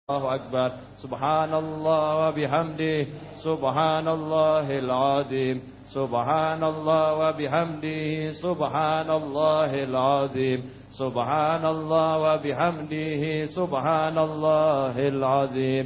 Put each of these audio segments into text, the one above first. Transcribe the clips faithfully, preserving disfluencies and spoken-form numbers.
الله أكبر. سبحان الله وبحمده سبحان الله العظيم. سبحان الله وبحمده سبحان الله العظيم. سبحان الله وبحمده سبحان الله العظيم.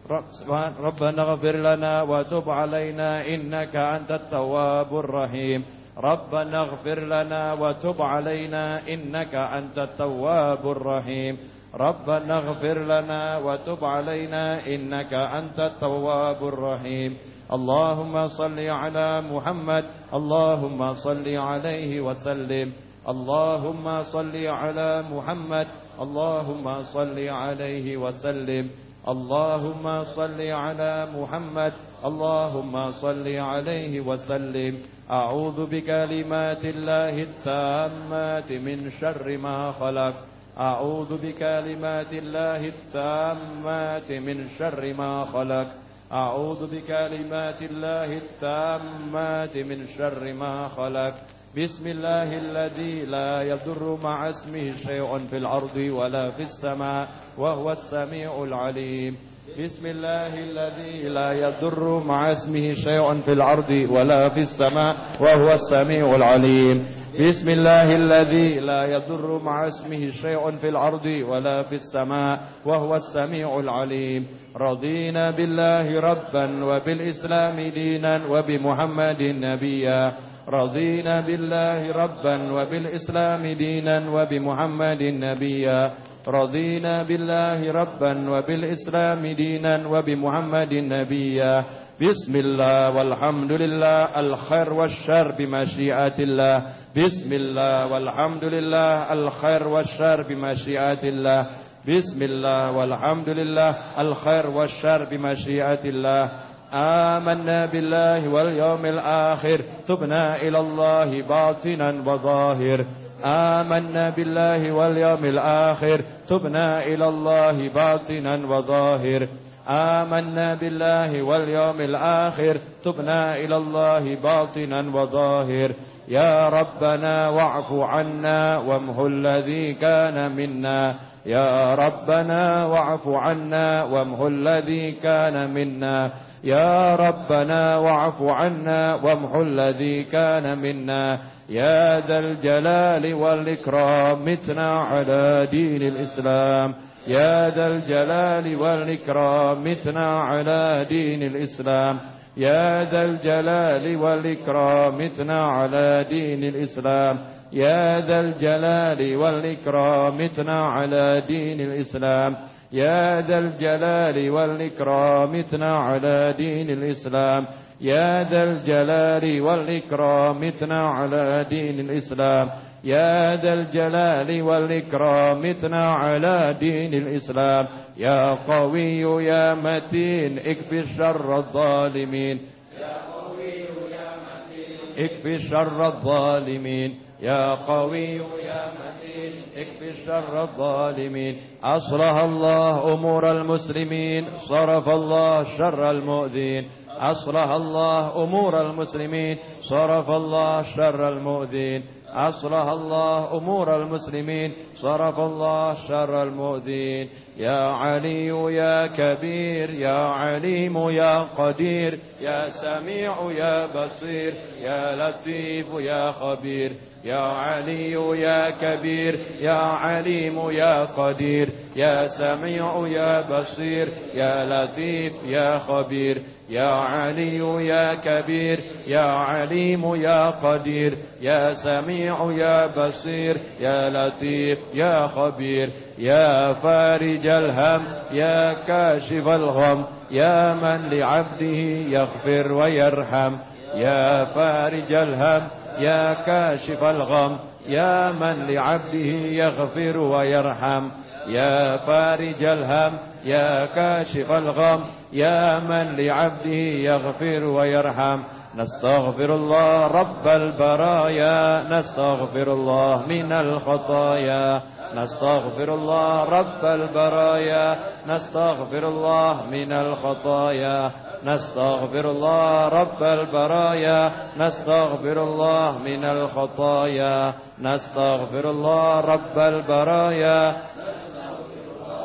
ربنا اغفر لنا وتب علينا إنك أنت التواب الرحيم. ربنا اغفر لنا وتب علينا إنك أنت التواب الرحيم. ربنا اغفر لنا وتب علينا إنك أنت التواب الرحيم. اللهم صل على محمد. اللهم صل عليه وسلم. اللهم صل على محمد. اللهم صل عليه وسلم. اللهم صل على محمد. اللهم صل عليه وسلم. أعوذ بكلمات الله التامات من شر ما خلق. أعوذ بكلمات الله التامات من شر ما خلق. أعوذ بكلمات الله التامات من شر ما خلق. بسم الله الذي لا يضر مع اسمه شيء في الأرض ولا في السماء وهو السميع العليم. بسم الله الذي لا يضر مع اسمه شيء في الأرض ولا في السماء وهو السميع العليم. بسم الله الذي لا يضر مع اسمه شيء في الأرض ولا في السماء وهو السميع العليم. رضينا بالله ربا وبالإسلام دينا وبمحمد نبيا. رضينا بالله ربا وبالإسلام دينا وبمحمد نبيا. رضينا بالله ربا وبالإسلام دينا وبمحمد نبيا. بسم الله والحمد لله الخير والشر بمشيئة الله. بسم الله والحمد لله الخير والشر بمشيئة الله. بسم الله والحمد لله الخير والشر بمشيئة الله. آمنا بالله واليوم الآخر تبنا إلى الله باطنا وظاهر. آمنا بالله واليوم الآخر تبنا إلى الله باطنا وظاهر. آمنا بالله واليوم الآخر تبنا إلى الله باطنا وظاهر. يا ربنا واعف عنا وامحو الذي كان منا. يا ربنا واعف عنا وامحو الذي كان منا. يا ربنا واعف عنا وامحو الذي كان منا. يا ذا الجلال والإكرام متنا على دين الإسلام. يا ذا الجلال والإكرام متنا على دين الإسلام. يا ذا الجلال والإكرام متنا على دين الإسلام. يا ذا الجلال والإكرام متنا على دين الإسلام. يا ذا الجلال والإكرام متنا على دين الإسلام. يا ذا الجلال والإكرام متنا على دين الإسلام. يا ذا الجلال والإكرام متنا على دين الإسلام. يا قوي يا متين اكفي شر الظالمين. يا قوي يا متين اكفي شر الظالمين. يا قوي يا متين اكفي شر الظالمين. أصلح الله أمور المسلمين. صرف الله شر المؤذين. أصلح الله أمور المسلمين. صرف الله شر المؤذين. أصلح الله أمور المسلمين. صرف الله شر المؤذين. يا علي يا كبير يا عليم يا قدير يا سميع يا بصير يا لطيف يا خبير. يا علي يا كبير يا عليم يا قدير يا سميع يا بصير يا لطيف يا خبير. يا علي يا كبير يا عليم يا قدير يا سميع يا بصير يا لطيف يا خبير. يا فارج الهم يا كاشف الغم يا من لعبده يغفر ويرحم. يا فارج الهم يا كاشف الغم يا من لعبده يغفر ويرحم. يا فارج الهم يا كاشف الغم يا من لعبده يغفر ويرحم. نستغفر الله رب البرايا. نستغفر الله من الخطايا. نستغفر الله رب البرايا. نستغفر الله من الخطايا. نستغفر الله رب البرايا. نستغفر الله من الخطايا. نستغفر الله رب البرايا. نستغفر الله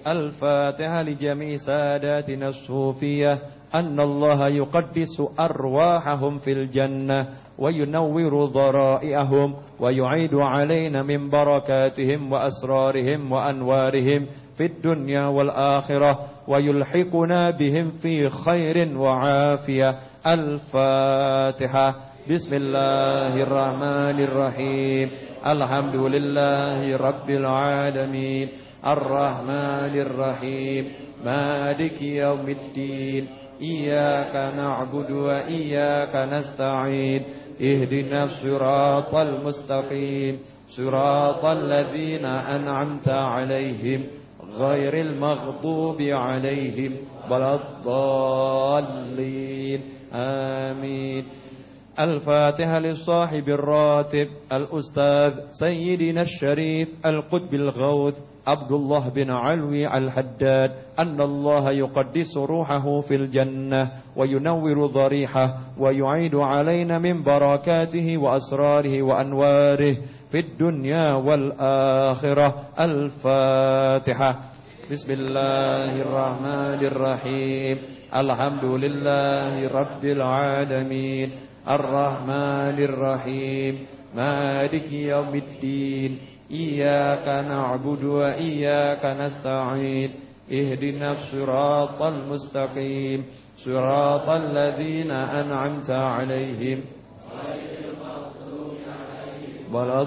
الفاتحة لجميع ساداتنا الصوفية أن الله يقدس أرواحهم في الجنة وينور ضرائعهم ويعيد علينا من بركاتهم وأسرارهم وأنوارهم في الدنيا والآخرة ويلحقنا بهم في خير وعافية. الفاتحة. بسم الله الرحمن الرحيم. الحمد لله رب العالمين الرحمن الرحيم مالك يوم الدين إياك نعبد وإياك نستعين اهدنا الصراط المستقيم صراط الذين أنعمت عليهم غير المغضوب عليهم ولا الضالين آمين. الفاتحة للصاحب الراتب الأستاذ سيدنا الشريف القطب الغوث عبد الله بن علوي الحداد أن الله يقدس روحه في الجنة وينور ضريحه ويعيد علينا من بركاته وأسراره وأنواره في الدنيا والآخرة. الفاتحة. بسم الله الرحمن الرحيم. الحمد لله رب العالمين الرحمن الرحيم مالك يوم الدين إياك نعبد وإياك نستعين اهدنا الصراط المستقيم صراط الذين أنعمت عليهم ولا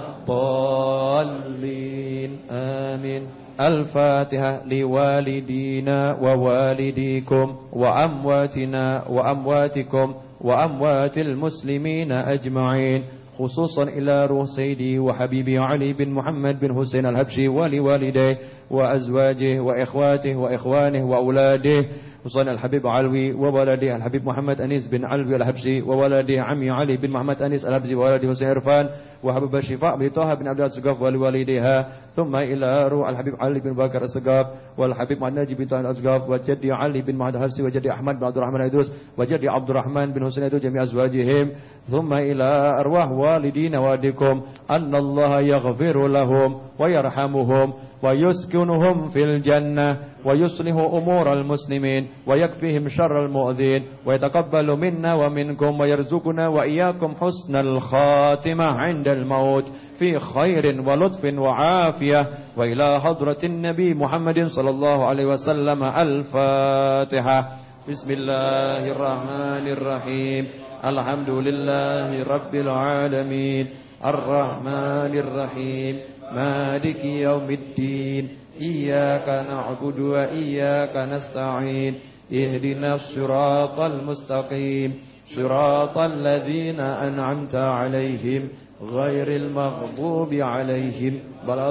الضالين آمين. الفاتحة لوالدينا ووالديكم وأمواتنا وأمواتكم وأموات المسلمين أجمعين خصوصا إلى روح سيدي وحبيبي علي بن محمد بن حسين الحبشي ولوالديه وأزواجه وإخواته وإخوانه وأولاده حسين الحبيب علوي وولده الحبيب محمد أنيس بن علوي الحبشي وولده عمي علي بن محمد أنيس الحبشي وولده حسين عرفان وحبيب الشفاء بطه بن عبد الله السقاف ولوالديها ثم إلى روح الحبيب علي بن بكر السقاف والحبيب محمد ناجي بن طه السقاف وجدي علي بن محمد الحبشي وجدي أحمد بن عبد الرحمن الإدريس وجدي عبد الرحمن بن حسين الإدريس جميع أزواجهم ثم إلى أرواح والدينا والديكم أن الله يغفر لهم ويرحمهم ويسكنهم في الجنة ويصلح أمور المسلمين ويكفيهم شر المؤذين ويتقبل منا ومنكم ويرزقنا وإياكم حسن الخاتمة عند الموت في خير ولطف وعافية. وإلى حضرة النبي محمد صلى الله عليه وسلم. الفاتحة. بسم الله الرحمن الرحيم. الحمد لله رب العالمين الرحمن الرحيم مالك يوم الدين إياك نعبد وإياك نستعين اهدنا الصراط المستقيم صراط الذين أنعمت عليهم غير المغضوب عليهم ولا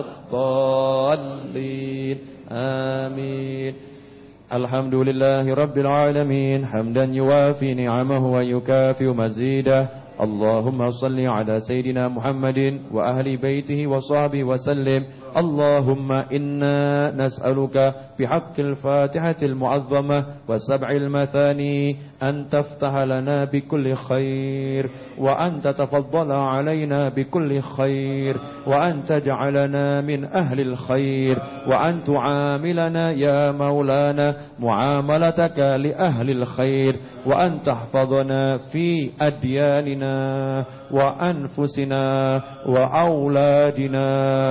الضالين آمين. الحمد لله رب العالمين حمدا يوافي نعمه ويكافئ مزيده. اللهم صل على سيدنا محمد وأهل بيته وصحبه وسلم. اللهم إنا نسألك بحق الفاتحة المعظمة والسبع المثاني أن تفتح لنا بكل خير وأن تتفضل علينا بكل خير وأن تجعلنا من أهل الخير وأن تعاملنا يا مولانا معاملتك لأهل الخير وأن تحفظنا في أدياننا وأنفسنا وأولادنا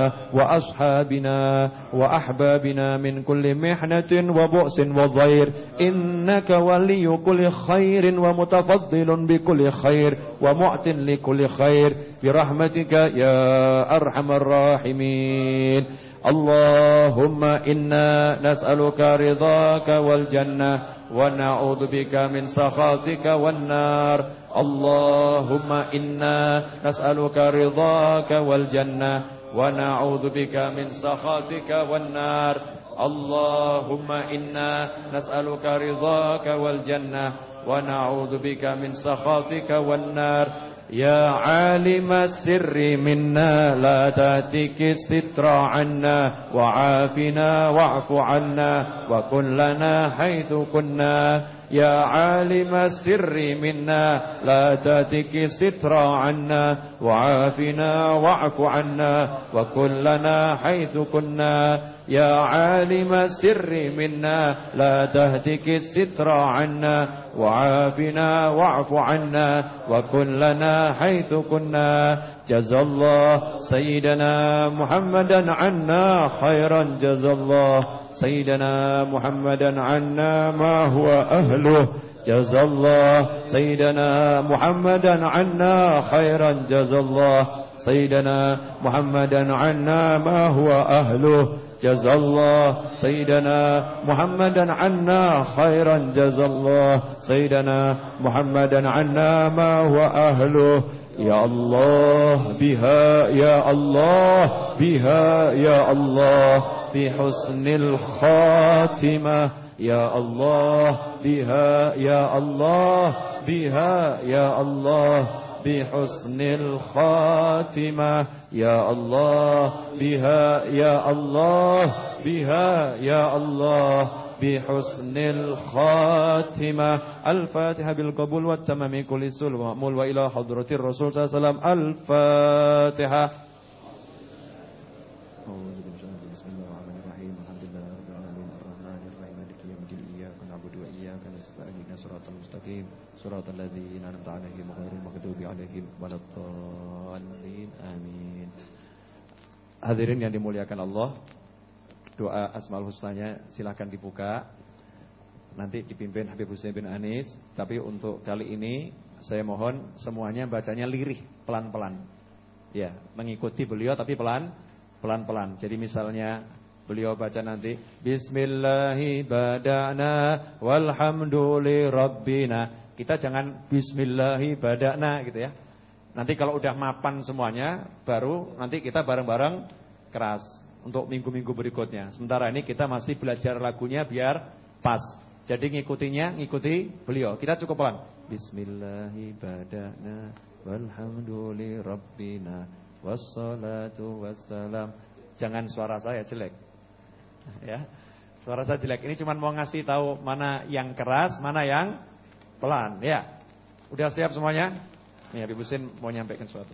وأصحابنا وأحبابنا من كل محنة وبؤس وضير إنك ولي كل خير ومتفضل بكل خير ومعت لكل خير برحمتك يا أرحم الراحمين. اللهم إنا نسألك رضاك والجنة ونعوذ بك من سخطك والنار. اللهم إنا نسألك رضاك والجنة ونعوذ بك من سخطك والنار. اللهم إنا نسألك رضاك والجنة ونعوذ بك من سخطك والنار. يا عالم السر منا لا تأتك الستر عنا وعافنا واعف عنا وكن لنا حيث كنا. يا عالم السر منا لا تأتك الستر عنا وعافنا واعف عنا وكن لنا حيث كنا. يا عالم السر منا لا تهتك الستر عنا وعافنا واعف عنا وكن لنا حيث كنا جزى الله سيدنا محمدا عنا خيرا جزى الله سيدنا محمدا عنا ما هو أهله جزى الله سيدنا محمدا عنا خيرا جزى الله سيدنا محمدا عنا ما هو أهله جزى الله سيدنا محمدا عنا خيرا جزى الله سيدنا محمدا عنا ما هو أهله يا الله بها يا الله بها يا الله بحسن الخاتمة يا الله بها يا الله بها يا الله بحسن الخاتمة يا الله بها يا الله بها يا الله بحسن الخاتمة الفاتحة بالقبول والتمام كل سل ومأمول وإلى حضرة الرسول صلى الله عليه وسلم الفاتحة. بسم الله الرحمن الرحيم الحمد لله رب العالمين الرحمن الرحيم مالك يوم الدين إياك نعبد وإياك نستعين صراط المستقيم صراط الذين أنعمت عليهم غير المغضوب عليهم waladdallin amin. Hadirin yang dimuliakan Allah, doa Asmaul Husnanya silakan dibuka. Nanti dipimpin Habib Husain bin Anis. Tapi untuk kali ini saya mohon semuanya bacanya lirih, pelan-pelan. Ya, mengikuti beliau tapi pelan, pelan-pelan. Jadi misalnya beliau baca nanti Bismillahi bada'na walhamduli rabbina. Kita jangan Bismillahi bada'na gitu ya. Nanti kalau udah mapan semuanya baru nanti kita bareng-bareng keras untuk minggu-minggu berikutnya. Sementara ini kita masih belajar lagunya biar pas. Jadi ngikutinya, ngikuti beliau. Kita cukup pelan. Bismillahi bada'na walhamduli rabbina wassalatu wassalam. Jangan suara saya jelek. Ya. Suara saya jelek. Ini cuma mau ngasih tahu mana yang keras, mana yang pelan, ya. Udah siap semuanya? Nih Habib Husain mau nyampaikan sesuatu.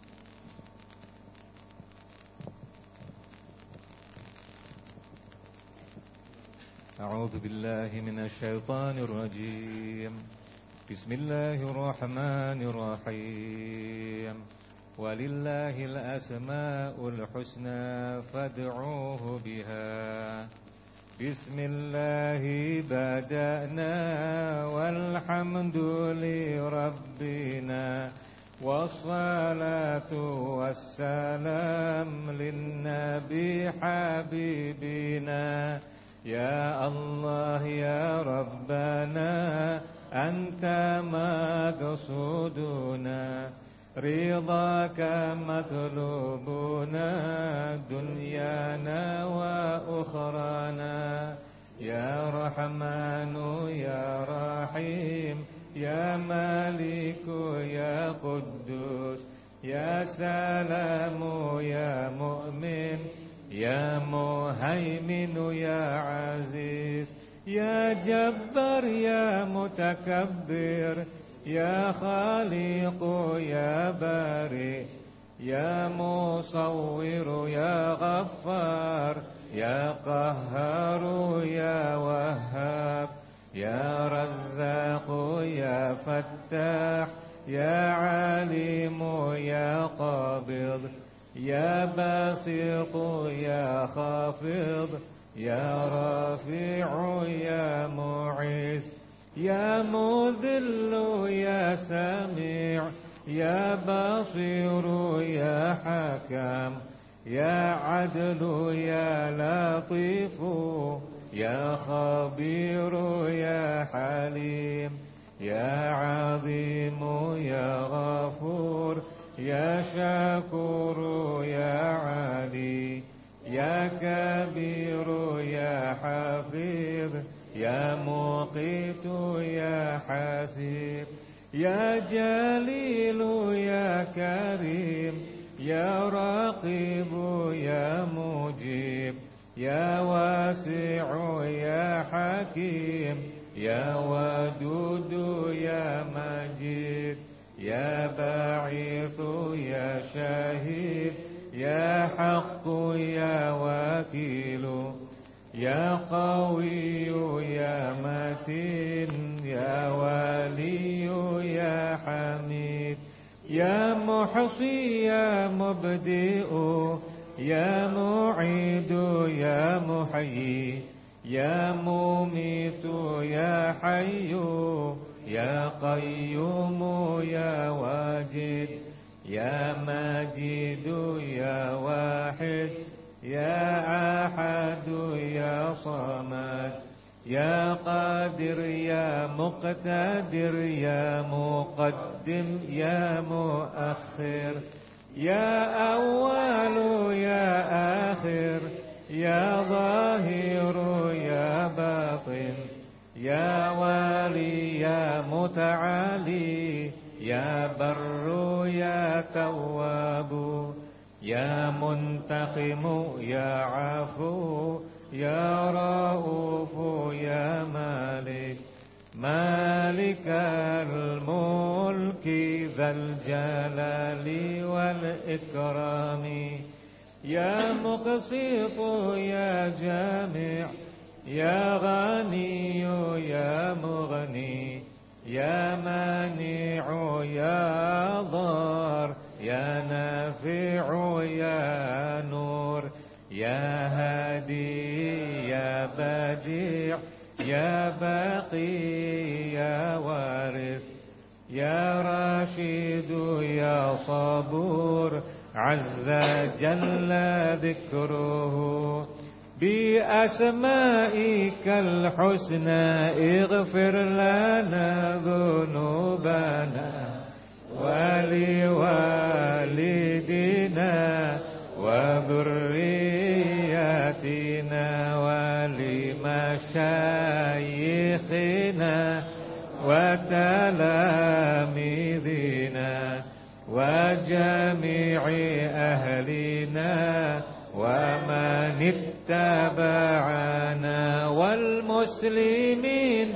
A'udzu billahi minasy syaithanir rajim. Bismillahirrahmanirrahim. Walillahil asmaul husna fad'uuhu biha. Bismillahi bada'na walhamdu li rabbina wassalatu wassalam linnabi habibina. Ya Allah ya Rabbana anta maqsuduna ridhaka matlubuna dunyana wa ukhrana. Ya Rahmanu ya Rahim ya Maliku ya Quddus ya Salamu ya Mu'min ya Muhaiminu ya Aziz ya Jabbar ya Mutakabbir ya Khaliqu ya Bari ya Musawwiru ya Ghaffar ya Qahharu ya Wahhab ya Razzaqu ya Fattah ya Alimu ya Qabid ya Basitu ya Khafid ya Rafi'u ya Mu'iz ya Mudhillu ya Sami' ya Basiru ya Hakam ya Adlu ya Latifu ya Khabiru ya Halim ya Azimu ya Ghafur ya Syakuru ya Ali ya Kabiru ya Hafiz ya Muqitu ya Hasib ya Jalilu ya Karim ya Raqibu ya Mujib ya Wasi'u ya Hakim ya Wadudu ya Majid ya Ba'ithu ya Syahid يا حق يا وكيل يا قوي يا متين يا ولي يا حميد يا محصي يا مبدئ يا معيد يا محيي يا مميت يا حي يا قيوم يا واجد يا ماجد يا واحد يا أحد يا صمد يا قادر يا مقتدر يا مقدم يا مؤخر يا أول يا آخر يا ظاهر يا باطن يا والي يا متعالي يا بر يا تواب يا منتقم يا عفو يا رؤوف يا مالك مالك الملك ذا الجلال والإكرام يا مقسط يا جامع يا غني يا مغني يا مانع يا ضار يا نافع يا نور يا هادي يا بديع يا باقي يا وارث يا راشد يا صبور عز جل ذكره بأسمائك الحسنى اغفر لنا ذنوبنا ولوالدنا وذرياتنا ولمشايخنا وتلاميذنا وجميع أهلنا ومن اتبعنا والمسلمين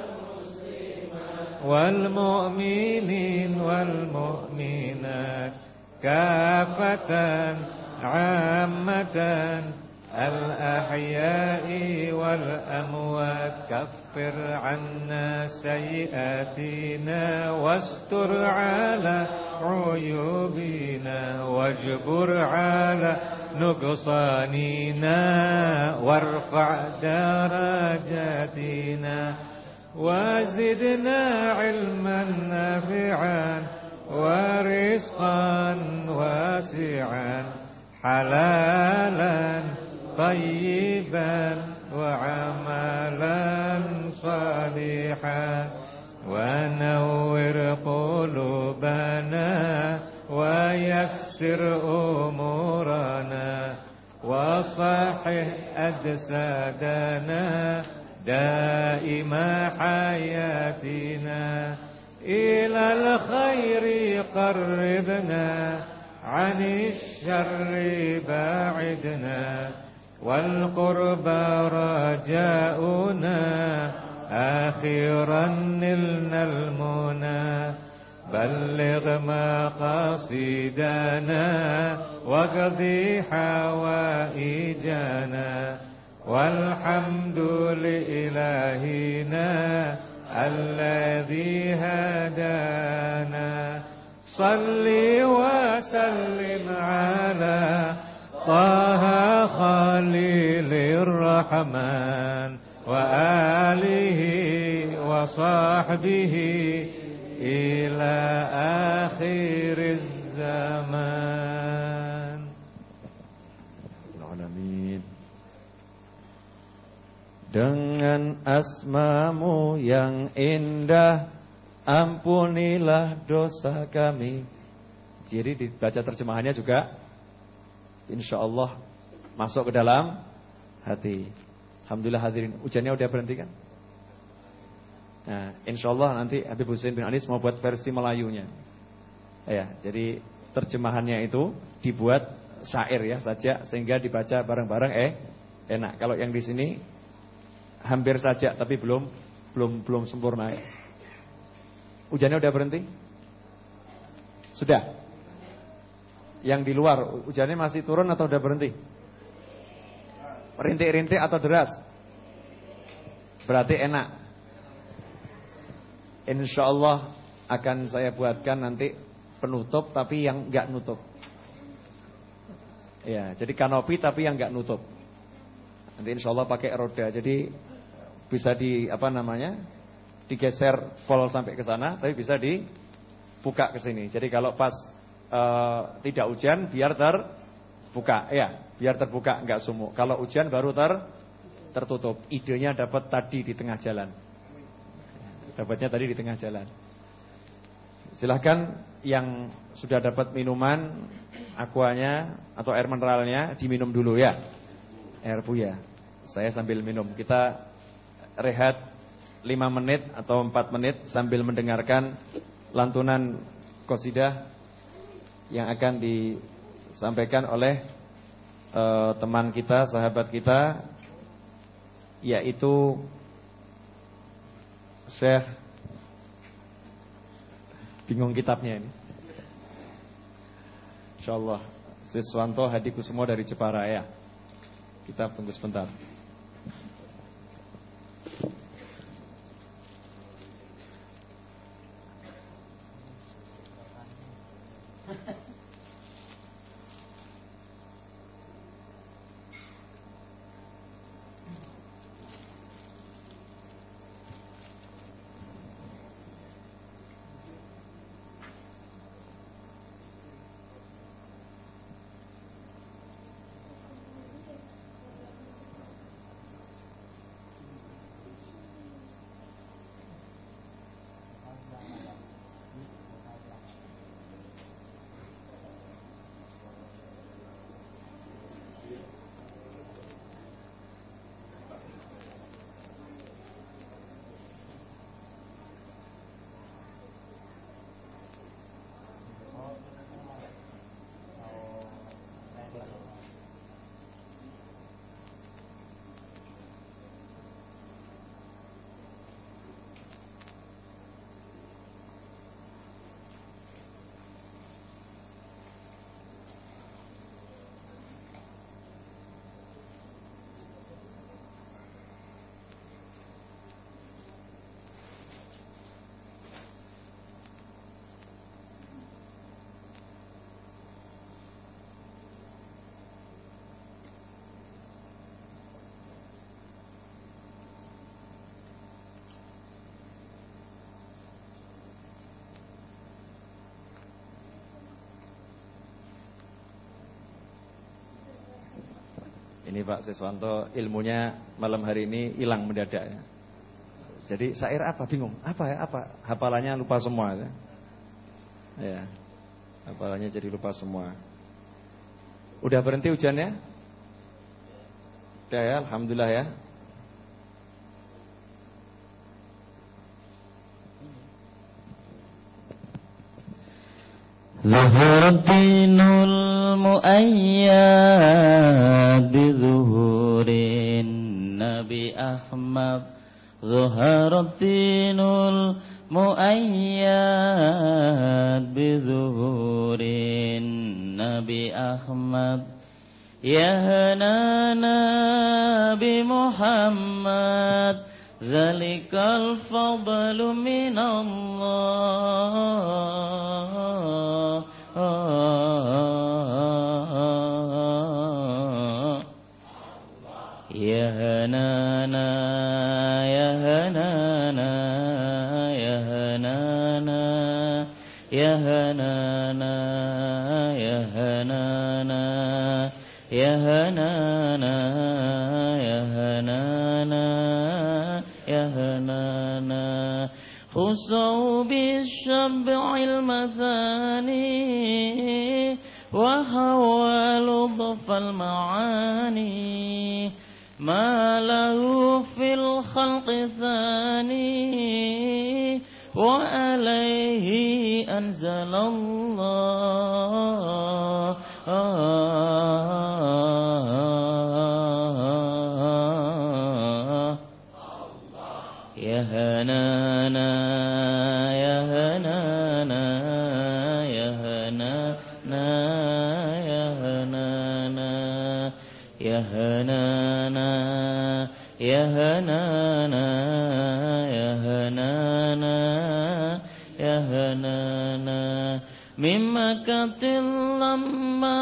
والمؤمنين والمؤمنات كافة عامة الأحياء والأموات كفر عنا سيئاتنا واستر على عيوبنا واجبر على نقصاننا وارفع درجاتنا وزدنا علما نافعا ورزقا واسعا حلالا طيبا وعملا صالحا ونور قلوبنا ويسر أمورنا وصحح أجسادنا دائم حياتنا إلى الخير قربنا عن الشر باعدنا والقرب رجاؤنا آخرا نلنا المنى بلغ مقاصدنا واقضي حوائجنا والحمد لإلهنا الذي هدانا صل وسلم على طه خليل الرحمن وآله وصحبه إلى آخر الزمان. Amin. Dengan asmamu yang indah, ampunilah dosa kami. Jadi dibaca terjemahannya juga insya Allah masuk ke dalam hati. Alhamdulillah hadirin. Ujiannya udah berhenti kan? Nah, insya Allah nanti Habib Hussein bin Anis mau buat versi Melayunya. Ya, jadi terjemahannya itu dibuat syair ya saja sehingga dibaca bareng-bareng eh enak. Kalau yang di sini hampir saja tapi belum belum belum sempurna. Ujiannya udah berhenti? Sudah? Yang di luar, hujannya masih turun atau udah berhenti? Rintik-rintik atau deras? Berarti enak. Insya Allah akan saya buatkan nanti penutup tapi yang enggak nutup. Ya, jadi kanopi tapi yang enggak nutup. Nanti insya Allah pakai roda. Jadi bisa di apa namanya? Digeser vol sampai ke sana, tapi bisa dibuka ke sini. Jadi kalau pas Uh, tidak hujan biar terbuka ya, biar terbuka enggak sumuk. Kalau hujan baru ter tertutup. Idenya dapat tadi di tengah jalan. Dapatnya tadi di tengah jalan. Silahkan yang sudah dapat minuman aquanya atau air mineralnya diminum dulu ya. Air Buya. Saya sambil minum. Kita rehat lima menit atau empat menit sambil mendengarkan lantunan qasidah yang akan disampaikan oleh uh, teman kita, sahabat kita, yaitu Syekh, bingung kitabnya ini, insyaallah Siswanto Hadikusumo dari Jepara ya. Kita tunggu sebentar. Ini Pak Siswanto ilmunya malam hari ini hilang mendadak ya. Jadi syair apa bingung, apa ya apa hafalannya lupa semua ya. Ya, hafalannya jadi lupa semua. Udah berhenti hujannya? Udah ya, alhamdulillah ya. Zuhurdinul mu'ayyad bizuhurin Nabi Ahmad. Zuhurdinul mu'ayyad bizuhurin Nabi Ahmad. Ya Nabi Muhammad, zalikal fadlu minallah. Ya Hanana, ya Hanana, ya Hanana, ya Hanana, ya Hanana, ya Hanana, ya Hanana, ya Hanana. خصوا بالشبع المثاني وهوى لطف المعاني ما له في الخلق ثاني وعليه أنزل الله يا هنانا يا هنانا يا هنانا ya hanana, ya hanana, ya hanana, ya hanana. Mimma katil lamma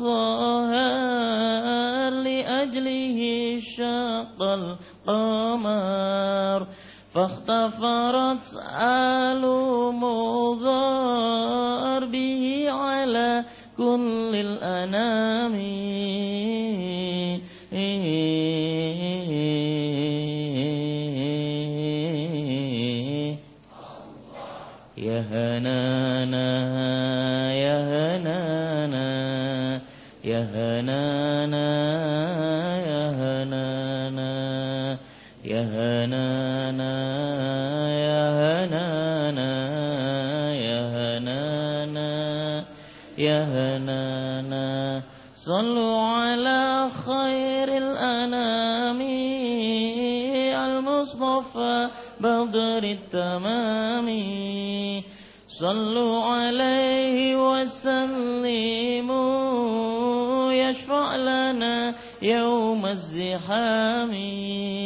zahar li ajlihi syaqal qamar fakhtafarat alumu zahar bihi ala kullil anami. Ya hanana, ya hanana, ya hanana, ya hanana, ya hanana, ya hanana, ya hanana, ya hanana. Sallu ala khairil anami al-Mustafa badrit tamami. Sallu alaihi wa sallimu yashfa' lana yawm az-zihami.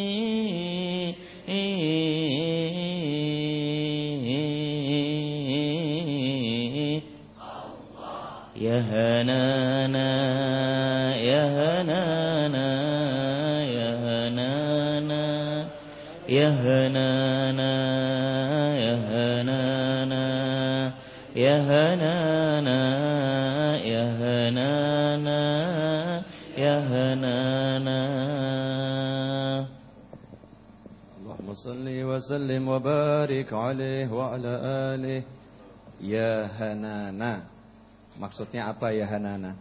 Ya hanana, ya hanana, ya hanana, ya hanana, ya hanana, ya hanana, ya hanana, ya hanana. Allahumma salli wa sallim wa barik alaihi wa ala alihi. Ya hanana. Maksudnya apa ya hanana?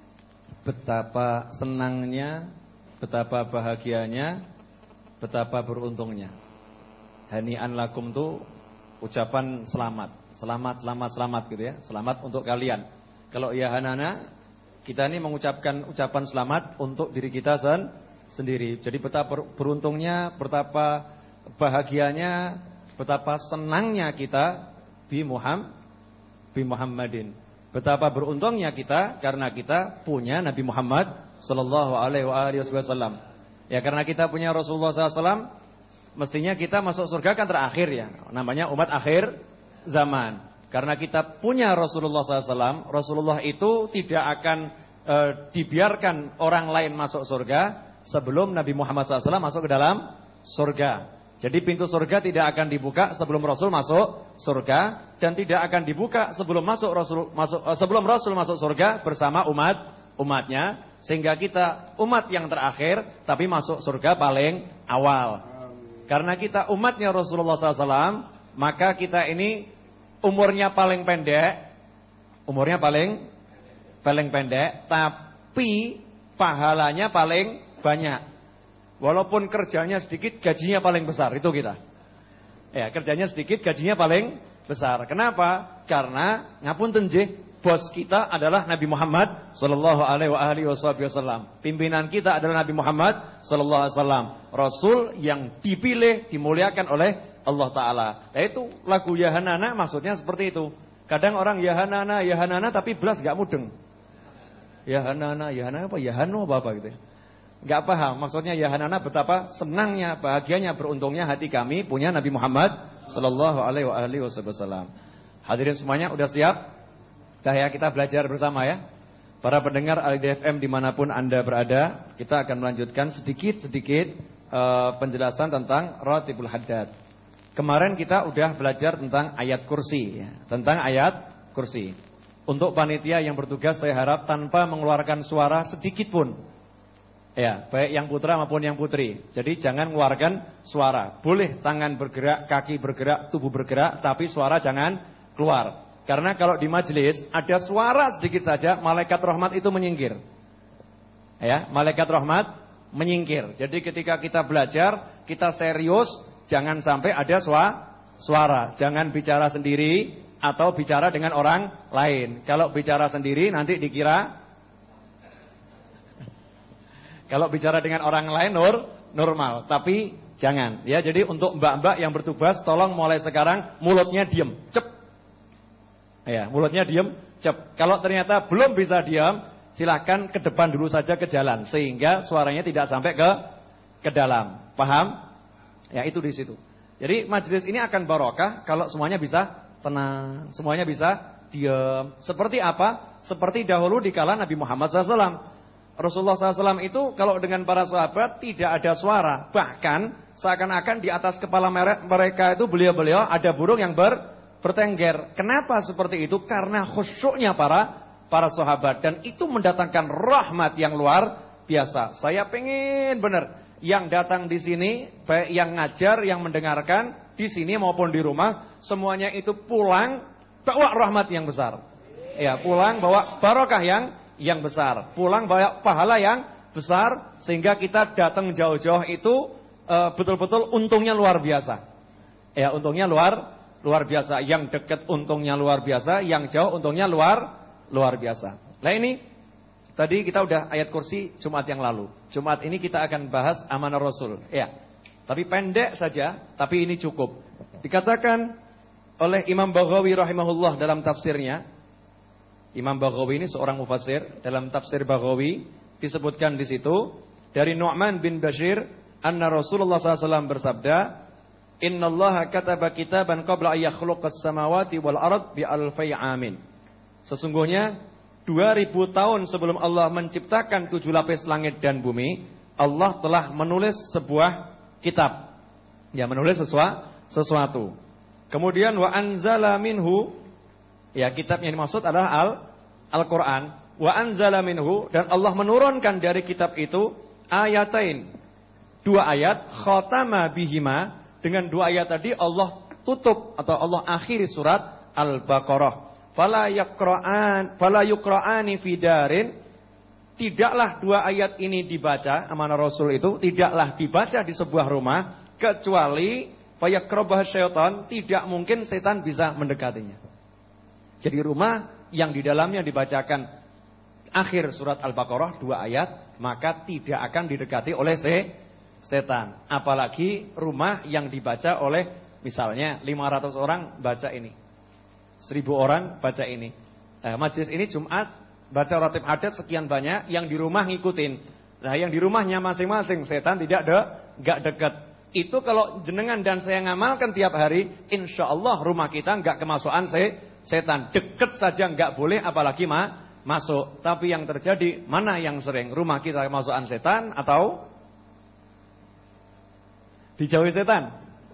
Betapa senangnya, betapa bahagianya, betapa beruntungnya. Hani'an lakum tuh ucapan selamat. Selamat, selamat, selamat gitu ya. Selamat untuk kalian. Kalau ya hanana, kita ini mengucapkan ucapan selamat untuk diri kita sen sendiri. Jadi betapa beruntungnya, betapa bahagianya, betapa senangnya kita bi Muhammad, bi Muhammadin. Betapa beruntungnya kita karena kita punya Nabi Muhammad sallallahu alaihi wasallam. Ya karena kita punya Rasulullah sallallahu alaihi wasallam, mestinya kita masuk surga kan terakhir ya. Namanya umat akhir zaman. Karena kita punya Rasulullah sallallahu alaihi wasallam, Rasulullah itu tidak akan e, dibiarkan orang lain masuk surga sebelum Nabi Muhammad sallallahu alaihi wasallam masuk ke dalam surga. Jadi pintu surga tidak akan dibuka sebelum Rasul masuk surga, dan tidak akan dibuka sebelum masuk Rasul masuk sebelum Rasul masuk surga bersama umat umatnya, sehingga kita umat yang terakhir tapi masuk surga paling awal. Karena kita umatnya Rasulullah sallallahu alaihi wasallam, maka kita ini umurnya paling pendek, umurnya paling paling pendek, tapi pahalanya paling banyak. Walaupun kerjanya sedikit, gajinya paling besar. Itu kita. Ya, kerjanya sedikit, gajinya paling besar. Kenapa? Karena ngapunten nggih, bos kita adalah Nabi Muhammad sallallahu alaihi wasallam. Pimpinan kita adalah Nabi Muhammad sallallahu alaihi wasallam. Rasul yang dipilih, dimuliakan oleh Allah Taala. Nah, itu lagu Yahanana maksudnya seperti itu. Kadang orang Yahanana, Yahanana tapi belas enggak mudeng. Yahanana, Yahanana apa? Yahanu apa apa gitu. Enggak paham, maksudnya ya hanana betapa senangnya, bahagianya, beruntungnya hati kami punya Nabi Muhammad sallallahu alaihi wasallam. Hadirin semuanya udah siap? Dah ya, kita belajar bersama ya. Para pendengar Al D F M dimanapun Anda berada, kita akan melanjutkan sedikit-sedikit uh, penjelasan tentang Ratibul Haddad. Kemarin kita udah belajar tentang ayat kursi ya, tentang ayat kursi. Untuk panitia yang bertugas, saya harap tanpa mengeluarkan suara sedikit pun. Ya, baik yang putra maupun yang putri. Jadi jangan mengeluarkan suara. Boleh tangan bergerak, kaki bergerak, tubuh bergerak, tapi suara jangan keluar. Karena kalau di majelis ada suara sedikit saja, malaikat rahmat itu menyingkir. Ya, malaikat rahmat menyingkir. Jadi ketika kita belajar, kita serius, jangan sampai ada suara. Jangan bicara sendiri atau bicara dengan orang lain. Kalau bicara sendiri nanti dikira, kalau bicara dengan orang lain nur normal, tapi jangan ya. Jadi untuk mbak-mbak yang bertugas, tolong mulai sekarang mulutnya diam, cep. Ya, mulutnya diam, cep. Kalau ternyata belum bisa diam, silahkan ke depan dulu saja ke jalan sehingga suaranya tidak sampai ke ke dalam. Paham? Ya, itu di situ. Jadi majelis ini akan barokah kalau semuanya bisa tenang, semuanya bisa diam. Seperti apa? Seperti dahulu di kala Nabi Muhammad shallallahu alaihi wasallam. Rasulullah shallallahu alaihi wasallam itu kalau dengan para sahabat tidak ada suara. Bahkan seakan-akan di atas kepala mereka itu beliau-beliau ada burung yang ber, bertengger. Kenapa seperti itu? Karena khusyuknya para para sahabat. Dan itu mendatangkan rahmat yang luar biasa. Saya pengen benar yang datang di sini, baik yang ngajar, yang mendengarkan di sini maupun di rumah, semuanya itu pulang bawa rahmat yang besar. Ya, pulang bawa barokah yang yang besar, pulang bawa pahala yang besar, sehingga kita datang jauh-jauh itu uh, betul-betul untungnya luar biasa. Ya, untungnya luar luar biasa. Yang dekat untungnya luar biasa, yang jauh untungnya luar luar biasa. Nah ini tadi kita udah ayat kursi Jumat yang lalu. Jumat ini kita akan bahas amanah Rasul. Ya. Tapi pendek saja, tapi ini cukup. Dikatakan oleh Imam Baghawi rahimahullah dalam tafsirnya. Imam Baghawi ini seorang mufassir. Dalam tafsir Baghawi disebutkan di situ dari Nu'man bin Bashir, anna Rasulullah sallallahu alaihi wasallam bersabda, "Innallaha kataba kitaban qabla an yakhluqas samawati wal ard bi alfi amin." Sesungguhnya dua ribu tahun sebelum Allah menciptakan tujuh lapis langit dan bumi, Allah telah menulis sebuah kitab. Ya, menulis sesuatu, sesuatu. Kemudian wa anzala minhu, ya kitab yang dimaksud adalah Al Al-Qur'an. Wa anzala minhu, dan Allah menurunkan dari kitab itu ayatain. Dua ayat, khatama bihima, dengan dua ayat tadi Allah tutup atau Allah akhiri surat Al-Baqarah. Fala yaqra'an fala yuqra'ani fi darin, tidaklah dua ayat ini dibaca, amanah Rasul itu tidaklah dibaca di sebuah rumah kecuali fayaqrabah syaitan, tidak mungkin setan bisa mendekatinya. Jadi rumah yang di dalamnya dibacakan akhir surat Al-Baqarah dua ayat, maka tidak akan didekati oleh se setan. Apalagi rumah yang dibaca oleh misalnya lima ratus orang baca ini, seribu orang baca ini. Nah, majelis ini Jumat baca ratib adat sekian banyak, yang di rumah ngikutin. Nah, yang di rumahnya masing-masing setan tidak ada, enggak dekat. Itu kalau jenengan dan saya ngamalkan tiap hari, insya Allah rumah kita enggak kemasukan se setan. Dekat saja enggak boleh, apalagi ma masuk. Tapi yang terjadi mana yang sering? Rumah kita kemasukan setan atau dijauhi setan?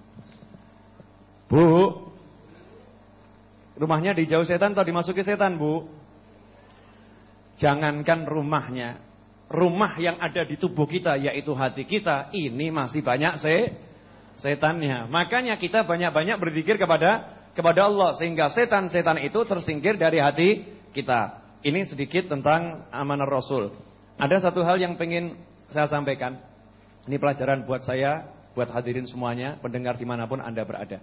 Bu, rumahnya dijauh setan atau dimasuki setan, Bu? Jangankan rumahnya, rumah yang ada di tubuh kita, yaitu hati kita, ini masih banyak se setannya. Makanya kita banyak-banyak berzikir kepada kepada Allah, sehingga setan-setan itu tersingkir dari hati kita. Ini sedikit tentang amanah Rasul. Ada satu hal yang pengen saya sampaikan. Ini pelajaran buat saya, buat hadirin semuanya, pendengar dimanapun Anda berada.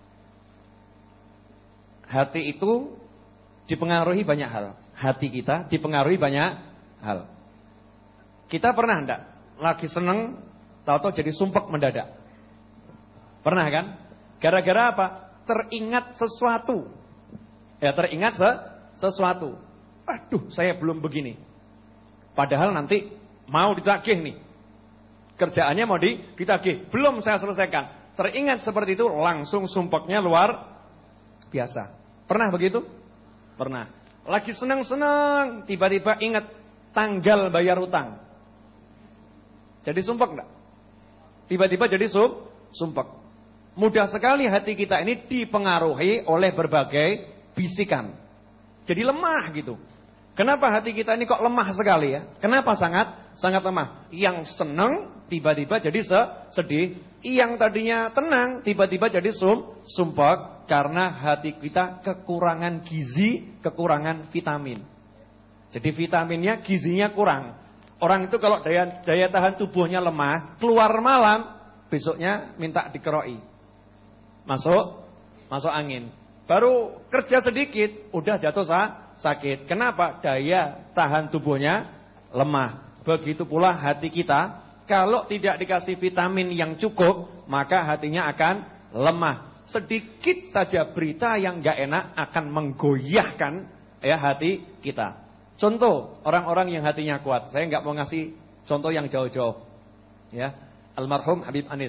Hati itu dipengaruhi banyak hal. Hati kita dipengaruhi banyak hal. Kita pernah enggak lagi seneng tahu-tahu jadi sumpek mendadak? Pernah kan? Gara-gara apa? Teringat sesuatu. Ya, teringat se sesuatu. Aduh, saya belum begini. Padahal nanti mau ditagih nih. Kerjaannya mau di ditagih, belum saya selesaikan. Teringat seperti itu, langsung sumpeknya luar biasa. Pernah begitu? Pernah. Lagi senang-senang, tiba-tiba ingat tanggal bayar utang. Jadi sumpek enggak? Tiba-tiba jadi sum, sumpek. Mudah sekali hati kita ini dipengaruhi oleh berbagai bisikan. Jadi lemah gitu. Kenapa hati kita ini kok lemah sekali ya? Kenapa sangat sangat lemah? Yang senang tiba-tiba jadi sedih, yang tadinya tenang tiba-tiba jadi sum, sumpek. Karena hati kita kekurangan gizi, kekurangan vitamin. Jadi vitaminnya, gizinya kurang. Orang itu kalau daya, daya tahan tubuhnya lemah, keluar malam, besoknya minta dikeroi. Masuk, masuk angin. Baru kerja sedikit, udah jatuh sah, sakit. Kenapa? Daya tahan tubuhnya lemah. Begitu pula hati kita, kalau tidak dikasih vitamin yang cukup, maka hatinya akan lemah. Sedikit saja berita yang gak enak akan menggoyahkan ya hati kita. Contoh orang-orang yang hatinya kuat. Saya nggak mau ngasih contoh yang jauh-jauh. Ya, almarhum Habib Anis.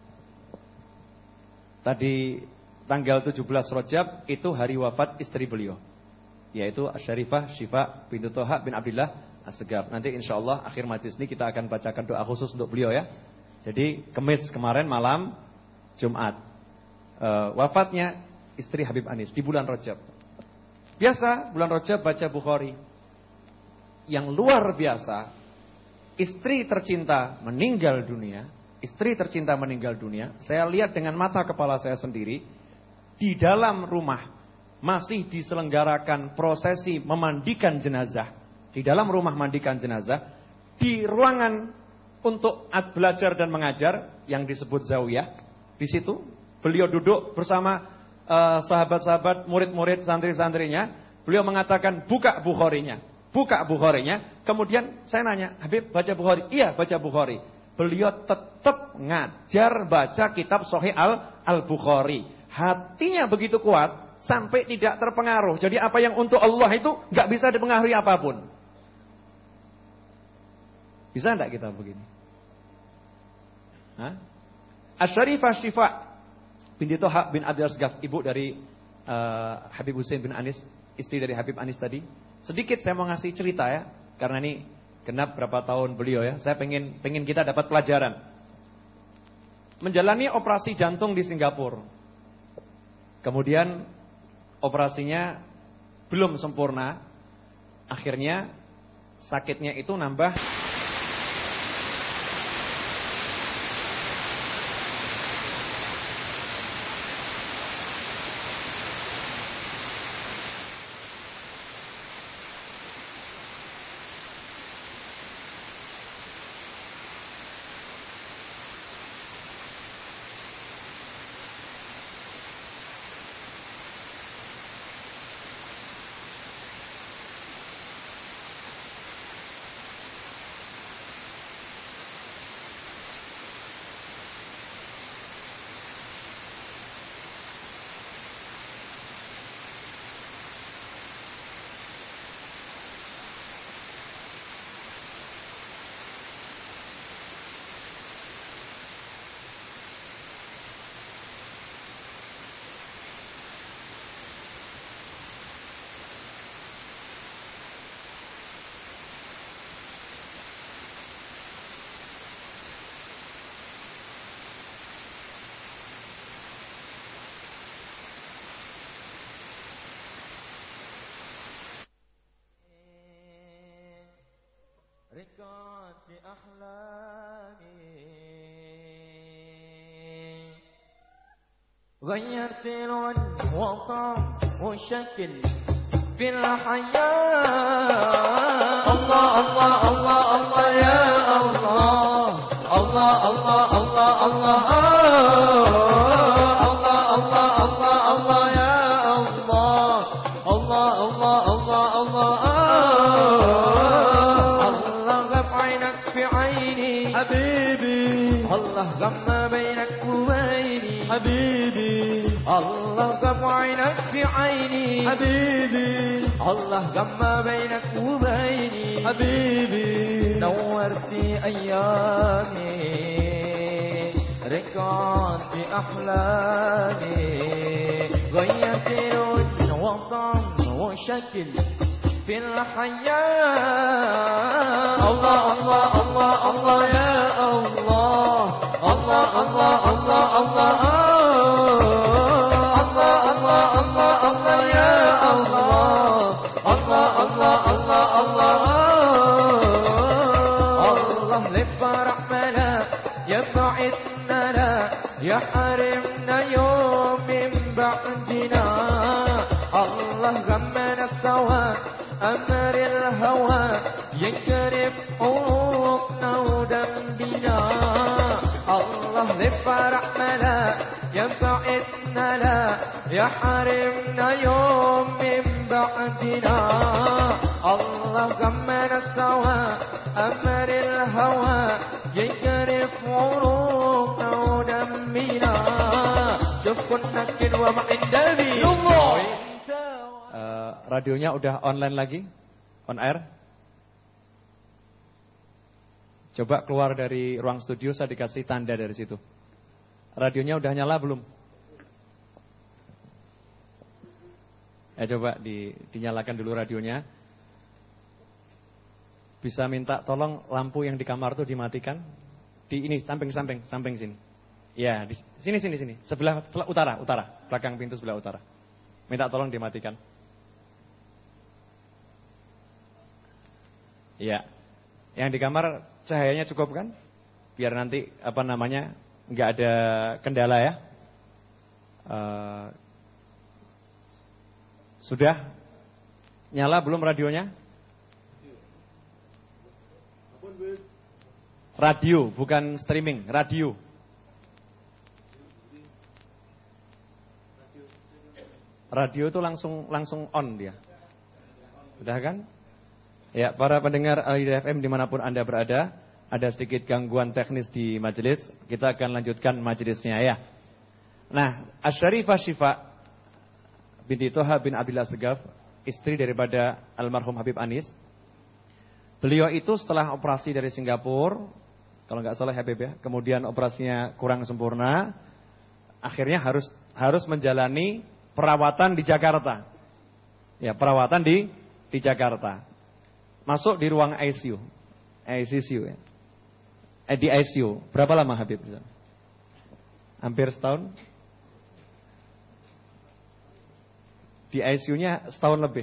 Tadi tanggal tujuh belas Rajab itu hari wafat istri beliau, yaitu Asy-Syarifah Syifa bintu Thaha bin Abdillah As-Segaf. Nanti insyaallah akhir majelis ini kita akan bacakan doa khusus untuk beliau ya. Jadi Kamis kemarin malam Jumat uh, wafatnya istri Habib Anis di bulan Rajab. Biasa bulan Rajab baca Bukhari. Yang luar biasa, istri tercinta meninggal dunia. Istri tercinta meninggal dunia. Saya lihat dengan mata kepala saya sendiri. Di dalam rumah masih diselenggarakan prosesi memandikan jenazah. Di dalam rumah mandikan jenazah. Di ruangan untuk belajar dan mengajar yang disebut zawiyah. Di situ beliau duduk bersama uh, sahabat-sahabat, murid-murid, santri-santrinya. Beliau mengatakan buka Bukharinya, buka Bukharinya. Kemudian saya nanya, Habib baca Bukhari? Iya baca Bukhari. Beliau tetap ngajar baca kitab Sahih al Al-Bukhari. Hatinya begitu kuat sampai tidak terpengaruh. Jadi apa yang untuk Allah itu nggak bisa dipengaruhi apapun. Bisa enggak kita begini? Hah? Asy-Syarifah Syifa binti Thaha bin Abdillah As-Segaf, ibu dari uh, Habib Husain bin Anis, istri dari Habib Anis tadi. Sedikit saya mau ngasih cerita ya, karena ini genap berapa tahun beliau ya. Saya pengen pengen kita dapat pelajaran. Menjalani operasi jantung di Singapura. Kemudian operasinya belum sempurna. Akhirnya sakitnya itu nambah. رقات أحلامي غيرت لون وطعم وشكل في الحياة الله الله الله الله يا الله الله الله الله الله الله الله الله الله يا الله الله الله الله الله حبيبي الله غم بينك وبيني حبيبي الله غم عينك في عيني حبيبي الله غم بينك وبيني حبيبي نورت أيامي ركعت في أحلامي غيرت لون وطعم وشكل في الحياة الله الله الله الله يا الله الله الله الله الله الله الله الله الله يا الله الله الله الله الله الله لفرح ملا يبعدنا لا يحرمنا يوم من بعدنا الله غمنا سوا أمر الهوى يكرم قلوبنا ودمنا الله لفرح ملا يبعدنا لا يحرمنا يوم من بعدنا الله غمنا سوا أمر الهوى يكرم قلوبنا ودمنا شوف كنا كن وما عند الله. Uh, radionya udah online lagi? On air? Coba keluar dari ruang studio, saya dikasih tanda dari situ. Radionya udah nyala belum? Ya coba di, dinyalakan dulu radionya. Bisa minta tolong lampu yang di kamar tuh dimatikan. Di ini samping-samping, samping sini. Ya, di sini sini sini. Sebelah, sebelah utara, utara. Belakang pintu sebelah utara. Minta tolong dimatikan. Ya. Yang di kamar cahayanya cukup kan? Biar nanti apa namanya nggak ada kendala ya. Uh, sudah nyala belum radionya? Radio, bukan streaming, radio. Radio itu langsung langsung on dia. Sudah kan? Ya, para pendengar Al-Hidayah F M dimanapun Anda berada, ada sedikit gangguan teknis di majelis. Kita akan lanjutkan majelisnya ya. Nah, Asy-Syarifah Syifa binti Toha bin Abdillah Segaf, istri daripada almarhum Habib Anis. Beliau itu setelah operasi dari Singapura, kalau nggak salah Habib ya, kemudian operasinya kurang sempurna, akhirnya harus harus menjalani perawatan di Jakarta. Ya, perawatan di di Jakarta. Masuk di ruang I C U. I C U ya. Eh, di I C U. Berapa lama Habib? Hampir setahun. Di I C U-nya setahun lebih.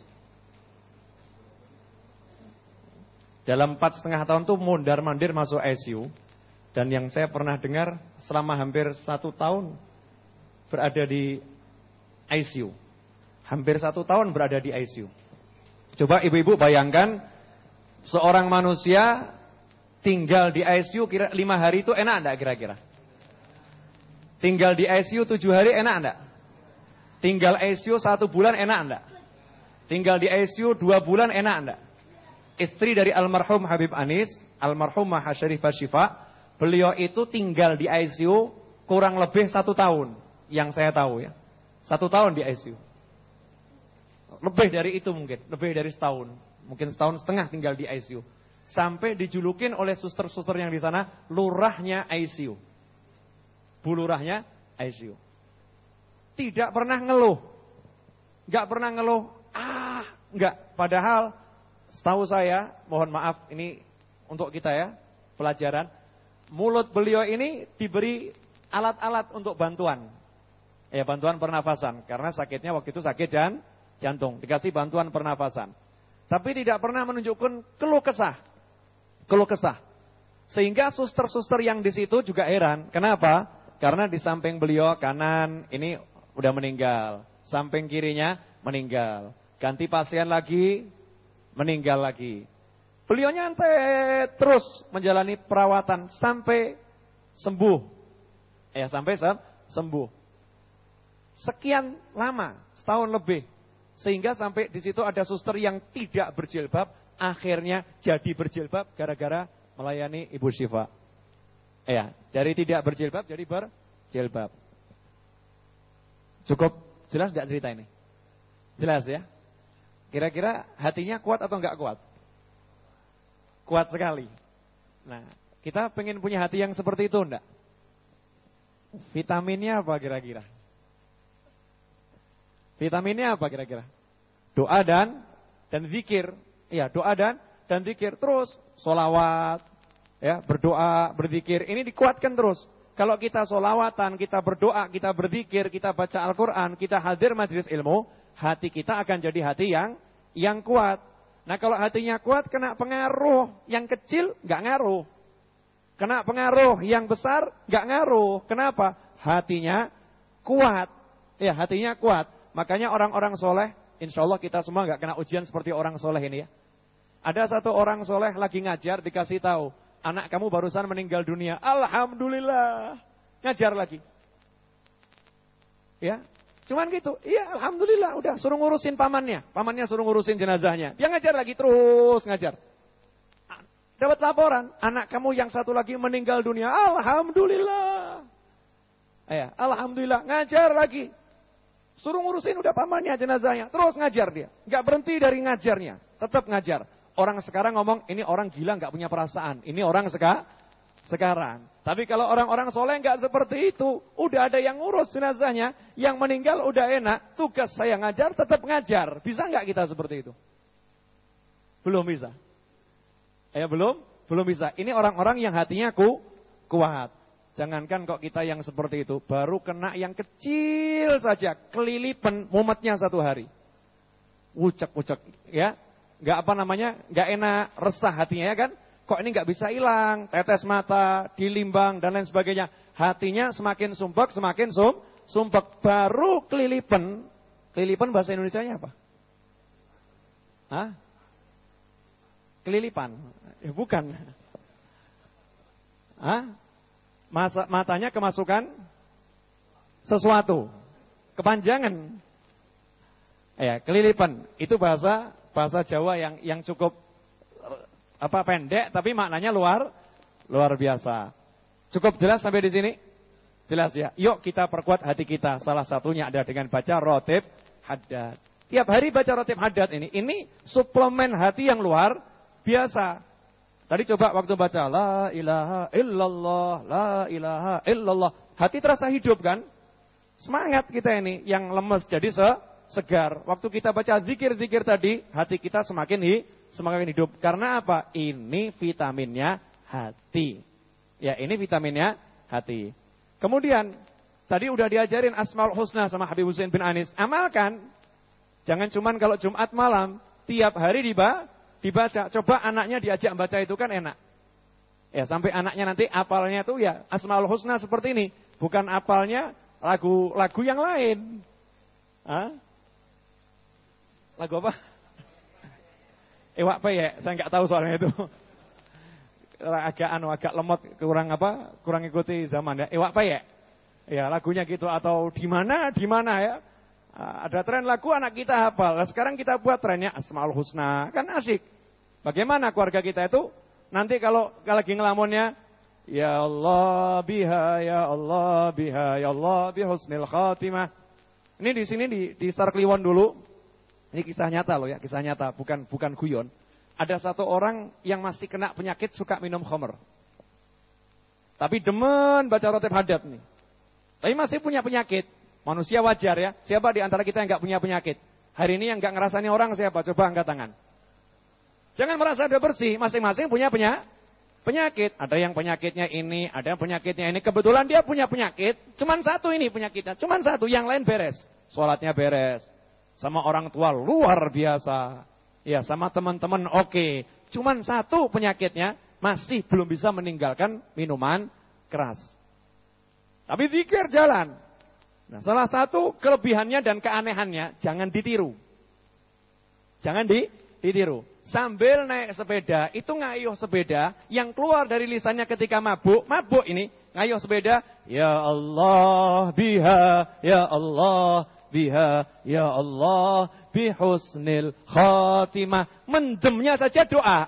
Dalam empat setengah tahun tuh mondar-mandir masuk I C U. Dan yang saya pernah dengar selama hampir satu tahun berada di I C U. Hampir satu tahun berada di I C U. Coba ibu-ibu bayangkan, seorang manusia tinggal di I C U kira lima hari itu enak enggak kira-kira? Tinggal di I C U tujuh hari enak enggak? Tinggal I C U satu bulan enak enggak? Tinggal di I C U dua bulan enak enggak? Istri dari almarhum Habib Anis, almarhumah Asy-Syarifah Syifa, beliau itu tinggal di I C U kurang lebih satu tahun. Yang saya tahu ya. Satu tahun di I C U. Lebih dari itu mungkin, lebih dari setahun. Mungkin setahun setengah tinggal di I C U. Sampai dijulukin oleh suster-suster yang di sana, lurahnya I C U. Bu lurahnya I C U. Tidak pernah ngeluh. Enggak pernah ngeluh. Ah, enggak. Padahal setahu saya, mohon maaf ini untuk kita ya, pelajaran. Mulut beliau ini diberi alat-alat untuk bantuan. Ya, bantuan pernafasan. Karena sakitnya waktu itu sakit jan, jantung. Dikasih bantuan pernafasan. Tapi tidak pernah menunjukkan keluh kesah. Keluh kesah. Sehingga suster-suster yang di situ juga heran. Kenapa? Karena di samping beliau kanan ini udah meninggal. Samping kirinya meninggal. Ganti pasien lagi, meninggal lagi. Beliau nyantai terus menjalani perawatan sampai sembuh. Ya, sampai sembuh. Sekian lama, setahun lebih. Sehingga sampai di situ ada suster yang tidak berjilbab, akhirnya jadi berjilbab gara-gara melayani Ibu Syifa. Ya, dari tidak berjilbab jadi berjilbab. Cukup jelas enggak cerita ini? Jelas ya? Kira-kira hatinya kuat atau enggak kuat? Kuat sekali. Nah, kita pengen punya hati yang seperti itu enggak? Vitaminnya apa kira-kira? Vitaminnya apa kira-kira? Doa dan dan zikir. Iya, doa dan dan zikir terus, sholawat, ya, berdoa, berzikir. Ini dikuatkan terus. Kalau kita sholawatan, kita berdoa, kita berzikir, kita baca Al-Qur'an, kita hadir majelis ilmu, hati kita akan jadi hati yang yang kuat. Nah, kalau hatinya kuat kena pengaruh yang kecil enggak ngaruh. Kena pengaruh yang besar enggak ngaruh. Kenapa? Hatinya kuat. Ya, hatinya kuat. Makanya orang-orang soleh, insya Allah kita semua nggak kena ujian seperti orang soleh ini ya. Ada satu orang soleh lagi ngajar, dikasih tahu, anak kamu barusan meninggal dunia. Alhamdulillah. Ngajar lagi. Ya, cuman gitu. Iya, alhamdulillah. Udah suruh ngurusin pamannya. Pamannya suruh ngurusin jenazahnya. Dia ngajar lagi, terus ngajar. Dapat laporan, anak kamu yang satu lagi meninggal dunia. Alhamdulillah. Ya, alhamdulillah. Ngajar lagi. Suruh ngurusin udah pamannya jenazahnya. Terus ngajar dia. Nggak berhenti dari ngajarnya. Tetap ngajar. Orang sekarang ngomong, ini orang gila nggak punya perasaan. Ini orang seka, sekarang. Tapi kalau orang-orang soleh nggak seperti itu. Udah ada yang ngurus jenazahnya. Yang meninggal udah enak. Tugas saya ngajar, tetap ngajar. Bisa nggak kita seperti itu? Belum bisa. Ya belum? Belum bisa. Ini orang-orang yang hatinya ku, kuat. Jangankan kok kita yang seperti itu, baru kena yang kecil saja, kelilipan mumetnya satu hari. Wucek-wucek, ya. Nggak apa namanya, nggak enak, resah hatinya ya kan. Kok ini nggak bisa hilang, tetes mata, dilimbang, dan lain sebagainya. Hatinya semakin sumpek, semakin sum, sumpek. Baru kelilipan, kelilipan bahasa Indonesianya apa? Hah? Kelilipan? Ya bukan. Hah? Masa, matanya kemasukan sesuatu, kepanjangan, ya kelilipan. Itu bahasa bahasa Jawa yang yang cukup apa pendek, tapi maknanya luar luar biasa. Cukup jelas sampai di sini? Jelas ya. Yuk kita perkuat hati kita. Salah satunya ada dengan baca rotib haddad. Tiap hari baca rotib haddad ini, ini suplemen hati yang luar biasa. Tadi coba waktu baca la ilaha illallah, la ilaha illallah. Hati terasa hidup kan? Semangat kita ini yang lemes jadi se segar. Waktu kita baca zikir-zikir tadi, hati kita semakin hi semakin hidup. Karena apa? Ini vitaminnya hati. Ya, ini vitaminnya hati. Kemudian, tadi udah diajarin Asmaul Husna sama Habib Husain bin Anis. Amalkan. Jangan cuman kalau Jumat malam, tiap hari dibaca. Dibaca, coba anaknya diajak baca itu kan enak. Ya sampai anaknya nanti apalnya tuh ya Asmaul Husna seperti ini, bukan apalnya lagu-lagu yang lain. Hah? Lagu apa? Ewak peyek, saya nggak tahu soalnya itu. Agak anu, agak lemot, kurang apa? Kurang ikuti zaman ya. Ewak peyek. Ya lagunya gitu atau di mana? Di mana ya? Ada tren lagu anak kita hafal. Nah, sekarang kita buat trennya Asmaul Husna. Kan asik. Bagaimana keluarga kita itu? Nanti kalau, kalau lagi ngelamunnya, ya Allah biha, ya Allah biha, ya Allah bihusnil khatimah. Ini di sini di, di Star Kliwon dulu. Ini kisah nyata loh ya, kisah nyata. Bukan bukan guyon. Ada satu orang yang masih kena penyakit suka minum khamr. Tapi demen baca rotib haddad nih. Tapi masih punya penyakit. Manusia wajar ya. Siapa di antara kita yang nggak punya penyakit? Hari ini yang nggak ngerasani orang siapa? Coba angkat tangan. Jangan merasa udah bersih. Masing-masing punya penya, penyakit. Ada yang penyakitnya ini, ada yang penyakitnya ini. Kebetulan dia punya penyakit. Cuman satu ini penyakitnya. Cuman satu. Yang lain beres. Sholatnya beres. Sama orang tua luar biasa. Ya sama teman-teman oke. Cuman satu penyakitnya masih belum bisa meninggalkan minuman keras. Tapi zikir jalan. Nah, salah satu kelebihannya dan keanehannya, jangan ditiru. Jangan di, ditiru. Sambil naik sepeda, itu ngayuh sepeda, yang keluar dari lisannya ketika mabuk, mabuk ini, ngayuh sepeda, ya Allah biha, ya Allah biha, ya Allah bihusnil khatimah. Mendemnya saja doa.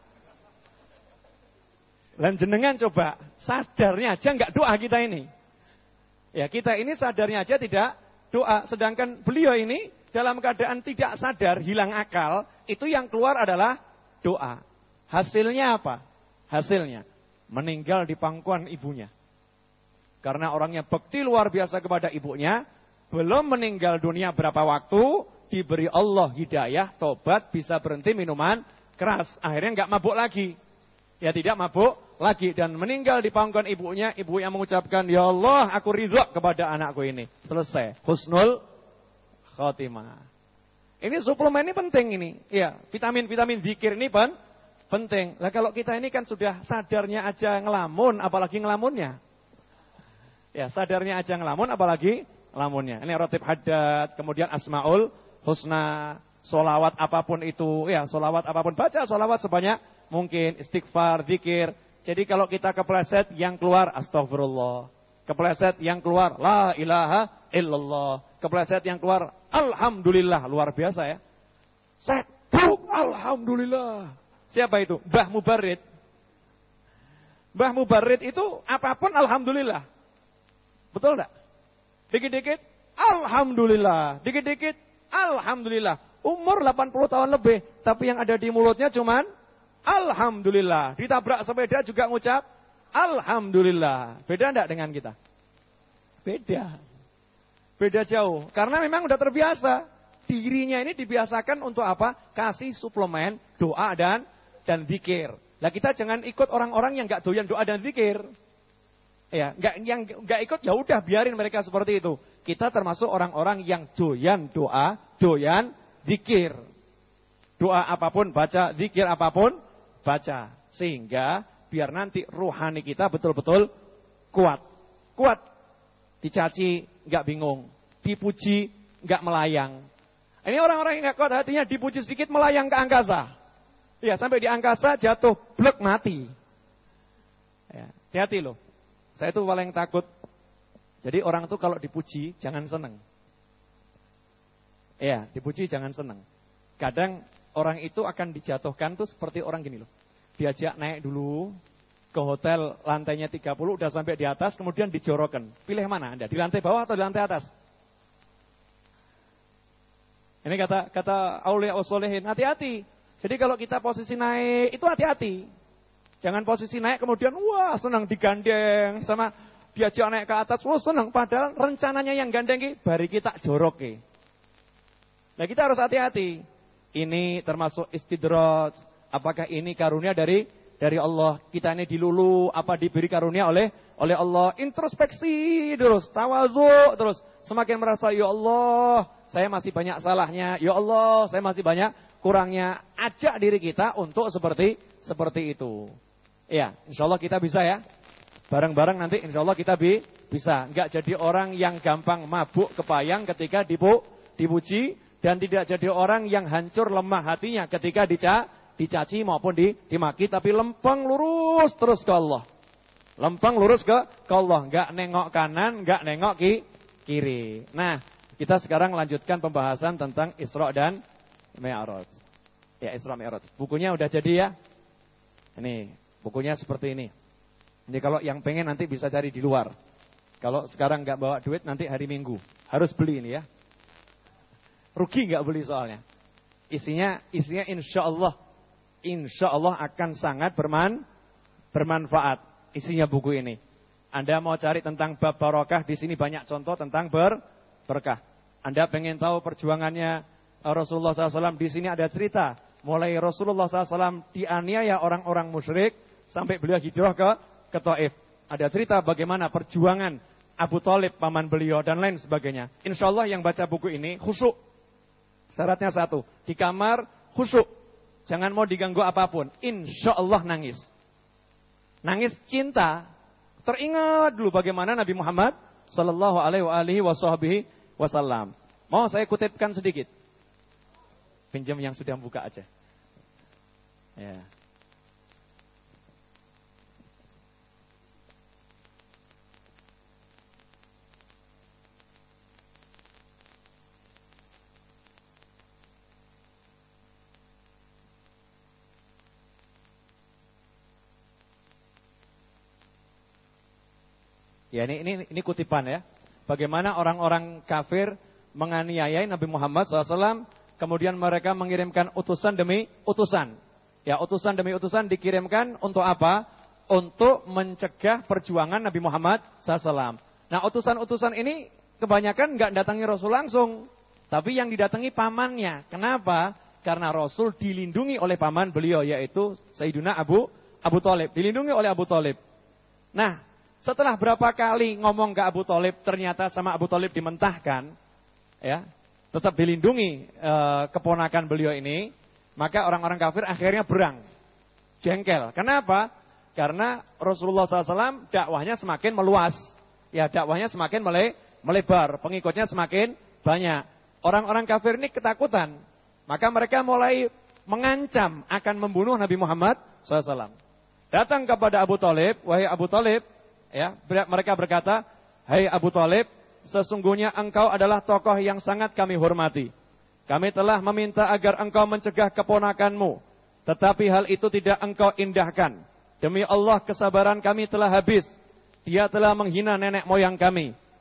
Dan jenengan coba, sadarnya aja enggak doa kita ini. Ya kita ini sadarnya aja tidak doa. Sedangkan beliau ini dalam keadaan tidak sadar, hilang akal. Itu yang keluar adalah doa. Hasilnya apa? Hasilnya meninggal di pangkuan ibunya. Karena orangnya bekti luar biasa kepada ibunya. Belum meninggal dunia berapa waktu. Diberi Allah hidayah, tobat, bisa berhenti minuman keras. Akhirnya nggak mabuk lagi. Ya tidak mabuk lagi dan meninggal di pangkuan ibunya. Ibu yang mengucapkan, ya Allah aku ridha kepada anakku ini. Selesai. Husnul khotimah. Ini suplemen ini penting ini. Ya, vitamin-vitamin zikir ini pen, penting. Lah kalau kita ini kan sudah sadarnya aja ngelamun, apalagi ngelamunnya. Ya, sadarnya aja ngelamun, apalagi ngelamunnya. Ini rotib haddad, kemudian Asmaul Husna, solawat apapun itu. Ya, solawat apapun. Baca solawat sebanyak mungkin, istighfar, zikir. Jadi kalau kita kepleset yang keluar astagfirullah. Kepleset yang keluar la ilaha illallah. Kepleset yang keluar alhamdulillah. Luar biasa ya. Setuk alhamdulillah. Siapa itu? Mbah Mubarrid. Mbah Mubarrid itu apapun alhamdulillah. Betul enggak? Dikit-dikit alhamdulillah. Dikit-dikit, alhamdulillah. Umur delapan puluh tahun lebih, tapi yang ada di mulutnya cuman alhamdulillah. Ditabrak sepeda juga ngucap alhamdulillah. Beda enggak dengan kita? Beda. Beda jauh. Karena memang udah terbiasa. Dirinya ini dibiasakan untuk apa? Kasih suplemen, doa dan dan zikir. Lah kita jangan ikut orang-orang yang enggak doyan doa dan zikir. Ya, enggak yang enggak ikut ya udah biarin mereka seperti itu. Kita termasuk orang-orang yang doyan doa, doyan zikir. Doa apapun baca, zikir apapun baca. Sehingga biar nanti rohani kita betul-betul kuat. Kuat. Dicaci enggak bingung, dipuji enggak melayang. Ini orang-orang yang enggak kuat hatinya, dipuji sedikit melayang ke angkasa. Ya, sampai di angkasa jatuh blek mati. Ya, hati-hati loh. Saya tuh paling takut. Jadi orang tuh kalau dipuji jangan seneng. Ya, dipuji jangan seneng. Kadang orang itu akan dijatuhkan tuh seperti orang gini loh. Diajak naik dulu ke hotel lantainya tiga puluh, udah sampai di atas, kemudian dijorokan. Pilih mana Anda? Di lantai bawah atau di lantai atas? Ini kata kata aulia usolehin, hati-hati. Jadi kalau kita posisi naik, itu hati-hati. Jangan posisi naik kemudian, wah senang digandeng, sama diajak naik ke atas, wah senang. Padahal rencananya yang gandeng, bari kita jorok. Nah kita harus hati-hati. Ini termasuk istidraj. Apakah ini karunia dari dari Allah? Kita ini dilulu apa diberi karunia oleh oleh Allah? Introspeksi terus, tawadhu terus. Semakin merasa ya Allah, saya masih banyak salahnya. Ya Allah, saya masih banyak kurangnya. Ajak diri kita untuk seperti seperti itu. Ya, insyaallah kita bisa ya. Bareng-bareng nanti insyaallah kita bi, bisa. Enggak jadi orang yang gampang mabuk kepayang ketika dipu, dipuji. Dan tidak jadi orang yang hancur lemah hatinya ketika dica, dicaci maupun di, dimaki. Tapi lempeng lurus terus ke Allah. Lempeng lurus ke, ke Allah. Enggak nengok kanan, enggak nengok ki, kiri. Nah, kita sekarang lanjutkan pembahasan tentang Isra dan Mi'raj. Ya, Isra Mi'raj. Bukunya udah jadi ya. Ini, bukunya seperti ini. Ini kalau yang pengen nanti bisa cari di luar. Kalau sekarang enggak bawa duit nanti hari Minggu. Harus beli ini ya. Rugi nggak beli soalnya. Isinya, isinya insya Allah, insya Allah akan sangat berman, bermanfaat. Isinya buku ini. Anda mau cari tentang bab barokah, di sini banyak contoh tentang ber, berkah. Anda pengen tahu perjuangannya Rasulullah shallallahu alaihi wasallam, di sini ada cerita. Mulai Rasulullah shallallahu alaihi wasallam dianiaya orang-orang musyrik sampai beliau hijrah ke ke Taif. Ada cerita bagaimana perjuangan Abu Thalib paman beliau dan lain sebagainya. Insya Allah yang baca buku ini khusyuk. Syaratnya satu, di kamar khusyuk, jangan mau diganggu apapun. Insya Allah nangis, nangis cinta. Teringat dulu bagaimana Nabi Muhammad Sallallahu Alaihi Wasallam. Mau saya kutipkan sedikit, pinjam yang sudah buka aja. Ya. Ya ini, ini ini kutipan ya. Bagaimana orang-orang kafir menganiayai Nabi Muhammad shallallahu alaihi wasallam, kemudian mereka mengirimkan utusan demi utusan. Ya, utusan demi utusan dikirimkan untuk apa? Untuk mencegah perjuangan Nabi Muhammad shallallahu alaihi wasallam. Nah, utusan-utusan ini kebanyakan nggak datangi Rasul langsung, tapi yang didatangi pamannya. Kenapa? Karena Rasul dilindungi oleh paman beliau, yaitu Sayyidina Abu Abu Thalib. Dilindungi oleh Abu Thalib. Nah, setelah berapa kali ngomong ke Abu Thalib, ternyata sama Abu Thalib dimentahkan, ya, tetap dilindungi e, keponakan beliau ini, maka orang-orang kafir akhirnya berang, jengkel. Kenapa? Karena Rasulullah shallallahu alaihi wasallam dakwahnya semakin meluas, ya dakwahnya semakin mele, melebar, pengikutnya semakin banyak. Orang-orang kafir ini ketakutan, maka mereka mulai mengancam akan membunuh Nabi Muhammad shallallahu alaihi wasallam. Datang kepada Abu Thalib, wahai Abu Thalib. Ya, mereka berkata, hai Abu Thalib, sesungguhnya engkau adalah tokoh yang sangat kami hormati. Kami telah meminta agar engkau mencegah keponakanmu, tetapi hal itu tidak engkau indahkan. Demi Allah kesabaran kami telah habis. Dia telah menghina nenek moyang kami.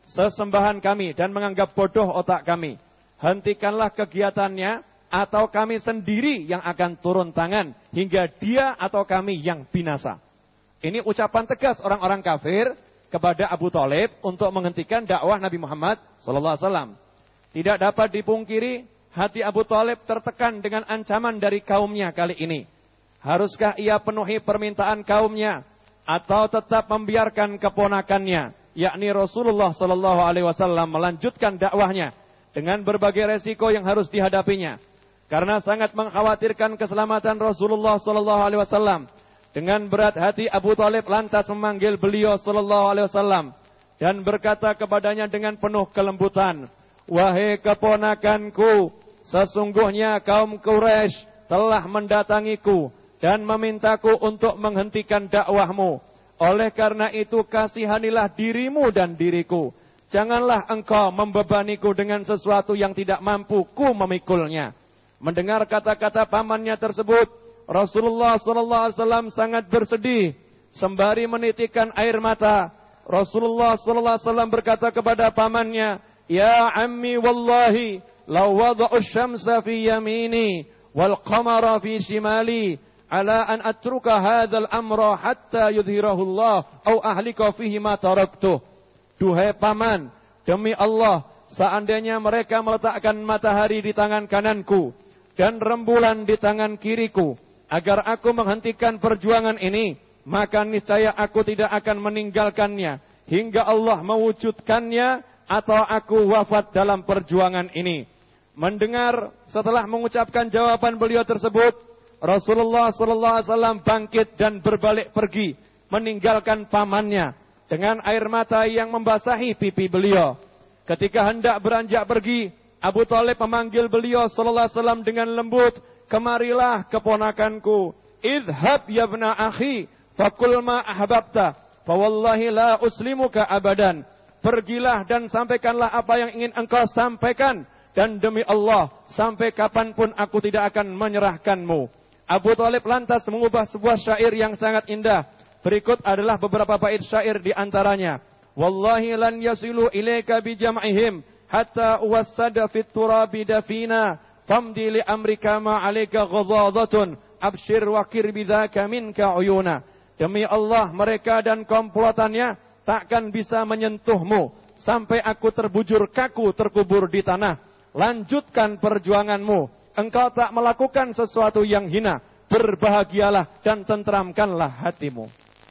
sesembahan kami dan menganggap bodoh otak kami. Hentikanlah kegiatannya atau kami sendiri yang akan turun tangan hingga dia atau kami yang binasa. Ini ucapan tegas orang-orang kafir kepada Abu Thalib untuk menghentikan dakwah Nabi Muhammad sallallahu alaihi wasallam. Tidak dapat dipungkiri, hati Abu Thalib tertekan dengan ancaman dari kaumnya kali ini. Haruskah ia penuhi permintaan kaumnya atau tetap membiarkan keponakannya, yakni Rasulullah sallallahu alaihi wasallam melanjutkan dakwahnya dengan berbagai resiko yang harus dihadapinya? Karena sangat mengkhawatirkan keselamatan Rasulullah sallallahu alaihi wasallam, dengan berat hati Abu Thalib lantas memanggil beliau sallallahu alaihi wasallam dan berkata kepadanya dengan penuh kelembutan, "Wahai keponakanku, sesungguhnya kaum Quraisy telah mendatangiku dan memintaku untuk menghentikan dakwahmu. Oleh karena itu kasihanilah dirimu dan diriku. Janganlah engkau membebaniku dengan sesuatu yang tidak mampu ku memikulnya." Mendengar kata-kata pamannya tersebut, Rasulullah sallallahu alaihi wasallam sangat bersedih sembari menitikkan air mata. Rasulullah sallallahu alaihi wasallam berkata kepada pamannya, "Ya ammi wallahi law wada'u asy-syamsa fi yamini wal qamara fi shimali ala an atruka hadzal amra hatta yudhhirahu Allah aw ahlika fihi ma taraktuh." Duhai paman, demi Allah, seandainya mereka meletakkan matahari di tangan kananku dan rembulan di tangan kiriku agar aku menghentikan perjuangan ini, maka niscaya aku tidak akan meninggalkannya hingga Allah mewujudkannya atau aku wafat dalam perjuangan ini. Mendengar setelah mengucapkan jawaban beliau tersebut, Rasulullah sallallahu alaihi wasallam bangkit dan berbalik pergi, meninggalkan pamannya dengan air mata yang membasahi pipi beliau. Ketika hendak beranjak pergi, Abu Thalib memanggil beliau sallallahu alaihi wasallam dengan lembut, "Kemarilah keponakanku, idhab ya ibna akhi, faqul ma ahbabta, fa wallahi la uslimuka abadan." Pergilah dan sampaikanlah apa yang ingin engkau sampaikan, dan demi Allah, sampai kapanpun aku tidak akan menyerahkanmu. Abu Thalib lantas mengubah sebuah syair yang sangat indah. Berikut adalah beberapa bait syair di antaranya. "Wallahi lan yasilu ilaika bi jam'ihim hatta uwassada fit turabi dafina. Famdi li amrika ma 'alaika ghadhadatun abshir wa kir bidzaka minka uyuna." Demi Allah, mereka dan komplotannya takkan bisa menyentuhmu sampai aku terbujur kaku terkubur di tanah. Lanjutkan perjuanganmu. Engkau tak melakukan sesuatu yang hina. Berbahagialah dan tentramkanlah hatimu.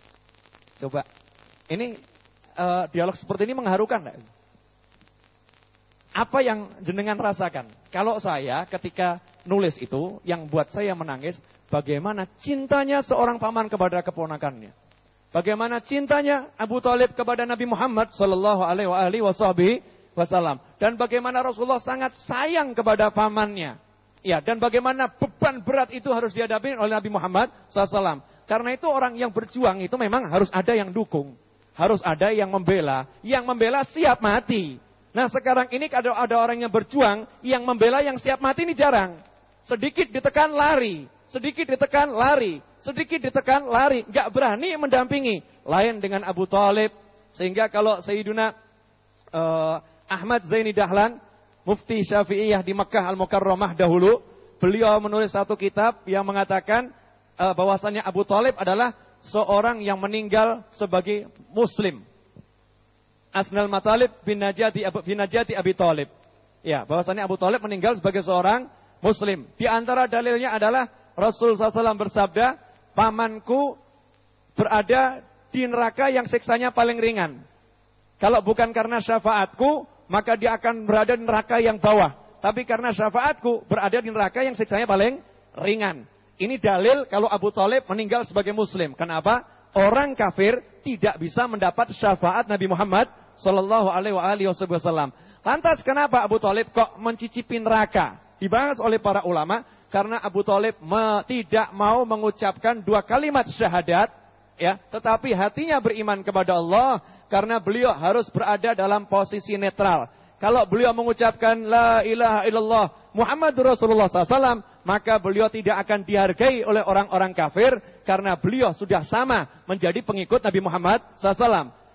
Coba, ini uh, dialog seperti ini mengharukan enggak? Apa yang jenengan rasakan? Kalau saya ketika nulis itu, yang buat saya menangis, bagaimana cintanya seorang paman kepada keponakannya. Bagaimana cintanya Abu Thalib kepada Nabi Muhammad sallallahu alaihi wasallam. Dan bagaimana Rasulullah sangat sayang kepada pamannya. Ya, dan bagaimana beban berat itu harus dihadapi oleh Nabi Muhammad sallallahu alaihi wasallam. Karena itu orang yang berjuang itu memang harus ada yang dukung. Harus ada yang membela. Yang membela siap mati. Nah sekarang ini ada, ada orang yang berjuang, yang membela yang siap mati ini jarang. Sedikit ditekan lari, sedikit ditekan lari, sedikit ditekan lari. Gak berani mendampingi. Lain dengan Abu Thalib. Sehingga kalau Sayyiduna uh, Ahmad Zaini Dahlan, Mufti Syafi'iyah di Makkah Al-Mukarramah dahulu, beliau menulis satu kitab yang mengatakan uh, bahwasannya Abu Thalib adalah seorang yang meninggal sebagai Muslim. Asnal Matalib bin Najati, bin Najati Abi Thalib. Ya, bahwasannya Abu Thalib meninggal sebagai seorang Muslim. Di antara dalilnya adalah Rasul sallallahu alaihi wasallam bersabda, "Pamanku berada di neraka yang siksanya paling ringan. Kalau bukan karena syafaatku, maka dia akan berada di neraka yang bawah. Tapi karena syafaatku, berada di neraka yang siksanya paling ringan." Ini dalil kalau Abu Thalib meninggal sebagai Muslim. Kenapa? Orang kafir tidak bisa mendapat syafaat Nabi Muhammad sallallahu alaihi wasallam. Lantas kenapa Abu Thalib kok mencicipi neraka? Dibahas oleh para ulama karena Abu Thalib me, tidak mau mengucapkan dua kalimat syahadat, ya, tetapi hatinya beriman kepada Allah karena beliau harus berada dalam posisi netral. Kalau beliau mengucapkan la ilaha illallah Muhammadur Rasulullah sallallahu alaihi wasallam, maka beliau tidak akan dihargai oleh orang-orang kafir karena beliau sudah sama menjadi pengikut Nabi Muhammad sallallahu alaihi wasallam.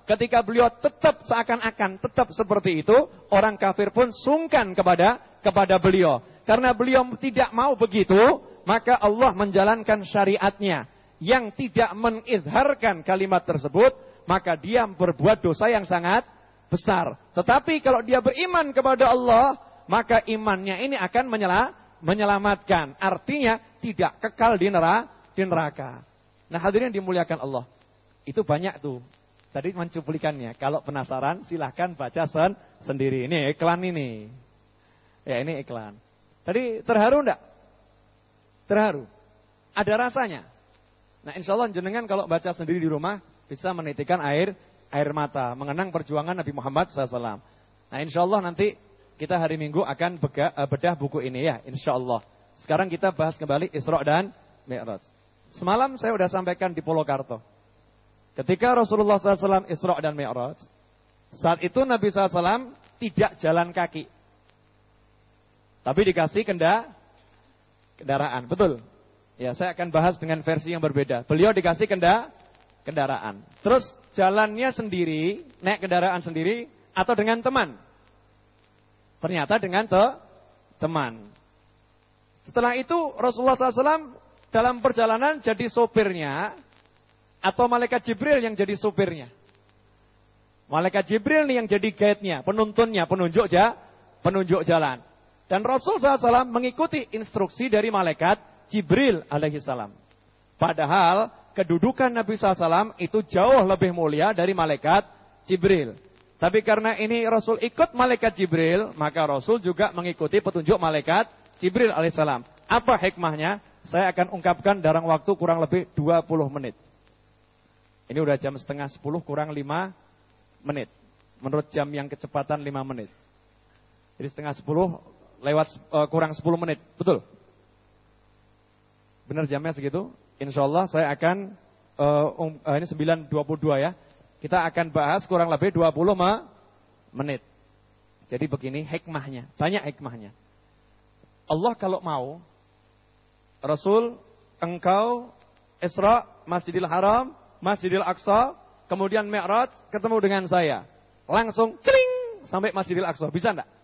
ketika beliau tetap seakan-akan tetap seperti itu, orang kafir pun sungkan kepada kepada beliau. Karena beliau tidak mau begitu, maka Allah menjalankan syariatnya yang tidak mengizharkan kalimat tersebut, maka dia berbuat dosa yang sangat besar. Tetapi kalau dia beriman kepada Allah, maka imannya ini akan menyela, menyelamatkan. Artinya tidak kekal di neraka, di neraka. Nah, hadirin dimuliakan Allah. Itu banyak tuh. Tadi mencuplikannya. Kalau penasaran silahkan baca sen sendiri. Ini iklan ini. Ya, ini iklan. Tadi terharu enggak? Terharu. Ada rasanya. Nah, insya Allah jenengan kalau baca sendiri di rumah bisa menitikan air air mata mengenang perjuangan Nabi Muhammad shallallahu alaihi wasallam. Nah, insya Allah nanti kita hari Minggu akan bega, bedah buku ini ya, insya Allah. Sekarang kita bahas kembali Isra dan Mi'raj. Semalam saya sudah sampaikan di Polokarto. Ketika Rasulullah shallallahu alaihi wasallam Isra dan Mi'raj, saat itu Nabi shallallahu alaihi wasallam tidak jalan kaki, tapi dikasih kenda, kendaraan, betul? Ya, saya akan bahas dengan versi yang berbeda. Beliau dikasih kenda, kendaraan. Terus jalannya sendiri, naik kendaraan sendiri, atau dengan teman? Ternyata dengan te, teman. Setelah itu Rasulullah shallallahu alaihi wasallam dalam perjalanan jadi sopirnya, atau malaikat Jibril yang jadi sopirnya? Malaikat Jibril nih yang jadi guide-nya, penuntunnya, penunjuk, ja, penunjuk jalan. Dan Rasul shallallahu alaihi wasallam mengikuti instruksi dari malaikat Jibril alaihissalam. Padahal kedudukan Nabi shallallahu alaihi wasallam itu jauh lebih mulia dari malaikat Jibril. Tapi karena ini Rasul ikut malaikat Jibril, maka Rasul juga mengikuti petunjuk malaikat Jibril alaihissalam. Apa hikmahnya? Saya akan ungkapkan dalam waktu kurang lebih dua puluh menit. Ini udah jam setengah sepuluh kurang lima menit. Menurut jam yang kecepatan lima menit. Jadi setengah sepuluh lewat uh, kurang sepuluh menit. Betul? Benar jamnya segitu? Insya Allah saya akan, uh, um, uh, ini sembilan dua puluh dua ya. Kita akan bahas kurang lebih dua puluh menit. Jadi begini hikmahnya. Banyak hikmahnya. Allah kalau mau, Rasul, engkau Isra, Masjidil Haram, Masjidil Aqsa, kemudian Mi'raj, ketemu dengan saya. Langsung cering sampai Masjidil Aqsa. Bisa enggak?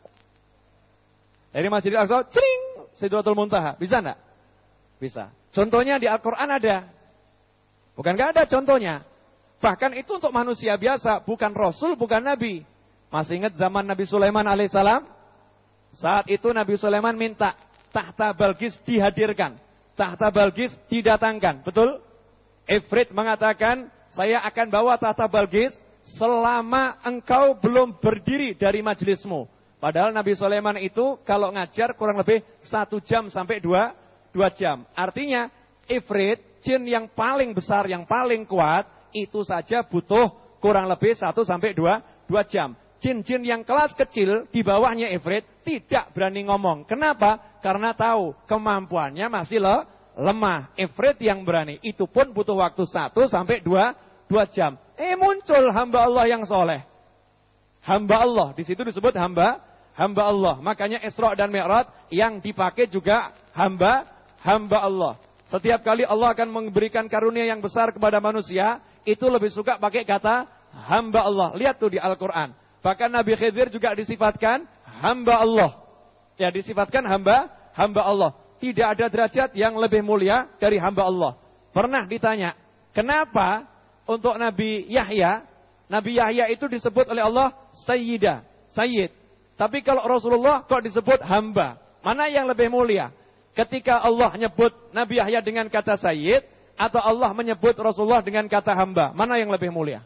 Dari Masjidil Aqsa, cering Sidratul Muntaha. Bisa enggak? Bisa. Contohnya di Al-Quran ada. Bukan enggak ada contohnya. Bahkan itu untuk manusia biasa, bukan Rasul, bukan Nabi. Masih ingat zaman Nabi Sulaiman alaihissalam? Saat itu Nabi Sulaiman minta tahta Balqis dihadirkan. Tahta Balqis didatangkan. Betul? Ifrit mengatakan, saya akan bawa tahta Balqis selama engkau belum berdiri dari majelismu. Padahal Nabi Sulaiman itu kalau ngajar kurang lebih satu jam sampai dua, dua jam. Artinya Ifrit, jin yang paling besar, yang paling kuat, itu saja butuh kurang lebih satu sampai dua, dua jam. Jin-jin yang kelas kecil di bawahnya Ifrit tidak berani ngomong. Kenapa? Karena tahu kemampuannya masih le, lemah. Ifrit yang berani itu pun butuh waktu satu sampai dua, dua jam. Eh muncul hamba Allah yang soleh. Hamba Allah, di situ disebut hamba, hamba Allah. Makanya Isra dan Mi'raj yang dipakai juga hamba, hamba Allah. Setiap kali Allah akan memberikan karunia yang besar kepada manusia, itu lebih suka pakai kata hamba Allah. Lihat tuh di Al-Quran. Bahkan Nabi Khidir juga disifatkan hamba Allah. Ya, disifatkan hamba, hamba Allah. Tidak ada derajat yang lebih mulia dari hamba Allah. Pernah ditanya, kenapa untuk Nabi Yahya, Nabi Yahya itu disebut oleh Allah Sayyidah, Sayyid. Tapi kalau Rasulullah kok disebut hamba? Mana yang lebih mulia? Ketika Allah menyebut Nabi Yahya dengan kata Sayyid, atau Allah menyebut Rasulullah dengan kata hamba? Mana yang lebih mulia?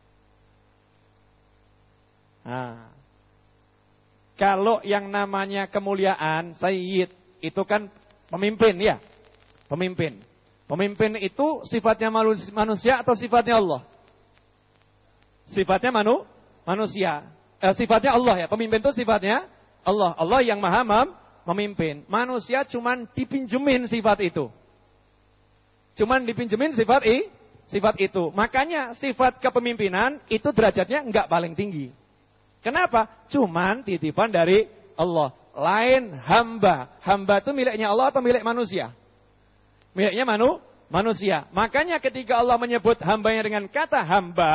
Nah, kalau yang namanya kemuliaan Sayyid itu kan pemimpin ya, pemimpin. Pemimpin itu sifatnya manusia atau sifatnya Allah? Sifatnya manu, manusia. Eh, sifatnya Allah ya. Pemimpin itu sifatnya Allah. Allah yang maha mem, memimpin. Manusia cuman dipinjemin sifat itu. Cuman dipinjemin sifat i, sifat itu. Makanya sifat kepemimpinan itu derajatnya enggak paling tinggi. Kenapa? Cuman titipan dari Allah. Lain hamba. Hamba itu miliknya Allah atau milik manusia? Miliknya manu, manusia. Makanya ketika Allah menyebut hambanya dengan kata hamba,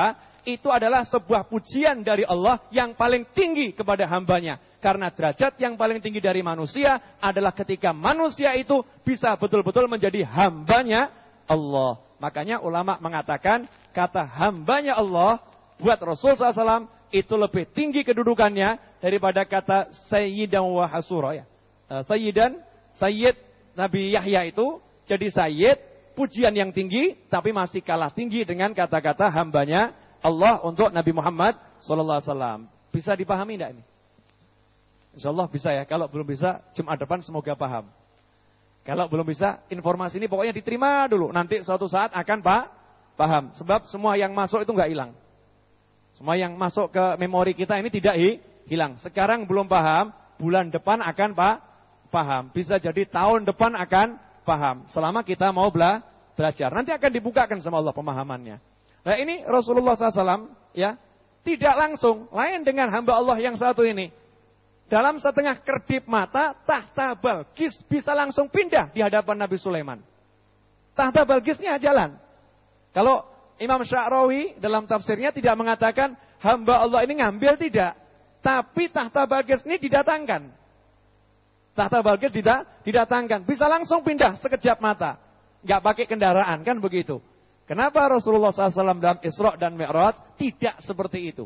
itu adalah sebuah pujian dari Allah yang paling tinggi kepada hambanya. Karena derajat yang paling tinggi dari manusia adalah ketika manusia itu bisa betul-betul menjadi hambanya Allah. Makanya ulama mengatakan kata hambanya Allah buat Rasul shallallahu alaihi wasallam itu lebih tinggi kedudukannya daripada kata sayyidan wa hasura ya. Sayyidan, sayyid Nabi Yahya itu jadi sayyid, pujian yang tinggi tapi masih kalah tinggi dengan kata-kata hambanya Allah untuk Nabi Muhammad shallallahu alaihi wasallam. Bisa dipahami enggak ini? Insyaallah bisa ya. Kalau belum bisa, Jumat depan semoga paham. Kalau belum bisa, informasi ini pokoknya diterima dulu. Nanti suatu saat akan pak paham. Sebab semua yang masuk itu enggak hilang. Semua yang masuk ke memori kita ini tidak hi, hilang. Sekarang belum paham, bulan depan akan pak paham. Bisa jadi tahun depan akan paham. Selama kita mau bela, belajar. Nanti akan dibukakan sama Allah pemahamannya. Nah ini Rasulullah shallallahu alaihi wasallam ya, tidak langsung. Lain dengan hamba Allah yang satu ini. Dalam setengah kedip mata, tahta Balqis bisa langsung pindah di hadapan Nabi Sulaiman. Tahta Balqisnya jalan. Kalau Imam Sya'rawi dalam tafsirnya tidak mengatakan hamba Allah ini ngambil, tidak. Tapi tahta Balqis ini didatangkan. Tahta Balqis didatangkan. Bisa langsung pindah sekejap mata. Nggak pakai kendaraan, kan begitu. Kenapa Rasulullah shallallahu alaihi wasallam dalam Isra dan Mi'raj tidak seperti itu?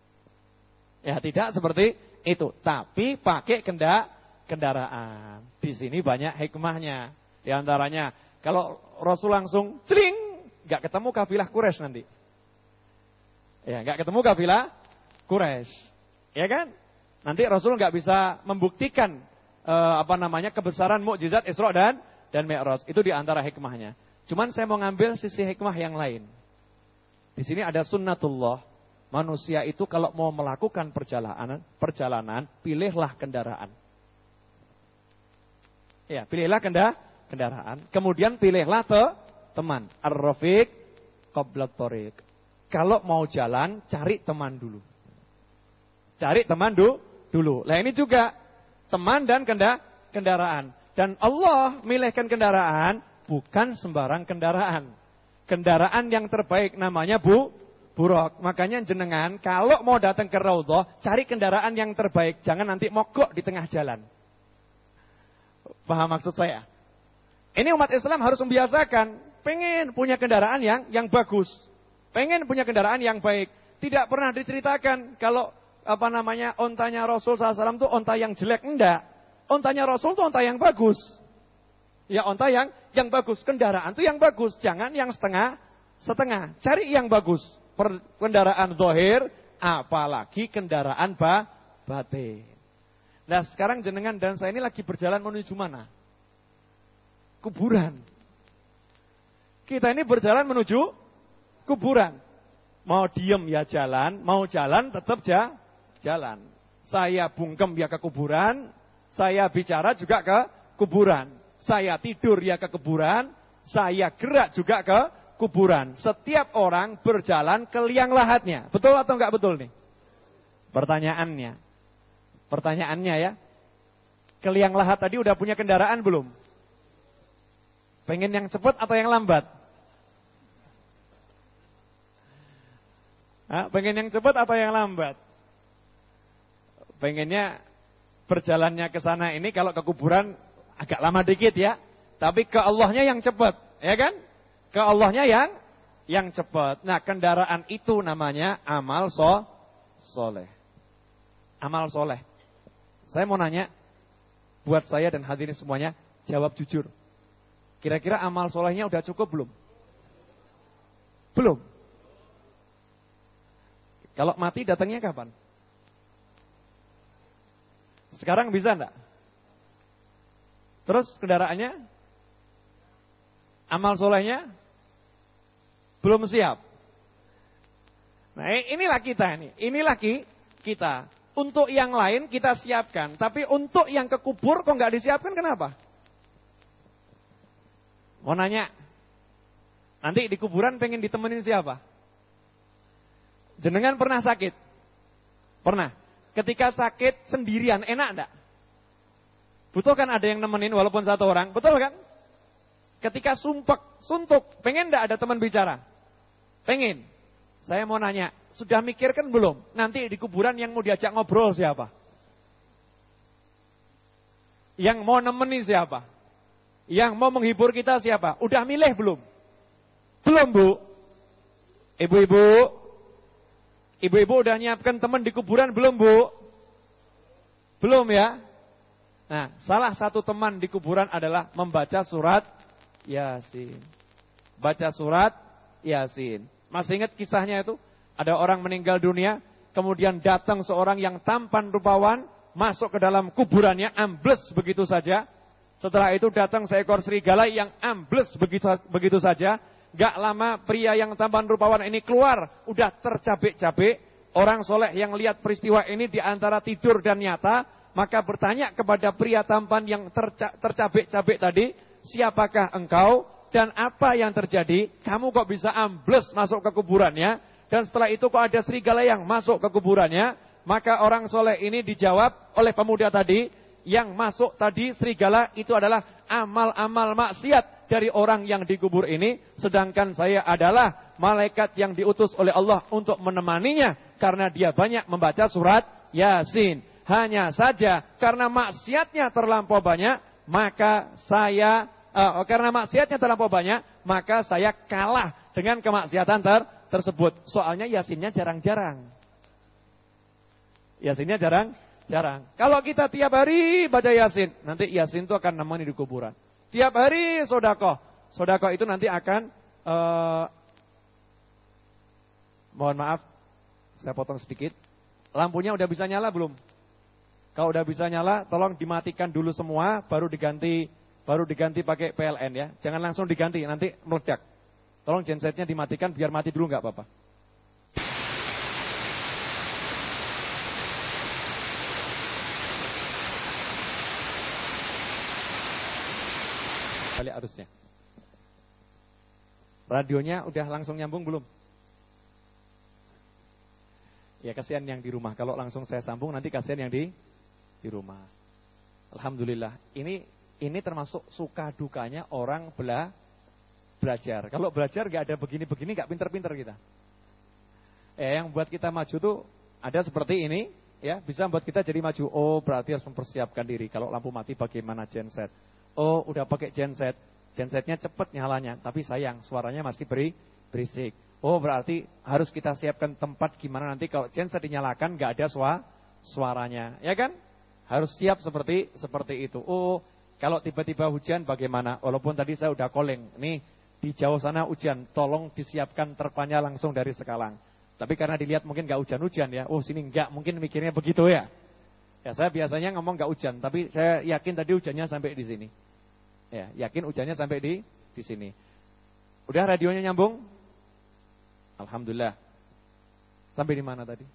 Ya tidak seperti itu. Tapi pakai kenda, kendaraan. Di sini banyak hikmahnya. Di antaranya, kalau Rasul langsung celing, nggak ketemu kafilah Quraisy nanti. Ya, nggak ketemu kafilah Quraisy. Ya kan? Nanti Rasul nggak bisa membuktikan eh, apa namanya kebesaran mukjizat Isra dan dan Mi'raj. Itu di antara hikmahnya. Cuman saya mau ngambil sisi hikmah yang lain. Di sini ada sunnatullah. Manusia itu kalau mau melakukan perjalanan, perjalanan, pilihlah kendaraan. Ya, pilihlah kenda, kendaraan. Kemudian pilihlah te, teman. Ar-rafiq qablat thoriq. Kalau mau jalan, cari teman dulu. Cari teman du, dulu. Nah ini juga teman dan kenda, kendaraan. Dan Allah milihkan kendaraan bukan sembarang kendaraan. Kendaraan yang terbaik namanya bu, buruk. Makanya jenengan kalau mau datang ke Raudhah, cari kendaraan yang terbaik. Jangan nanti mogok di tengah jalan. Paham maksud saya? Ini umat Islam harus membiasakan. Pengen punya kendaraan yang yang bagus. Pengen punya kendaraan yang baik. Tidak pernah diceritakan kalau apa namanya ontanya Rasul shallallahu alaihi wasallam itu onta yang jelek. Enggak. Ontanya Rasul itu onta yang bagus. Ya onta yang yang bagus. Kendaraan itu yang bagus. Jangan yang setengah setengah. Cari yang bagus. Kendaraan zahir, apalagi kendaraan ba, batin. Nah sekarang jenengan dan saya ini lagi berjalan menuju mana? Kuburan. Kita ini berjalan menuju kuburan. Mau diem ya jalan, mau jalan tetap ja, jalan. Saya bungkem ya ke kuburan, saya bicara juga ke kuburan. Saya tidur ya ke kuburan, saya gerak juga ke kuburan. Setiap orang berjalan ke liang lahatnya. Betul atau enggak betul nih? Pertanyaannya. Pertanyaannya ya. Ke liang lahat tadi udah punya kendaraan belum? Pengen yang cepat atau yang lambat? Hah? Pengen yang cepat atau yang lambat? Pengennya berjalannya ke sana ini kalau ke kuburan agak lama dikit ya. Tapi ke Allahnya yang cepat, ya kan? Ke Allahnya yang yang cepat. Nah, kendaraan itu namanya amal so, soleh. Amal soleh. Saya mau nanya, buat saya dan hadirin semuanya, jawab jujur. Kira-kira amal solehnya udah cukup belum? Belum. Kalau mati datangnya kapan? Sekarang bisa enggak? Terus kendaraannya? Amal solehnya? Belum siap. Nah inilah kita ini. Inilah kita. Untuk yang lain kita siapkan. Tapi untuk yang ke kubur kok nggak disiapkan kenapa? Mau nanya. Nanti di kuburan pengen ditemenin siapa? Jenengan pernah sakit? Pernah. Ketika sakit sendirian enak enggak? Butuh kan ada yang nemenin walaupun satu orang. Betul kan? Ketika sumpek, suntuk, pengen enggak ada teman bicara? Pengen. Saya mau nanya, sudah mikirkan belum? Nanti di kuburan yang mau diajak ngobrol siapa? Yang mau nemeni siapa? Yang mau menghibur kita siapa? Udah milih belum? Belum, Bu. Ibu-ibu, ibu-ibu udah nyiapkan teman di kuburan belum, Bu? Belum ya? Nah, salah satu teman di kuburan adalah membaca surat Yasin. Baca surat Yasin. Masih ingat kisahnya itu? Ada orang meninggal dunia, kemudian datang seorang yang tampan rupawan, masuk ke dalam kuburannya, ambles begitu saja. Setelah itu datang seekor serigala yang ambles begitu begitu saja. Gak lama pria yang tampan rupawan ini keluar, udah tercabik-cabik. Orang soleh yang lihat peristiwa ini di antara tidur dan nyata, maka bertanya kepada pria tampan yang terca tercabik-cabik tadi, siapakah engkau dan apa yang terjadi? Kamu kok bisa ambles masuk ke kuburannya? Dan setelah itu kok ada serigala yang masuk ke kuburannya? Maka orang soleh ini dijawab oleh pemuda tadi, yang masuk tadi serigala itu adalah amal-amal maksiat dari orang yang dikubur ini. Sedangkan saya adalah malaikat yang diutus oleh Allah untuk menemaninya, karena dia banyak membaca surat Yasin. Hanya saja karena maksiatnya terlampau banyak, maka saya uh, karena maksiatnya terlampau banyak, maka saya kalah dengan kemaksiatan ter tersebut. Soalnya Yasinnya jarang-jarang. Yasinnya jarang-jarang. Kalau kita tiap hari baca Yasin, nanti Yasin itu akan nemani di kuburan. Tiap hari sodakoh, sodakoh itu nanti akan uh, mohon maaf, saya potong sedikit. Lampunya udah bisa nyala belum? Kalau udah bisa nyala, tolong dimatikan dulu semua, baru diganti, baru diganti pakai P L N ya. Jangan langsung diganti, nanti meledak. Tolong gensetnya dimatikan, biar mati dulu nggak apa-apa. Balik arusnya. Radionya udah langsung nyambung belum? Ya kasihan yang di rumah. Kalau langsung saya sambung nanti kasihan yang di di rumah. Alhamdulillah. Ini ini termasuk suka dukanya orang bela, belajar. Kalau belajar gak ada begini-begini, gak pinter-pinter kita. Eh, yang buat kita maju tuh ada seperti ini, ya bisa buat kita jadi maju. Oh berarti harus mempersiapkan diri. Kalau lampu mati bagaimana genset? Oh udah pakai genset, gensetnya cepet nyalanya, tapi sayang suaranya masih beri berisik. Oh berarti harus kita siapkan tempat gimana nanti kalau genset dinyalakan gak ada suara suaranya, ya kan? Harus siap seperti seperti itu. Oh, kalau tiba-tiba hujan bagaimana? Walaupun tadi saya udah calling, nih di jauh sana hujan, tolong disiapkan terpanya langsung dari sekarang. Tapi karena dilihat mungkin gak hujan-hujan ya. Oh sini enggak, mungkin mikirnya begitu ya. Ya saya biasanya ngomong gak hujan, tapi saya yakin tadi hujannya sampai di sini. Ya, yakin hujannya sampai di di sini. Udah radionya nyambung? Alhamdulillah. Sampai di mana tadi?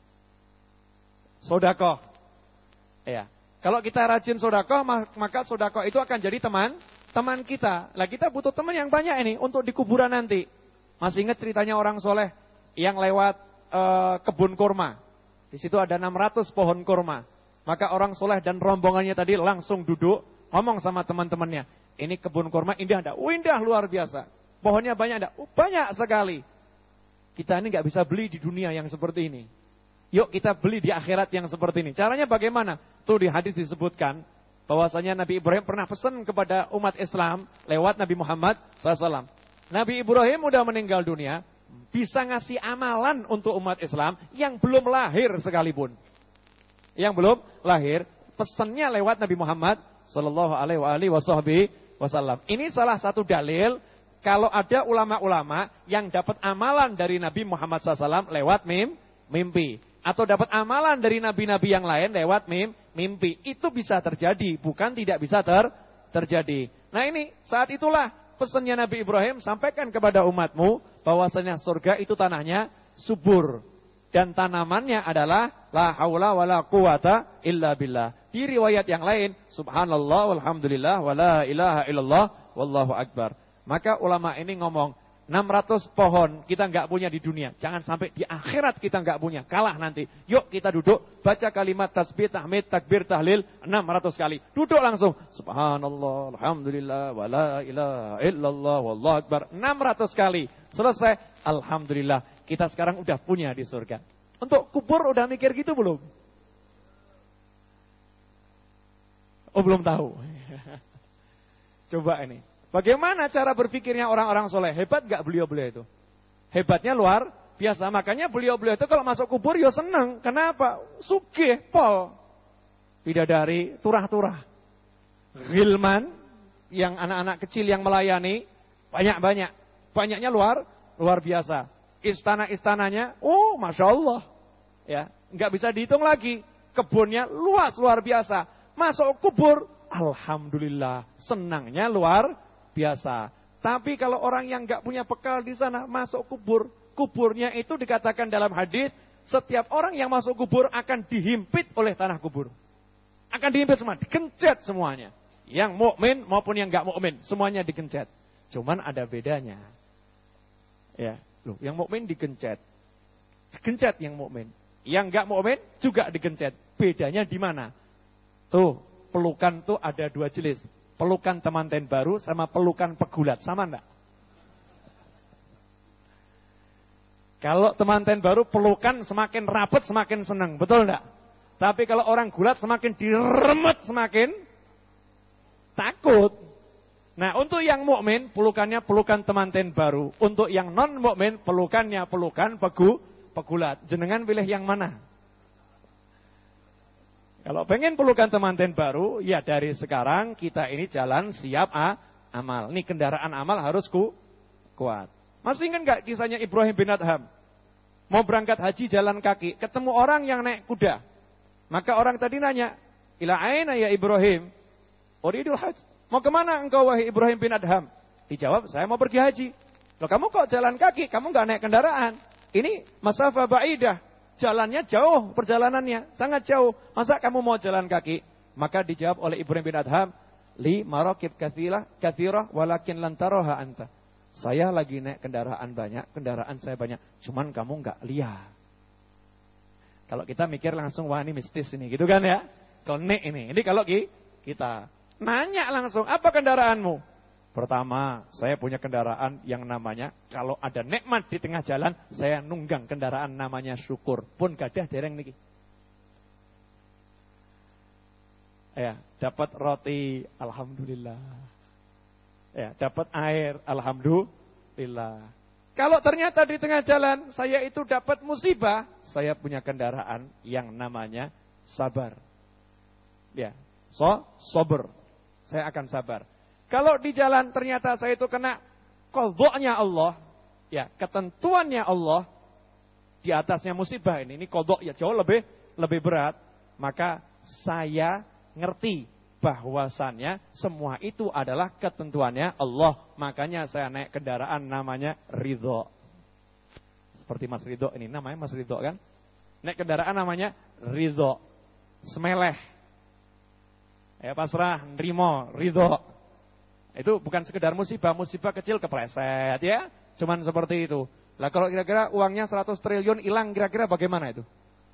Sodakoh. Ya. Kalau kita rajin sodakoh, maka sodakoh itu akan jadi teman teman kita. Lah kita butuh teman yang banyak ini untuk di kuburan nanti. Masih ingat ceritanya orang soleh yang lewat e, kebun kurma. Di situ ada enam ratus pohon kurma. Maka orang soleh dan rombongannya tadi langsung duduk, ngomong sama teman-temannya. Ini kebun kurma indah enggak? Oh, indah luar biasa. Pohonnya banyak enggak? Oh, banyak sekali. Kita ini nggak bisa beli di dunia yang seperti ini. Yuk kita beli di akhirat yang seperti ini. Caranya bagaimana? Tuh di hadis disebutkan bahwasanya Nabi Ibrahim pernah pesan kepada umat Islam lewat Nabi Muhammad shallallahu alaihi wasallam. Nabi Ibrahim udah meninggal dunia, bisa ngasih amalan untuk umat Islam yang belum lahir sekalipun. Yang belum lahir, pesannya lewat Nabi Muhammad shallallahu alaihi wasallam. Ini salah satu dalil kalau ada ulama-ulama yang dapat amalan dari Nabi Muhammad shallallahu alaihi wasallam lewat mim, mimpi. Atau dapat amalan dari nabi-nabi yang lain lewat mim, mimpi. Itu bisa terjadi, bukan tidak bisa ter, terjadi. Nah ini, saat itulah pesannya Nabi Ibrahim, sampaikan kepada umatmu bahwasanya surga itu tanahnya subur. Dan tanamannya adalah la haula wala quwata illa billah. Di riwayat yang lain, subhanallah walhamdulillah wala ilaha illallah wallahu akbar. Maka ulama ini ngomong, enam ratus pohon kita enggak punya di dunia. Jangan sampai di akhirat kita enggak punya. Kalah nanti. Yuk kita duduk, baca kalimat tasbih, tahmid, takbir, tahlil enam ratus kali. Duduk langsung. Subhanallah, alhamdulillah, wala ilaha illallah, wallahu akbar. enam ratus kali. Selesai. Alhamdulillah. kita sekarang udah punya di surga. Untuk kubur udah mikir gitu belum? Oh belum tahu. Coba ini. Bagaimana cara berpikirnya orang-orang soleh? Hebat gak beliau-beliau itu? Hebatnya luar biasa. Makanya beliau-beliau itu kalau masuk kubur ya senang. Kenapa? Sugih, pol. Bidadari, turah-turah. Gilman, yang anak-anak kecil yang melayani, banyak-banyak. Banyaknya luar luar biasa. Istana-istananya, oh Masya Allah. Ya, nggak bisa dihitung lagi. Kebunnya luas luar biasa. Masuk kubur, alhamdulillah, senangnya luar biasa. Tapi kalau orang yang nggak punya bekal di sana masuk kubur, kuburnya itu dikatakan dalam hadis, setiap orang yang masuk kubur akan dihimpit oleh tanah kubur. Akan dihimpit semua, dikencet semuanya. Yang mukmin maupun yang nggak mukmin, semuanya dikencet. Cuman ada bedanya. Ya, loh, yang mukmin dikencet. Dikencet yang mukmin. Yang nggak mukmin juga dikencet. Bedanya di mana? Tuh, pelukan tuh ada dua jenis. Pelukan temanten baru sama pelukan pegulat. Sama enggak? Kalau temanten baru pelukan semakin rapat semakin senang. Betul enggak? Tapi kalau orang gulat semakin diremet semakin takut. Nah, untuk yang mukmin pelukannya pelukan temanten baru. Untuk yang non mukmin pelukannya pelukan pegu, pegulat. Jenengan pilih yang mana? Kalau pengen pelukan temanten baru, ya dari sekarang kita ini jalan siap ah, amal. Nih kendaraan amal harus ku, kuat. Masih ingat gak kisahnya Ibrahim bin Adham? Mau berangkat haji jalan kaki, ketemu orang yang naik kuda. Maka orang tadi nanya, ila aina ya Ibrahim? Uridul haj. Mau kemana engkau wahai Ibrahim bin Adham? Dijawab, saya mau pergi haji. Loh kamu kok jalan kaki? Kamu gak naik kendaraan. Ini masafah ba'idah. Jalannya jauh, perjalanannya sangat jauh. Masa kamu mau jalan kaki? Maka dijawab oleh Ibrahim bin Adham, li marakib kathirah, kathirah walakin lantaroha anta. Saya lagi naik kendaraan banyak, kendaraan saya banyak. Cuman kamu enggak lihat. Kalau kita mikir langsung, wah ini mistis ini, gitu kan ya? Kalau nek ini, ini kalau kita nanya langsung, apa kendaraanmu? Pertama, saya punya kendaraan yang namanya, kalau ada nikmat di tengah jalan, saya nunggang kendaraan namanya syukur. Pun gadah dereng niki. Ya, dapat roti, alhamdulillah. Ya, dapat air, alhamdulillah. Kalau ternyata di tengah jalan saya itu dapat musibah, saya punya kendaraan yang namanya sabar. Ya, so sober. Saya akan sabar. Kalau di jalan ternyata saya itu kena qadha-nya Allah, ya, ketentuannya Allah di atasnya musibah ini, ini qadha ya jauh lebih lebih berat, maka saya ngerti bahwasannya semua itu adalah ketentuannya Allah. Makanya saya naik kendaraan namanya Ridho. Seperti Mas Ridho ini, namanya Mas Ridho kan? Naik kendaraan namanya Ridho. Semeleh. Ya pasrah, nerimo, Ridho. Itu bukan sekedar musibah, musibah kecil kepleset ya. Cuman seperti itu. Lah kalau kira-kira uangnya seratus triliun hilang, kira-kira bagaimana itu?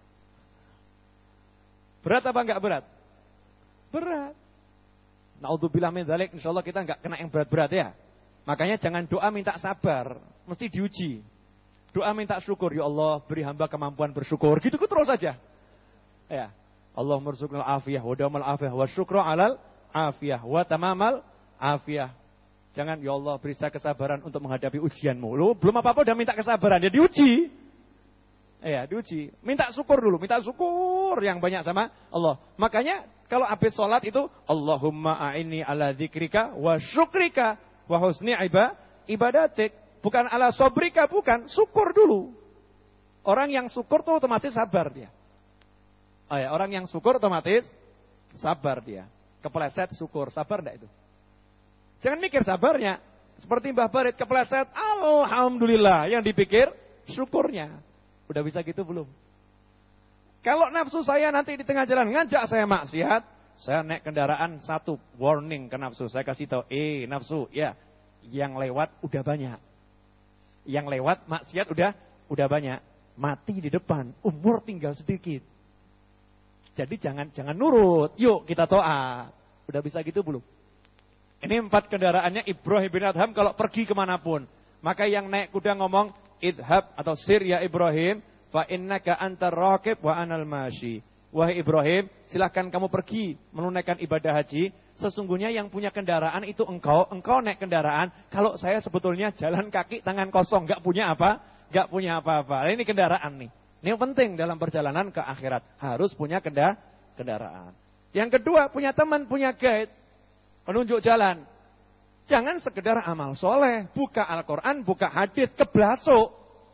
Berat apa enggak berat? Berat. Naudzubillah min dzalik, insyaallah kita enggak kena yang berat-berat ya. Makanya jangan doa minta sabar, mesti diuji. Doa minta syukur, ya Allah beri hamba kemampuan bersyukur. Gitu terus saja. Ya. Allahumma rzuqnal afiyah wa damal afiyah wa syukra 'alal afiyah wa tamamal afiyah. Jangan, ya Allah beri saya kesabaran untuk menghadapi ujianmu. Loh, belum apa-apa udah minta kesabaran, ya diuji. Ya, diuji. Minta syukur dulu, minta syukur yang banyak sama Allah. Makanya kalau habis sholat itu, Allahumma a'inni ala dzikrika wa syukrika wa husni ibadatik. Bukan ala sobrika, bukan. Syukur dulu. Orang yang syukur tuh otomatis sabar dia. Oh ya, orang yang syukur otomatis sabar dia. Kepleset syukur, sabar enggak itu? Jangan mikir sabarnya. Seperti Mbah Barit kepleset, alhamdulillah. Yang dipikir syukurnya. Udah bisa gitu belum? Kalau nafsu saya nanti di tengah jalan ngajak saya maksiat, saya naik kendaraan satu, warning ke nafsu. Saya kasih tahu, eh nafsu, ya, yang lewat udah banyak. Yang lewat maksiat udah udah banyak. Mati di depan, umur tinggal sedikit. Jadi jangan jangan nurut. Yuk kita taat. Udah bisa gitu belum? Ini empat kendaraannya Ibrahim bin Adham kalau pergi kemanapun. Maka yang naik kuda ngomong, idhab atau sir ya Ibrahim, fa innaka antar raqib wa anal masyi. Wahai Ibrahim, silakan kamu pergi menunaikan ibadah haji. Sesungguhnya yang punya kendaraan itu engkau, engkau naik kendaraan. Kalau saya sebetulnya jalan kaki tangan kosong, enggak punya apa? Enggak punya apa-apa. Nah, ini kendaraan nih. Ini yang penting dalam perjalanan ke akhirat, harus punya kenda kendaraan. Yang kedua, punya teman, punya guide, penunjuk jalan. Jangan sekedar amal soleh, buka Al-Quran, buka hadis, keblasuk.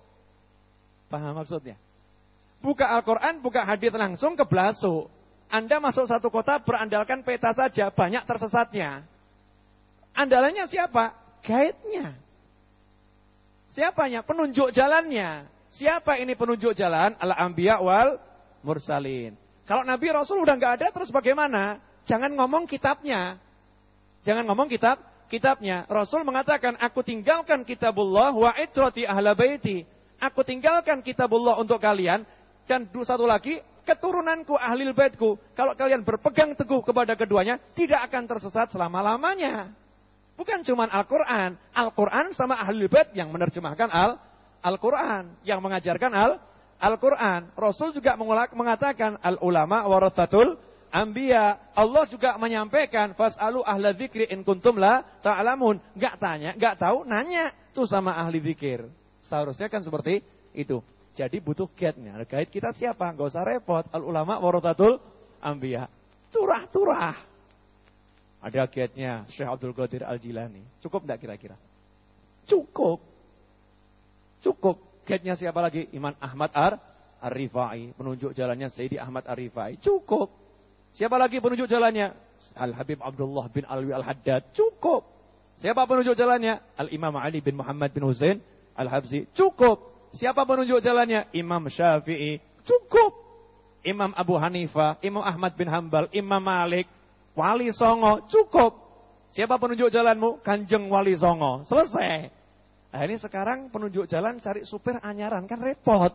Paham maksudnya? Buka Al-Quran, buka hadis langsung keblasuk. Anda masuk satu kota berandalkan peta saja, banyak tersesatnya. Andalannya siapa? Guide-nya. Siapanya? Penunjuk jalannya. Siapa ini penunjuk jalan? Al-Anbiya wal Mursalin. Kalau Nabi Rasul udah nggak ada, terus bagaimana? Jangan ngomong kitabnya. Jangan ngomong kitab kitabnya. Rasul mengatakan, aku tinggalkan kitabullah wa itrati ahla baiti. Aku tinggalkan kitabullah untuk kalian. Dan satu lagi, keturunanku ahlil baitku. Kalau kalian berpegang teguh kepada keduanya, tidak akan tersesat selama-lamanya. Bukan cuma Al-Quran. Al-Quran sama ahlil bait yang menerjemahkan Al Al-Quran. Yang mengajarkan Al Al-Quran. Rasul juga mengatakan, al-ulama warathatul Anbiya. Allah juga menyampaikan, fas'alu ahla dzikri in kuntum la ta'lamun. Enggak tanya, enggak tahu, nanya tuh sama ahli zikir. Seharusnya kan seperti itu. Jadi butuh guide-nya. Guide kita siapa? Enggak usah repot. Al-ulama warathatul Anbiya. Turah-turah. Ada guide-nya Syekh Abdul Qadir Al-Jilani. Cukup enggak kira-kira? Cukup. Cukup. Guide-nya siapa lagi? Imam Ahmad Ar-Rifai. Penunjuk jalannya Sayyidi Ahmad Ar-Rifai. Cukup. Siapa lagi penunjuk jalannya? Al-Habib Abdullah bin Alwi Al-Haddad. Cukup. Siapa penunjuk jalannya? Al-Imam Ali bin Muhammad bin Husain Al-Habsi. Cukup. Siapa penunjuk jalannya? Imam Syafi'i. Cukup. Imam Abu Hanifah, Imam Ahmad bin Hanbal, Imam Malik, Wali Songo. Cukup. Siapa penunjuk jalanmu? Kanjeng Wali Songo. Selesai. Nah ini sekarang penunjuk jalan cari supir anyaran, kan repot.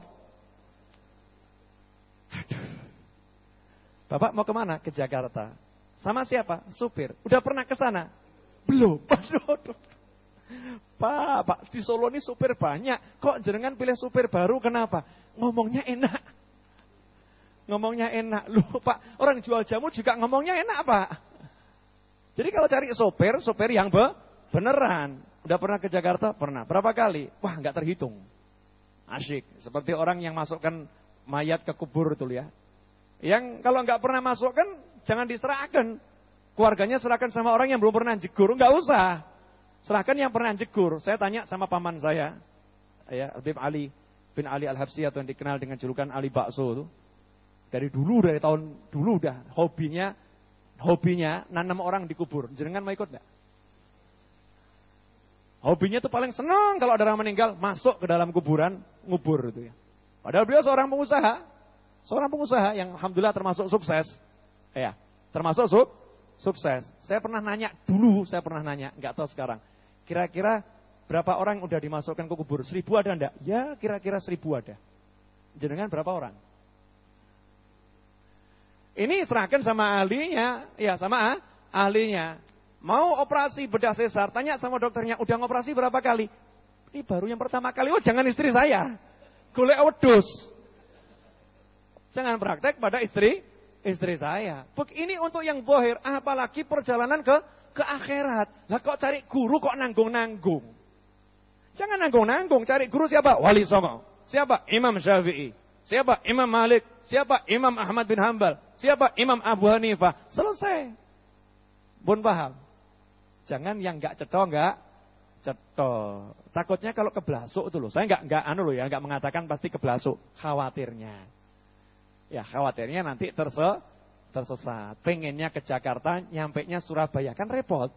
Aduh. Bapak mau kemana? Ke Jakarta. Sama siapa? Supir. Udah pernah ke sana? Belum. Aduh, aduh. Pak, Pak, di Solo ini supir banyak. Kok jenengan pilih supir baru? Kenapa? Ngomongnya enak. Ngomongnya enak. Loh, Pak, orang jual jamu juga ngomongnya enak, Pak. Jadi kalau cari supir, supir yang be beneran. Udah pernah ke Jakarta? Pernah. Berapa kali? Wah, nggak terhitung. Asyik. Seperti orang yang masukkan mayat ke kubur itu ya. Yang kalau nggak pernah masukkan, jangan diserahkan. Keluarganya serahkan sama orang yang belum pernah jegur. Nggak usah. Serahkan yang pernah jegur. Saya tanya sama paman saya, ya, Habib Ali bin Ali Al-Habsi atau yang dikenal dengan julukan Ali Bakso itu. Dari dulu, dari tahun dulu udah hobinya, hobinya nanam orang di kubur. Jenengan mau ikut nggak? Hobinya tuh paling senang kalau ada orang meninggal masuk ke dalam kuburan, ngubur itu ya. Padahal beliau seorang pengusaha. Seorang pengusaha yang alhamdulillah termasuk sukses. Ya, termasuk su sukses. Saya pernah nanya dulu, saya pernah nanya, enggak tahu sekarang. Kira-kira berapa orang udah dimasukkan ke kubur? Seribu ada enggak? Ya, kira-kira seribu ada. Jenengan berapa orang? Ini serahkan sama ahlinya, ya sama ah, ahlinya. Mau operasi bedah sesar, tanya sama dokternya, udah ngoperasi berapa kali? Ini baru yang pertama kali. Oh, jangan istri saya. Golek wedhus. Jangan praktek pada istri istri saya. Ini untuk yang zahir, apalagi perjalanan ke ke akhirat. Lah kok cari guru kok nanggung-nanggung? Jangan nanggung-nanggung, cari guru siapa? Wali Songo. Siapa? Imam Syafi'i. Siapa? Imam Malik. Siapa? Imam Ahmad bin Hanbal. Siapa? Imam Abu Hanifah. Selesai. Pun paham. Jangan yang enggak ceto enggak ceto. Takutnya kalau keblasuk itu loh. Saya enggak enggak anu loh ya, enggak mengatakan pasti keblasuk. Khawatirnya. Ya khawatirnya nanti terse, tersesat. Pengennya ke Jakarta, nyampainya Surabaya. Kan repot.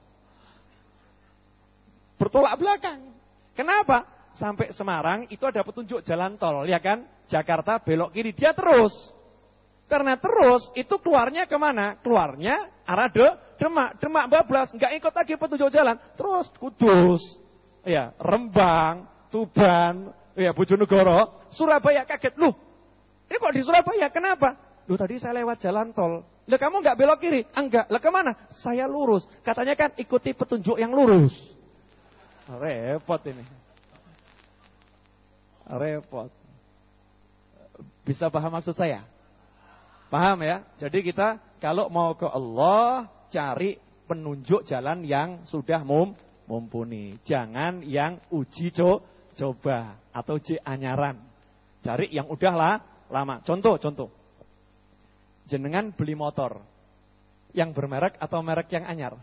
Bertolak belakang. Kenapa? Sampai Semarang itu ada petunjuk jalan tol. Ya kan? Jakarta belok kiri. Dia terus. Karena terus itu keluarnya kemana? Keluarnya arah de, Demak. Demak bablas. Nggak ikut lagi petunjuk jalan. Terus Kudus. Ya, Rembang. Tuban. Ya, Bojonegoro. Surabaya kaget. Loh. Ini kok di Surabaya? Kenapa? Loh tadi saya lewat jalan tol. Lah kamu enggak belok kiri? Enggak. Lah kemana? Saya lurus. Katanya kan ikuti petunjuk yang lurus. Repot ini. repot. Bisa paham maksud saya? Paham ya? Jadi kita kalau mau ke Allah, cari penunjuk jalan yang sudah mum, mumpuni. Jangan yang uji co, coba atau uji anyaran. Cari yang udahlah lama. Contoh, contoh. Jenengan beli motor yang bermerek atau merek yang anyar?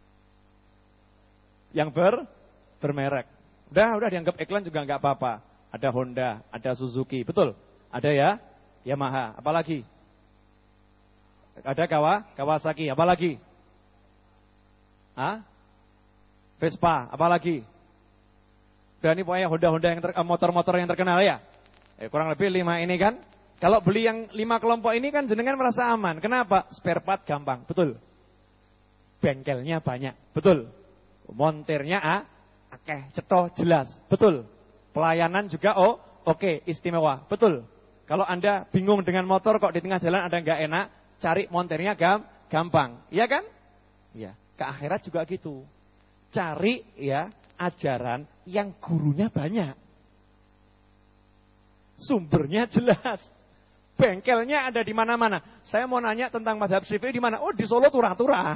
Yang ber bermerek. Udah, udah dianggap iklan juga nggak apa-apa. Ada Honda, ada Suzuki, betul? Ada ya? Yamaha, apalagi? Ada Kawa, Kawasaki, apalagi? Hah? Vespa, apalagi? Udah ini pokoknya Honda-Honda yang ter, motor-motor yang terkenal ya. Eh, kurang lebih lima ini kan. Kalau beli yang lima kelompok ini kan jenengan merasa aman. Kenapa? Spare part gampang, betul? Bengkelnya banyak, betul? Montirnya ah, akeh, cetoh, jelas, betul? Pelayanan juga oh, oke, okay, istimewa, betul? Kalau Anda bingung dengan motor kok di tengah jalan Anda nggak enak, cari montirnya gam, gampang, iya kan? Ya, ke akhirat juga gitu. Cari ya ajaran yang gurunya banyak. Sumbernya jelas. Bengkelnya ada di mana-mana. Saya mau nanya tentang mazhab Syafi'i di mana? Oh, di Solo turah-turah.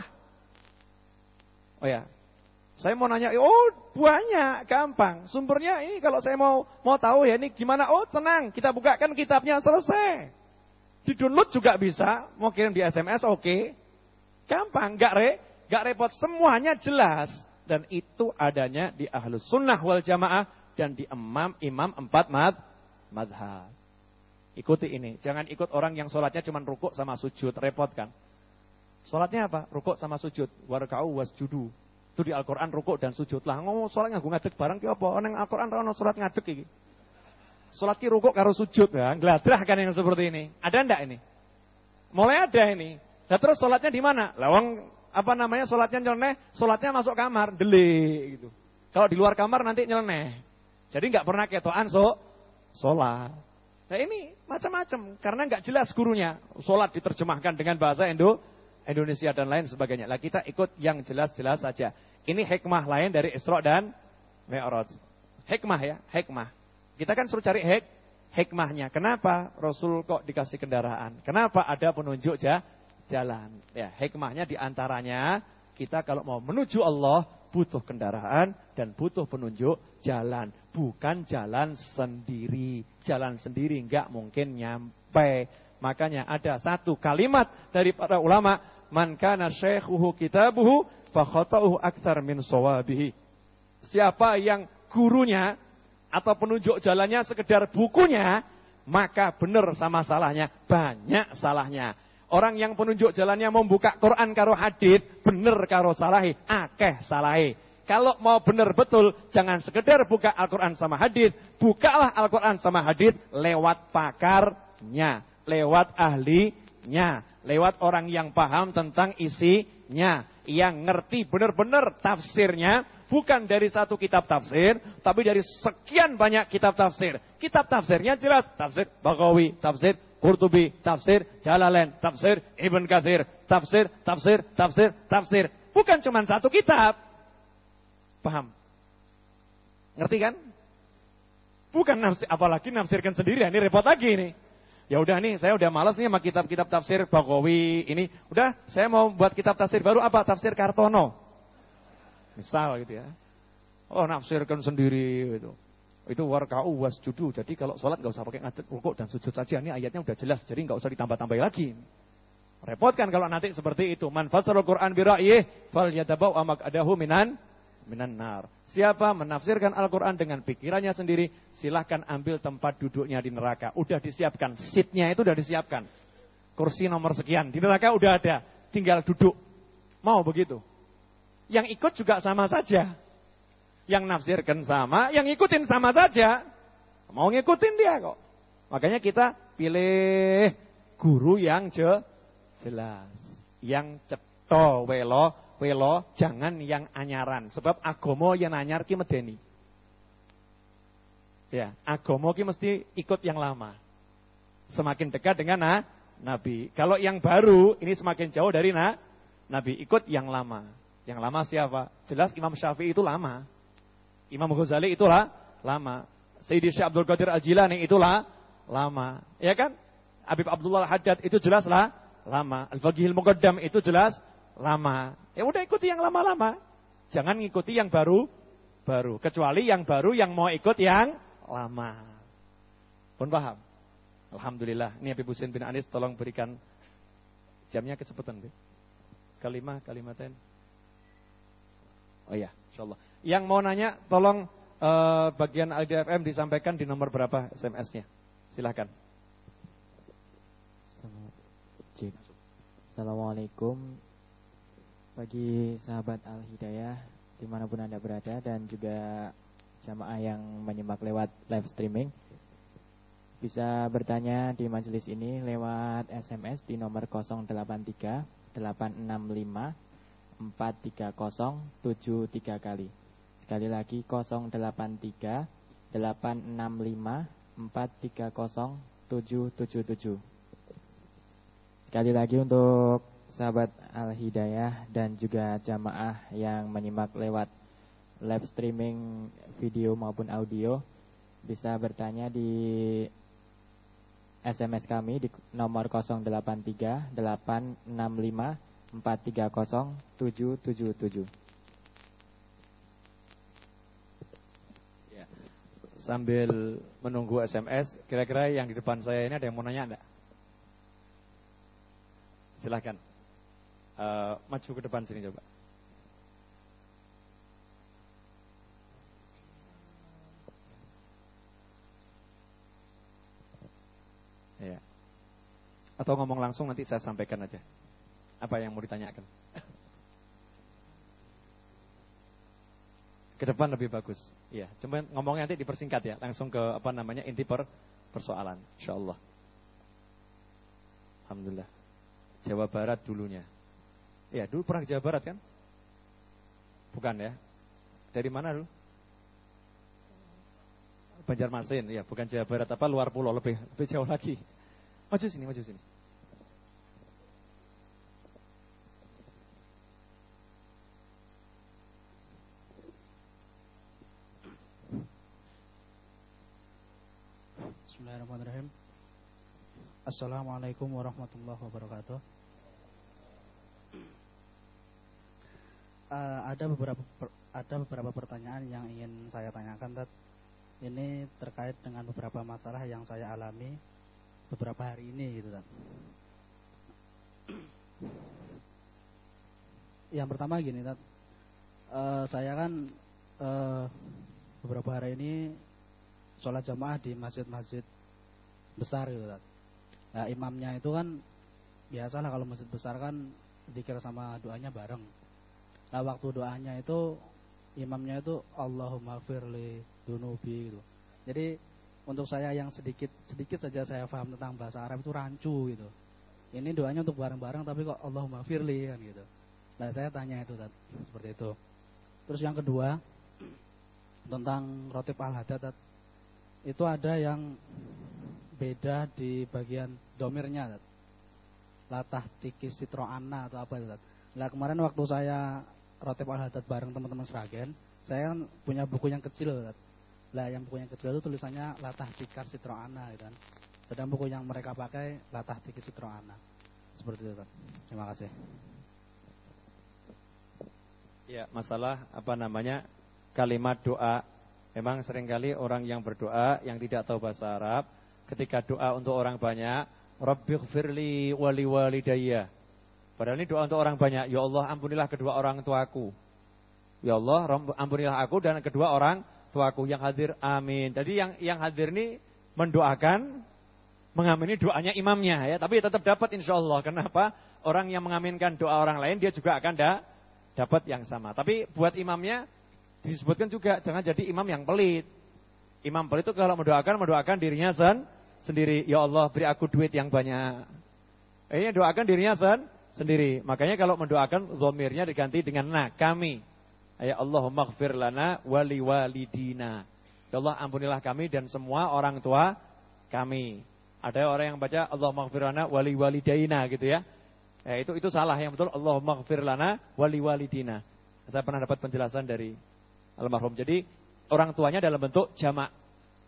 Oh ya. Saya mau nanya, oh banyak, gampang. Sumbernya ini kalau saya mau mau tahu ya ini gimana? Oh tenang, kita bukakan kitabnya, selesai. Di-download juga bisa, mau kirim di S M S oke. Okay. Gampang, gak re, gak repot, semuanya jelas. Dan itu adanya di Ahlus Sunnah wal Jamaah dan di imam imam empat mad, madhab. Ikuti ini, jangan ikut orang yang sholatnya cuma rukuk sama sujud, repot kan? Sholatnya apa? Rukuk sama sujud, warka'u wasjudu. Itu di Al-Quran rukuk dan sujud lah. Ngomong sholat nganggo ngadeg barang ki apa? Nang Al-Quran ra ono sholat ngadeg iki. Sholat ki rukuk karo sujud ya, ngladrah kan yang seperti ini. Ada ndak ini? Mulai ada ini. Nah terus sholatnya di mana? Lah wong apa namanya sholatnya nyeleneh, sholatnya masuk kamar, delik gitu. Kalau di luar kamar nanti nyeleneh. Jadi nggak pernah ketokan so, sholat. Nah ini macam-macam karena nggak jelas gurunya. Sholat diterjemahkan dengan bahasa Indo Indonesia dan lain sebagainya. Lah kita ikut yang jelas-jelas saja. Ini hikmah lain dari Isra dan Mi'raj. Hikmah ya, hikmah. Kita kan suruh cari hik, hikmahnya. Kenapa Rasul kok dikasih kendaraan? Kenapa ada penunjuk ja, jalan? Ya, hikmahnya diantaranya kita kalau mau menuju Allah butuh kendaraan dan butuh penunjuk jalan. Bukan jalan sendiri. Jalan sendiri enggak mungkin nyampe. Makanya ada satu kalimat dari para ulama, man kana syaikhuhu kitabuhu fa khata'uhu aktsar min shawabihi. Siapa yang gurunya atau penunjuk jalannya sekedar bukunya, maka benar sama salahnya, banyak salahnya. Orang yang penunjuk jalannya membuka Quran karo hadis, bener karo salahi, akeh salahi. Kalau mau benar betul, jangan sekedar buka Al-Quran sama hadis, bukalah Al-Quran sama hadis lewat pakarnya, lewat ahlinya, lewat orang yang paham tentang isinya, yang ngerti benar-benar tafsirnya, bukan dari satu kitab tafsir, tapi dari sekian banyak kitab tafsir. Kitab tafsirnya jelas, tafsir Baghawi, tafsir Qurtubi, tafsir Jalalain, tafsir Ibn Katsir, tafsir, tafsir, tafsir, tafsir. Bukan cuma satu kitab. Paham? Ngerti kan? Bukan nafsir, apalagi nafsirkan sendiri, ini repot lagi nih. Ya udah nih, saya udah malas nih sama kitab-kitab tafsir Baghawi ini. Udah, saya mau buat kitab tafsir baru apa? Tafsir Kartono. Misal gitu ya. Oh, nafsirkan sendiri gitu. Itu warka'u wasjudu. Jadi kalau sholat enggak usah pakai ngadeg, rukuk dan sujud saja. Ini ayatnya udah jelas, jadi enggak usah ditambah-tambah lagi. Repot kan kalau nanti seperti itu. Man fasarul Qur'an bi ra'yihi falyatabaw maq'adahu minan minan nar. Siapa menafsirkan Al-Quran dengan pikirannya sendiri, silahkan ambil tempat duduknya di neraka. Udah disiapkan, seatnya itu udah disiapkan. Kursi nomor sekian, di neraka udah ada, tinggal duduk. Mau begitu? Yang ikut juga sama saja. Yang nafsirkan sama, yang ikutin sama saja. Mau ngikutin dia kok. Makanya kita pilih guru yang je, jelas. Yang cetha welo, welo, jangan yang anyaran. Sebab agomo yang anyar ki medeni. Ya, agomo ki mesti ikut yang lama. Semakin dekat dengan nah, Nabi. Kalau yang baru, ini semakin jauh dari nah, Nabi. Ikut yang lama. Yang lama siapa? Jelas Imam Syafi'i itu lama. Imam Ghazali itulah lama. Sayyidi Syekh Abdul Qadir Al-Jilani itulah lama, ya kan? Habib Abdullah Al-Haddad itu jelaslah lama. Al-Faqihil Muqaddam itu jelas lama. Ya udah ikuti yang lama-lama. Jangan ngikuti yang baru-baru. Kecuali yang baru yang mau ikut yang lama. Pun paham? Alhamdulillah. Ini Habib Husin bin Anis tolong berikan jamnya kecepatan, Beb. Kalimah, kalimaten. Oh iya, insyaallah. Yang mau nanya tolong uh, bagian L D F M disampaikan di nomor berapa S M S-nya. Silahkan. Assalamualaikum bagi sahabat Al-Hidayah dimanapun Anda berada, dan juga jamaah yang menyimak lewat live streaming. Bisa bertanya di majelis ini lewat S M S di nomor nol delapan tiga delapan enam lima empat tiga nol tujuh tiga kali. Sekali lagi nol delapan tiga delapan enam lima empat tiga nol tujuh tujuh tujuh. Sekali lagi untuk sahabat Al-Hidayah dan juga jamaah yang menyimak lewat live streaming video maupun audio, bisa bertanya di S M S kami di nomor nol delapan tiga delapan enam lima empat tiga nol tujuh tujuh tujuh. Sambil menunggu S M S, kira-kira yang di depan saya ini ada yang mau nanya enggak? Silahkan uh, maju ke depan sini coba. Ya. Atau ngomong langsung, nanti saya sampaikan aja apa yang mau ditanyakan. Ke depan lebih bagus. Iya, cuma ngomongnya nanti dipersingkat ya, langsung ke apa namanya inti per persoalan, insyaallah. Alhamdulillah. Jawa Barat dulunya. Iya, dulu pernah ke Jawa Barat kan? Bukan ya? Dari mana dulu? Banjarmasin, ya, bukan Jawa Barat, apa luar pulau, lebih lebih jauh lagi. Maju sini, maju sini. Bismillahirrahmanirrahim. Assalamualaikum warahmatullahi wabarakatuh. Uh, ada beberapa per, ada beberapa pertanyaan yang ingin saya tanyakan, Tat. Ini terkait dengan beberapa masalah yang saya alami beberapa hari ini, gitu, Tat. Yang pertama gini, Tat. Uh, saya kan uh, beberapa hari ini sholat jamaah di masjid-masjid besar, gitu, Tat. Nah, imamnya itu kan biasalah kalau masjid besar kan zikir sama doanya bareng. Nah, waktu doanya itu imamnya itu Allahumma firli dunubi gitu. Jadi untuk saya yang sedikit sedikit saja saya paham tentang bahasa Arab itu rancu gitu. Ini doanya untuk bareng-bareng tapi kok Allahumma firli kan gitu. Nah, saya tanya itu, Tat, seperti itu. Terus yang kedua tentang rotib al-haddad, Tat. Itu ada yang beda di bagian domirnya, Tat. Latah tikis sitro'ana atau apa itu, Tat. Nah, kemarin waktu saya rotib al-haddad bareng teman-teman Sragen, saya kan punya buku yang kecil, Tat. Lah, yang buku yang kecil itu tulisannya latah tikar sitro'ana gitu kan. Sedang buku yang mereka pakai latah tikis sitro'ana. Seperti itu, Tat. Terima kasih. Ya, masalah apa namanya kalimat doa. Memang seringkali orang yang berdoa yang tidak tahu bahasa Arab, ketika doa untuk orang banyak, Rabbighfirli wali walidayya. Padahal ini doa untuk orang banyak. Ya Allah, ampunilah kedua orang tuaku. Ya Allah, ampunilah aku dan kedua orang tuaku yang hadir. Amin. Jadi yang yang hadir ini mendoakan, mengamini doanya imamnya ya, tapi tetap dapat insyaallah. Kenapa? Orang yang mengaminkan doa orang lain dia juga akan da, dapat yang sama. Tapi buat imamnya disebutkan juga jangan jadi imam yang pelit. Imam pelit itu kalau mendoakan mendoakan dirinya sen, sendiri. Ya Allah, beri aku duit yang banyak. Ini doakan dirinya sen, sendiri. Makanya kalau mendoakan dhamirnya diganti dengan na, kami. Ya Allahumma ighfir lana wali walidina. Ya Allah, ampunilah kami dan semua orang tua kami. Ada orang yang baca Allahumma ighfir lana wali walidaina gitu ya. Ya itu itu salah, yang betul Allahumma ighfir lana wali walidina. Saya pernah dapat penjelasan dari almarhum. Jadi orang tuanya dalam bentuk jamak.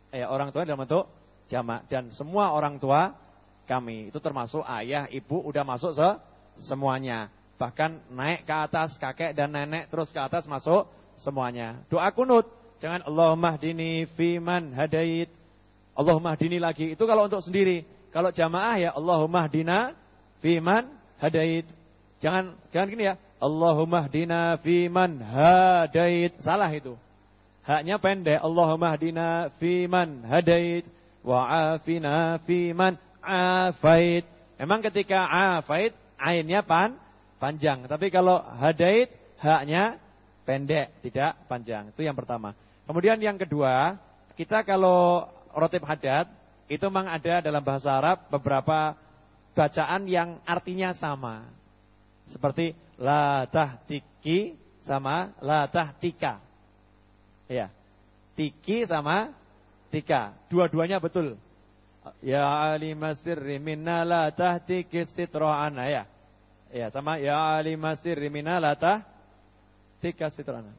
Eh, orang tua dalam bentuk jamak. Dan semua orang tua kami. Itu termasuk ayah, ibu, udah masuk se semuanya. Bahkan naik ke atas kakek dan nenek terus ke atas masuk semuanya. Doa kunut. Jangan Allahumma hdini fiman hadait. Allahumma hdini lagi. Itu kalau untuk sendiri. Kalau jamaah ya Allahumma hdina fiman hadait. Jangan jangan gini ya. Allahumma hdina fiman hadait. Salah itu. Haknya pendek. Allahumma hdina fiman hadait wa afina fiman afait. Memang ketika afait ainnya pan panjang. Tapi kalau hadait haknya pendek, tidak panjang. Itu yang pertama. Kemudian yang kedua, kita kalau rotib hadat itu memang ada dalam bahasa Arab beberapa bacaan yang artinya sama. Seperti la tahtiki sama la tahtika. Ya. Tiki sama tika. Dua-duanya betul. Ya alimasirri minna la tahtiki sitra'ana ya. Ya, sama ya alimasirri minna la tahtika sitra'ana.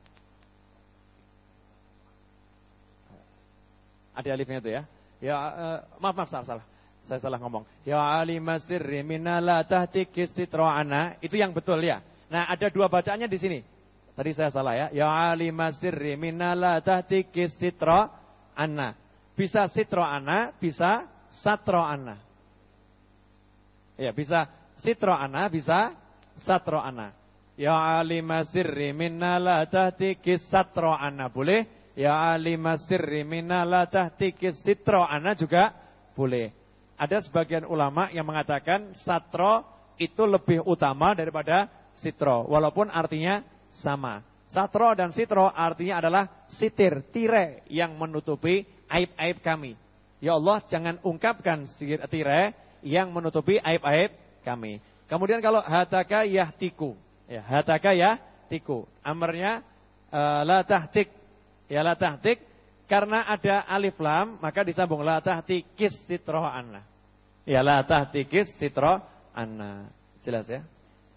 Ada alifnya itu ya. Ya uh, maaf maaf salah salah. Saya salah ngomong. Ya alimasirri minna la tahtiki sitra'ana. Itu yang betul ya. Nah, ada dua bacaannya di sini. Tadi saya salah ya. Ya alimasirri minna la tahtiki sitra'ana. Bisa sitra'ana, bisa satra'ana. Ya, bisa sitra'ana, bisa satra'ana. Ya alimasirri minna la tahtiki satra'ana. Boleh? Ya alimasirri minna la tahtiki sitra'ana juga boleh. Ada sebagian ulama yang mengatakan satro itu lebih utama daripada sitro. Walaupun artinya sama. Satro dan sitro artinya adalah sitir, tirai yang menutupi aib-aib kami. Ya Allah, jangan ungkapkan tirai yang menutupi aib-aib kami. Kemudian kalau hataka yahtiku. Ya, hataka yahtiku. Amarnya uh, la tahtik. Ya la tahtik. Karena ada alif lam, maka disambung la tahtikis sitro anna. Ya la tahtikis sitro anna. Jelas ya?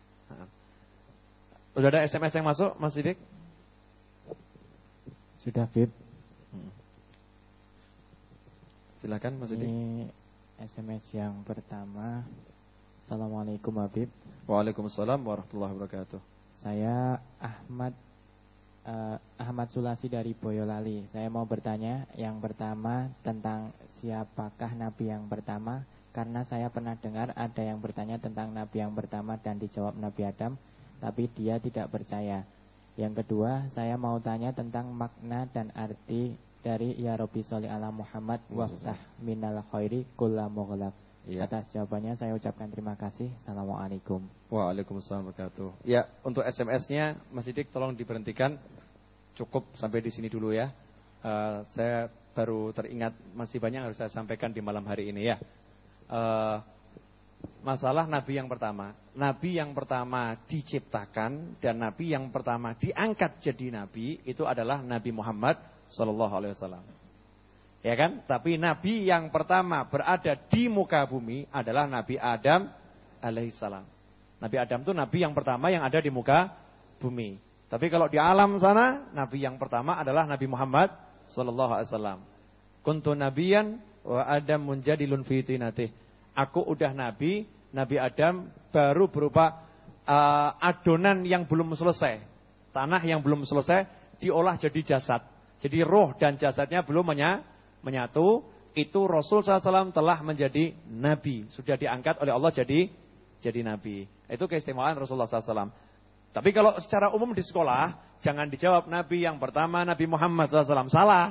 Sudah ada S M S yang masuk, Mas Sidik? Sudah, Bib. Hmm. Silakan, Mas Sidik. Ini S M S yang pertama. Assalamualaikum, Habib. Waalaikumsalam warahmatullahi wabarakatuh. Saya Ahmad Uh, Ahmad Sulasi dari Boyolali. Saya mau bertanya yang pertama tentang siapakah Nabi yang pertama. Karena saya pernah dengar ada yang bertanya tentang Nabi yang pertama dan dijawab Nabi Adam, tapi dia tidak percaya. Yang kedua, saya mau tanya tentang makna dan arti dari Ya Rabbi sholli ala Muhammad waftah minal khairi kulla mughlaq. Ya. Atas jawabannya saya ucapkan terima kasih. Assalamualaikum. Waalaikumsalam warahmatullahi wabarakatuh. Ya, untuk S M S-nya Mas Sidik tolong diberhentikan. Cukup sampai di sini dulu ya. Uh, saya baru teringat masih banyak yang harus saya sampaikan di malam hari ini ya. Uh, masalah Nabi yang pertama. Nabi yang pertama diciptakan dan Nabi yang pertama diangkat jadi Nabi itu adalah Nabi Muhammad sallallahu alaihi wasallam. Ya kan? Tapi Nabi yang pertama berada di muka bumi adalah Nabi Adam alaihissalam. Nabi Adam itu Nabi yang pertama yang ada di muka bumi. Tapi kalau di alam sana, Nabi yang pertama adalah Nabi Muhammad sallallahu alaihi wasallam. Kuntu nabiyan wa Adam munjadilun fi tinatih. Aku udah Nabi, Nabi Adam baru berupa uh, adonan yang belum selesai. Tanah yang belum selesai diolah jadi jasad. Jadi roh dan jasadnya belum menyatu. menyatu, itu Rasul sallallahu alaihi wasallam telah menjadi Nabi. Sudah diangkat oleh Allah jadi jadi Nabi. Itu keistimewaan Rasulullah sallallahu alaihi wasallam. Tapi kalau secara umum di sekolah, jangan dijawab Nabi yang pertama Nabi Muhammad sallallahu alaihi wasallam. Salah.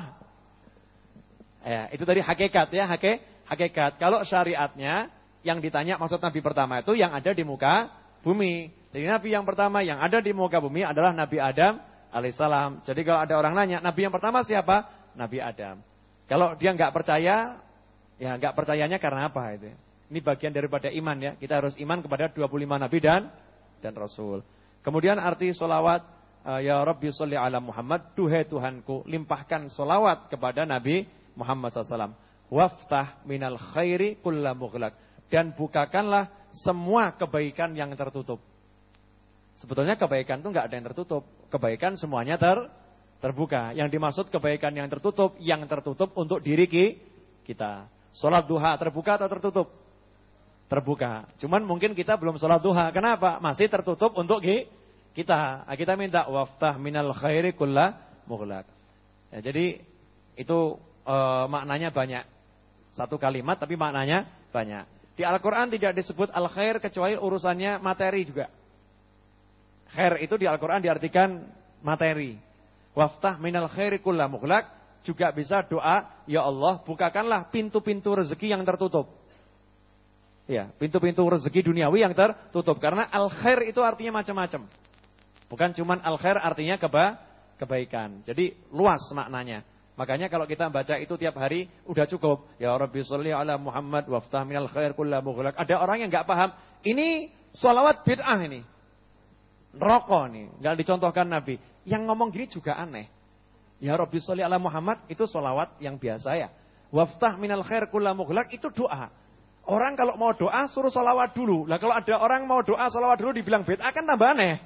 Ya, itu tadi hakikat ya, hake, hakikat. Kalau syariatnya, yang ditanya maksud Nabi pertama itu yang ada di muka bumi. Jadi Nabi yang pertama yang ada di muka bumi adalah Nabi Adam alaihissalam. Jadi kalau ada orang nanya, Nabi yang pertama siapa? Nabi Adam. Kalau dia nggak percaya, ya nggak percayanya karena apa itu? Ini bagian daripada iman ya. Kita harus iman kepada dua puluh lima nabi dan dan rasul. Kemudian arti solawat, ya Rabbi sholli ala Muhammad, duhai Tuhanku, limpahkan solawat kepada Nabi Muhammad sallallahu alaihi wasallam. Waftah minal khairi kulla mughlaq, dan bukakanlah semua kebaikan yang tertutup. Sebetulnya kebaikan itu nggak ada yang tertutup, kebaikan semuanya ter Terbuka. Yang dimaksud kebaikan yang tertutup, yang tertutup untuk diri kita. Sholat duha terbuka atau tertutup? Terbuka. Cuman mungkin kita belum sholat duha. Kenapa? Masih tertutup untuk kita. Kita minta waftah minal khairi kulla mughlaq. Ya, jadi itu e, maknanya banyak. Satu kalimat tapi maknanya banyak. Di Al-Quran tidak disebut al-khair kecuali urusannya materi juga. Khair itu di Al-Quran diartikan materi. Waftah minal khairi kulla mughlaq juga bisa doa, ya Allah bukakanlah pintu-pintu rezeki yang tertutup. Ya, pintu-pintu rezeki duniawi yang tertutup. Karena al-khair itu artinya macam-macam. Bukan cuman al-khair artinya keba, kebaikan. Jadi luas maknanya. Makanya kalau kita baca itu tiap hari udah cukup. Ya Rabbi sholli ala Muhammad waftah minal khair kulla mughlaq. Ada orang yang enggak paham, ini sholawat bid'ah ini. Rokok nih, enggak dicontohkan Nabi. Yang ngomong gini juga aneh. Ya Rabbi sholli ala Muhammad itu sholawat yang biasa ya. Waftah minal khair kulla mughlaq itu doa. Orang kalau mau doa suruh sholawat dulu. Lah kalau ada orang mau doa sholawat dulu dibilang bid'ah kan tambah aneh.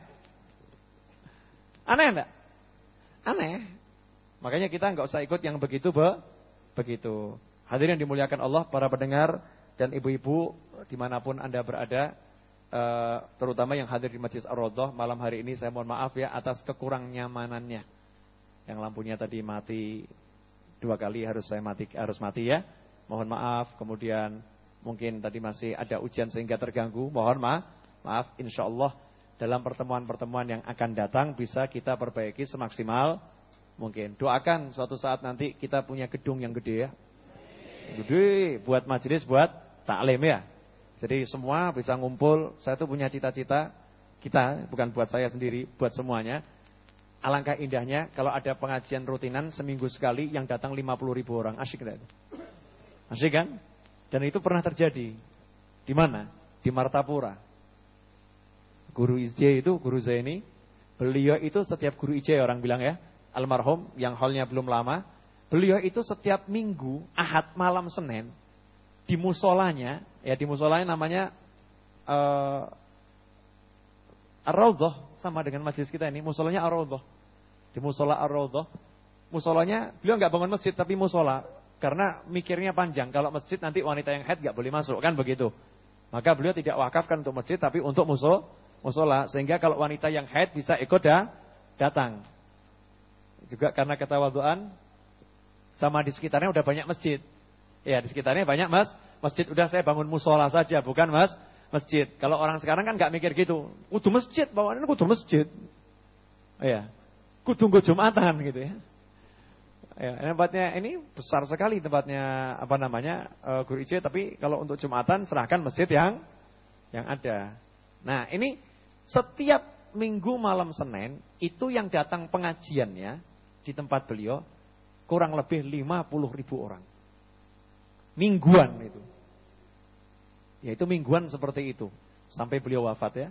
Aneh enggak? Aneh. Makanya kita enggak usah ikut yang begitu be, begitu. Hadirin dimuliakan Allah, para pendengar dan ibu-ibu dimanapun Anda berada, uh, terutama yang hadir di Masjid Ar-Raudhah malam hari ini, saya mohon maaf ya atas kekurang nyamanannya. Yang lampunya tadi mati dua kali harus saya mati harus mati ya. Mohon maaf. Kemudian mungkin tadi masih ada ujian sehingga terganggu. Mohon maaf. Maaf. Insyaallah dalam pertemuan-pertemuan yang akan datang bisa kita perbaiki semaksimal mungkin. Doakan suatu saat nanti kita punya gedung yang gede ya. Gede buat majelis, buat taklim ya. Jadi semua bisa ngumpul. Saya tuh punya cita-cita kita, bukan buat saya sendiri, buat semuanya. Alangkah indahnya kalau ada pengajian rutinan seminggu sekali yang datang lima puluh ribu orang. Asyik enggak itu? Asyik kan? Dan itu pernah terjadi. Di mana? Di Martapura. Guru I J itu, Guru Zaini, beliau itu setiap guru I J orang bilang ya, almarhum yang hallnya belum lama, beliau itu setiap minggu, Ahad malam Senin, di musolanya, ya di musolanya namanya uh, Ar-Raudhah, sama dengan majelis kita ini, musolanya Ar-Raudhah. Di musola Ar-Raudhah, musolanya beliau enggak bangun masjid tapi musola, karena mikirnya panjang, kalau masjid nanti wanita yang haid enggak boleh masuk, kan begitu. Maka beliau tidak wakafkan untuk masjid tapi untuk muso, musola, sehingga kalau wanita yang haid bisa ikut dah, datang. Juga karena ketawaduan, sama di sekitarnya udah banyak masjid. Ya, di sekitarnya banyak mas, masjid, udah saya bangun musola saja, bukan mas, masjid. Kalau orang sekarang kan nggak mikir gitu. Kudu masjid, bawaannya kudu masjid. Ya, kudu nggo Jumatan gitu ya. Ya, tempatnya ini besar sekali tempatnya apa namanya uh, Guru I J, tapi kalau untuk Jumatan serahkan masjid yang yang ada. Nah, ini setiap minggu malam Senin itu yang datang pengajiannya di tempat beliau kurang lebih lima puluh ribu orang. Mingguan itu. Ya itu mingguan seperti itu sampai beliau wafat ya.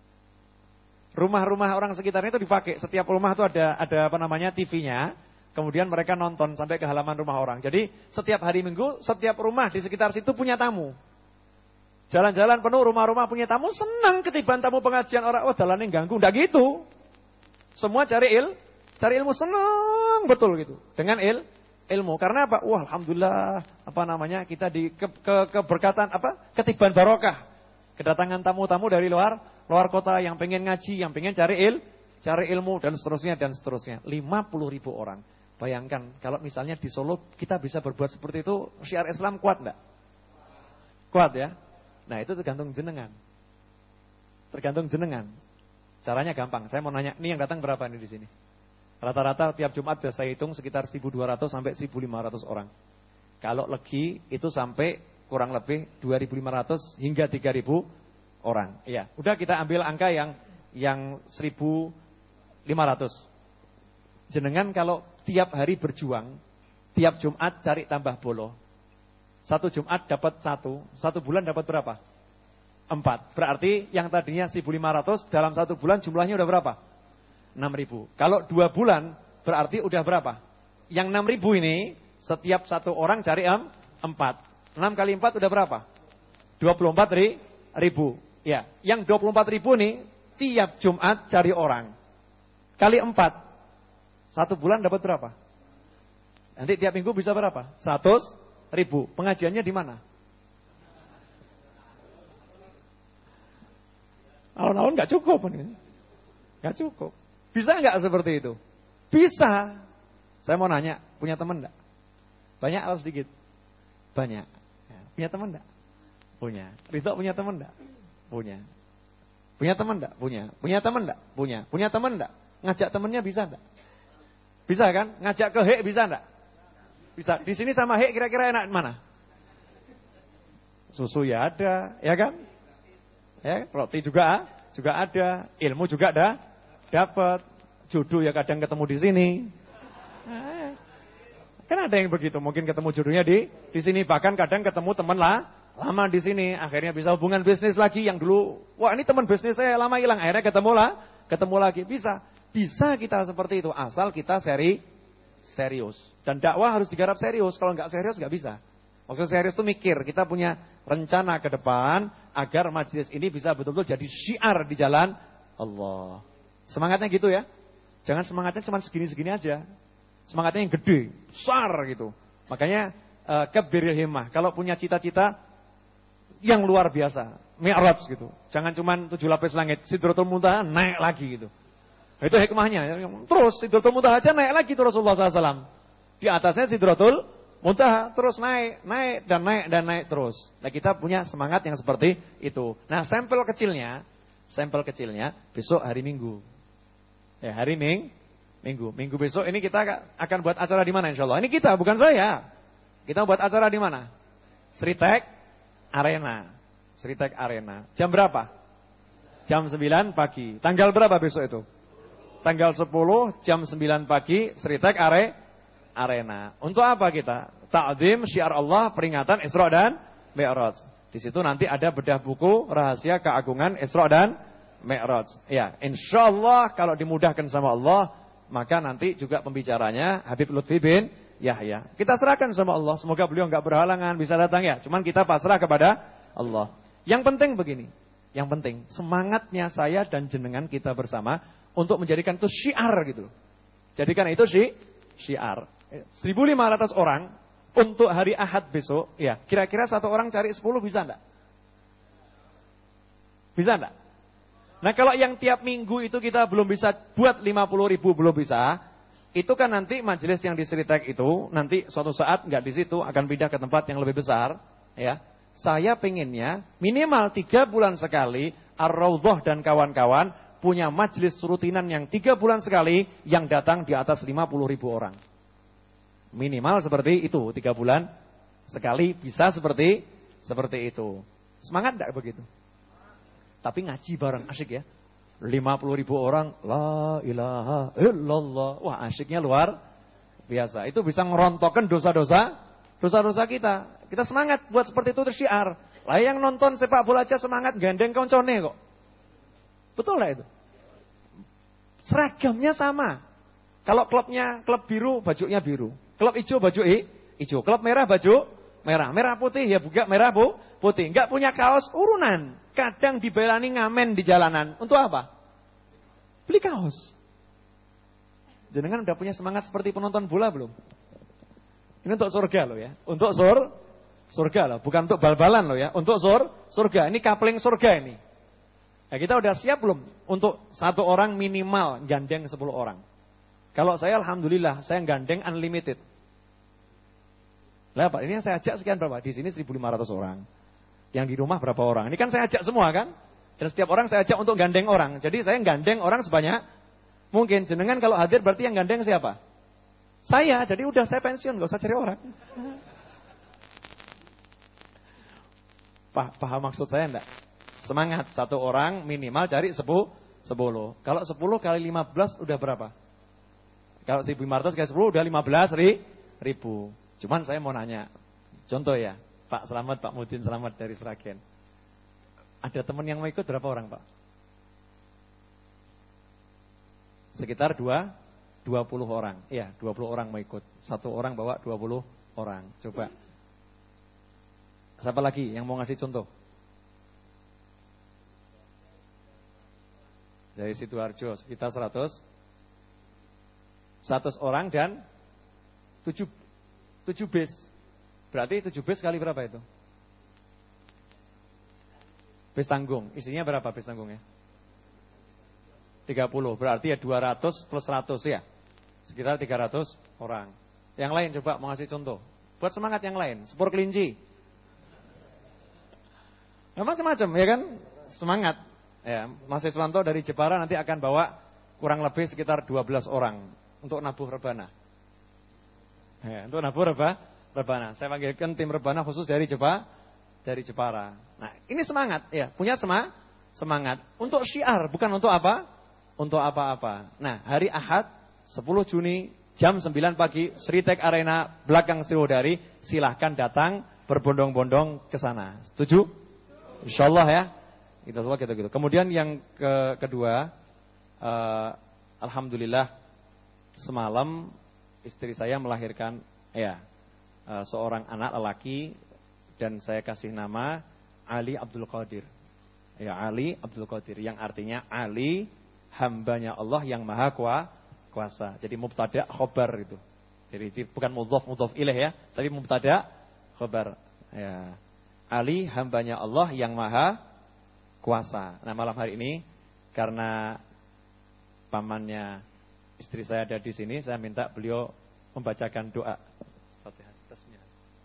Rumah-rumah orang sekitarnya itu dipakai. Setiap rumah itu ada ada apa namanya T V-nya. Kemudian mereka nonton sampai ke halaman rumah orang. Jadi setiap hari Minggu setiap rumah di sekitar situ punya tamu. Jalan-jalan penuh rumah-rumah punya tamu, senang ketiban tamu pengajian orang. Oh, dalannya ganggu, enggak gitu. Semua cari il, cari ilmu, senang betul gitu. Dengan il, ilmu. Karena apa? Wah, alhamdulillah, apa namanya? Kita di ke, ke, keberkatan apa? Ketiban barokah. Kedatangan tamu-tamu dari luar luar kota yang pengen ngaji, yang pengen cari il, cari ilmu dan seterusnya dan seterusnya. lima puluh ribu orang. Bayangkan kalau misalnya di Solo kita bisa berbuat seperti itu, syiar Islam kuat enggak? Kuat ya? Nah, itu tergantung jenengan. Tergantung jenengan. Caranya gampang. Saya mau nanya, ini yang datang berapa nih di sini? Rata-rata tiap Jumat sudah saya hitung sekitar seribu dua ratus sampai seribu lima ratus orang. Kalau legi itu sampai kurang lebih dua ribu lima ratus hingga tiga ribu orang. Iya, udah kita ambil angka yang yang seribu lima ratus. Jenengan kalau tiap hari berjuang, tiap Jumat cari tambah bolo. Satu Jumat dapat satu, satu bulan dapat berapa? Empat. Berarti yang tadinya seribu lima ratus dalam satu bulan jumlahnya udah berapa? enam ribu. Kalau dua bulan berarti udah berapa? Yang enam ribu ini setiap satu orang cari em, empat. enam kali empat udah berapa? dua puluh empat ribu. Ya, yang dua puluh empat ribu nih tiap Jumat cari orang. Kali empat. Satu bulan dapat berapa? Nanti tiap minggu bisa berapa? Seratus ribu. Pengajiannya di mana? Alon-alon nggak cukup. Nggak cukup. Bisa nggak seperti itu? Bisa. Saya mau nanya, punya teman nggak? Banyak atau sedikit? Banyak. Ya, punya teman nggak? Punya. Ridho punya teman nggak? Punya. Punya teman enggak? Punya. Punya teman enggak? Punya. Punya teman enggak? Ngajak temennya bisa enggak? Bisa kan? Ngajak ke Hek bisa enggak? Bisa. Di sini sama Hek kira-kira enak mana? Susu ya ada, ya kan? Ya, roti juga juga ada, ilmu juga ada, dapat. Jodoh ya kadang ketemu di sini. Nah, kan ada yang begitu, mungkin ketemu jodohnya di di sini, bahkan kadang ketemu teman lah lama di sini, akhirnya bisa hubungan bisnis lagi yang dulu, wah ini teman bisnis saya lama hilang, akhirnya ketemu lah, ketemu lagi, bisa, bisa kita seperti itu, asal kita seri, serius, dan dakwah harus digarap serius, kalau nggak serius nggak bisa. Maksud serius itu mikir, kita punya rencana ke depan agar majelis ini bisa betul-betul jadi syiar di jalan Allah. Semangatnya gitu ya, jangan semangatnya cuma segini-segini aja, semangatnya yang gede, besar gitu. Makanya uh, kebiril himmah, kalau punya cita-cita yang luar biasa, mi'raj gitu. Jangan cuma tujuh lapis langit, Sidratul Muntaha naik lagi gitu. Itu hikmahnya. Terus Sidratul Muntaha aja naik lagi tuh Rasulullah shallallahu alaihi wasallam. Di atasnya Sidratul Muntaha terus naik, naik dan naik dan naik terus. Nah kita punya semangat yang seperti itu. Nah sampel kecilnya, sampel kecilnya besok hari Minggu. Ya hari Ming, Minggu. Minggu besok ini kita akan buat acara di mana insya Allah. Ini kita, bukan saya. Kita buat acara di mana? Sritek Arena, Sritek Arena. Jam berapa? Jam sembilan pagi. Tanggal berapa besok itu? Tanggal sepuluh jam sembilan pagi Sritek Are Arena. Untuk apa kita? Ta'zim syiar Allah, peringatan Isra dan Mi'raj. Di situ nanti ada bedah buku rahasia keagungan Isra dan Mi'raj. Ya, insyaallah kalau dimudahkan sama Allah, maka nanti juga pembicaranya Habib Lutfi bin Yahya. Kita serahkan sama Allah. Semoga beliau enggak berhalangan bisa datang ya. Cuman kita pasrah kepada Allah. Yang penting begini. Yang penting semangatnya saya dan jenengan kita bersama untuk menjadikan itu syiar gitu. Jadikan itu syi, syiar. seribu lima ratus orang untuk hari Ahad besok. Ya, kira-kira satu orang cari sepuluh bisa enggak? Bisa enggak? Nah kalau yang tiap minggu itu kita belum bisa buat lima puluh ribu belum bisa. Itu kan nanti majelis yang di Sritek itu nanti suatu saat nggak di situ akan pindah ke tempat yang lebih besar, ya. Saya pengennya minimal tiga bulan sekali Ar-Raudhah dan kawan-kawan punya majelis rutinan yang tiga bulan sekali yang datang di atas lima puluh ribu orang. Minimal seperti itu tiga bulan sekali bisa seperti seperti itu. Semangat nggak begitu? Tapi ngaji bareng asyik ya. lima puluh ribu orang, la ilaha illallah. Wah asyiknya luar biasa. Itu bisa ngerontokkan dosa-dosa, dosa-dosa kita. Kita semangat buat seperti itu tersyiar. Lah yang nonton sepak bola aja semangat gandeng koncone kok. Betul lah itu. Seragamnya sama. Kalau klubnya klub biru, bajunya biru. Klub hijau, baju hijau. Klub merah, baju merah. Merah putih ya buka merah bu, putih. Enggak punya kaos urunan. Kadang dibelani ngamen di jalanan. Untuk apa? Beli kaos. Jenengan udah punya semangat seperti penonton bola belum? Ini untuk surga loh ya. Untuk sur, surga loh. Bukan untuk bal-balan loh ya. Untuk sur, surga. Ini kapling surga ini. Nah, kita udah siap belum? Untuk satu orang minimal gandeng sepuluh orang. Kalau saya alhamdulillah saya gandeng unlimited. Lah Pak, ini yang saya ajak sekian berapa? Di sini seribu lima ratus orang. Yang di rumah berapa orang? Ini kan saya ajak semua kan? Dan setiap orang saya ajak untuk gandeng orang. Jadi saya gandeng orang sebanyak mungkin. Jenengan kalau hadir berarti yang gandeng siapa? Saya. Jadi udah saya pensiun, gak usah cari orang. Paham maksud saya enggak? Semangat. Satu orang minimal cari sepuluh. Kalau sepuluh kali lima belas udah berapa? Kalau seribu lima ratus kali sepuluh udah lima belas ribu. Cuman saya mau nanya. Contoh ya. Pak Selamat, Pak Mudin Selamat dari Sragen. Ada teman yang mau ikut berapa orang Pak? Sekitar dua, dua puluh orang. Iya, dua puluh orang mau ikut. Satu orang bawa dua puluh orang. Coba. Siapa lagi yang mau ngasih contoh? Dari Sidoarjo sekitar seratus. seratus orang dan tujuh, tujuh bis. Berarti tujuh bis kali berapa itu? Bis tanggung. Isinya berapa bis tanggungnya? tiga puluh. Berarti ya dua ratus plus seratus ya. Sekitar tiga ratus orang. Yang lain coba mau ngasih contoh. Buat semangat yang lain. Sepur kelinci. Macam-macam ya kan? Semangat. Ya, Mas Iswanto dari Jepara nanti akan bawa kurang lebih sekitar dua belas orang untuk nabuh rebana. Ya, untuk nabuh reba, rebana. Saya panggilkan tim rebana khusus dari Jepara, dari Jepara. Nah, ini semangat ya, punya sema, semangat untuk syiar, bukan untuk apa? Untuk apa-apa. Nah, hari Ahad sepuluh Juni jam sembilan pagi Sritek Arena belakang Sriwodari, silahkan datang berbondong-bondong ke sana. Setuju? Insyaallah ya. Gitu gitu gitu. Kemudian yang ke kedua, uh, alhamdulillah semalam istri saya melahirkan ya uh, seorang anak lelaki dan saya kasih nama Ali Abdul Qadir. Ya, Ali Abdul Qadir yang artinya Ali hambanya Allah yang maha kuasa. Jadi mubtada khobar itu. Jadi bukan mudhaf mudhaf ilaih ya, tapi mubtada khobar. Ya. Ali hambanya Allah yang maha kuasa. Nah, malam hari ini karena pamannya istri saya ada di sini, saya minta beliau membacakan doa. Fatihah tasmiyah.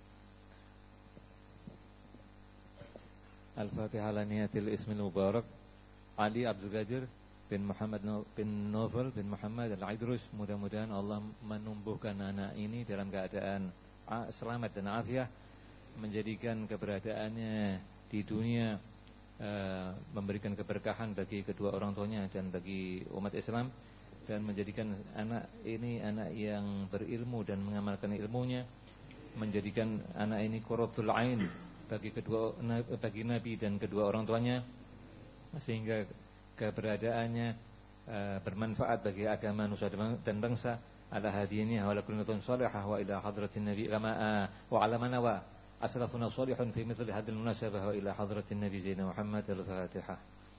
Al-Fatihah ala niyatil ismil mubarak Ali Abdul Qadir bin Muhammad bin Novel bin Muhammad Al-Idrus. Mudah-mudahan Allah menumbuhkan anak ini dalam keadaan selamat dan afiah, menjadikan keberadaannya di dunia Uh, memberikan keberkahan bagi kedua orang tuanya dan bagi umat Islam, dan menjadikan anak ini anak yang berilmu dan mengamalkan ilmunya, menjadikan anak ini qurratul ain bagi kedua bagi Nabi dan kedua orang tuanya, sehingga keberadaannya uh, bermanfaat bagi agama nusa dan bangsa. Ala hadinihi wa ala kulli nabiyin salihah wa ila hadratin nabi kama uh, wa ala manawa أسلفنا صالح في مثل هذه المناسبة وإلى حضرة النبي زين محمد. الفاتحة.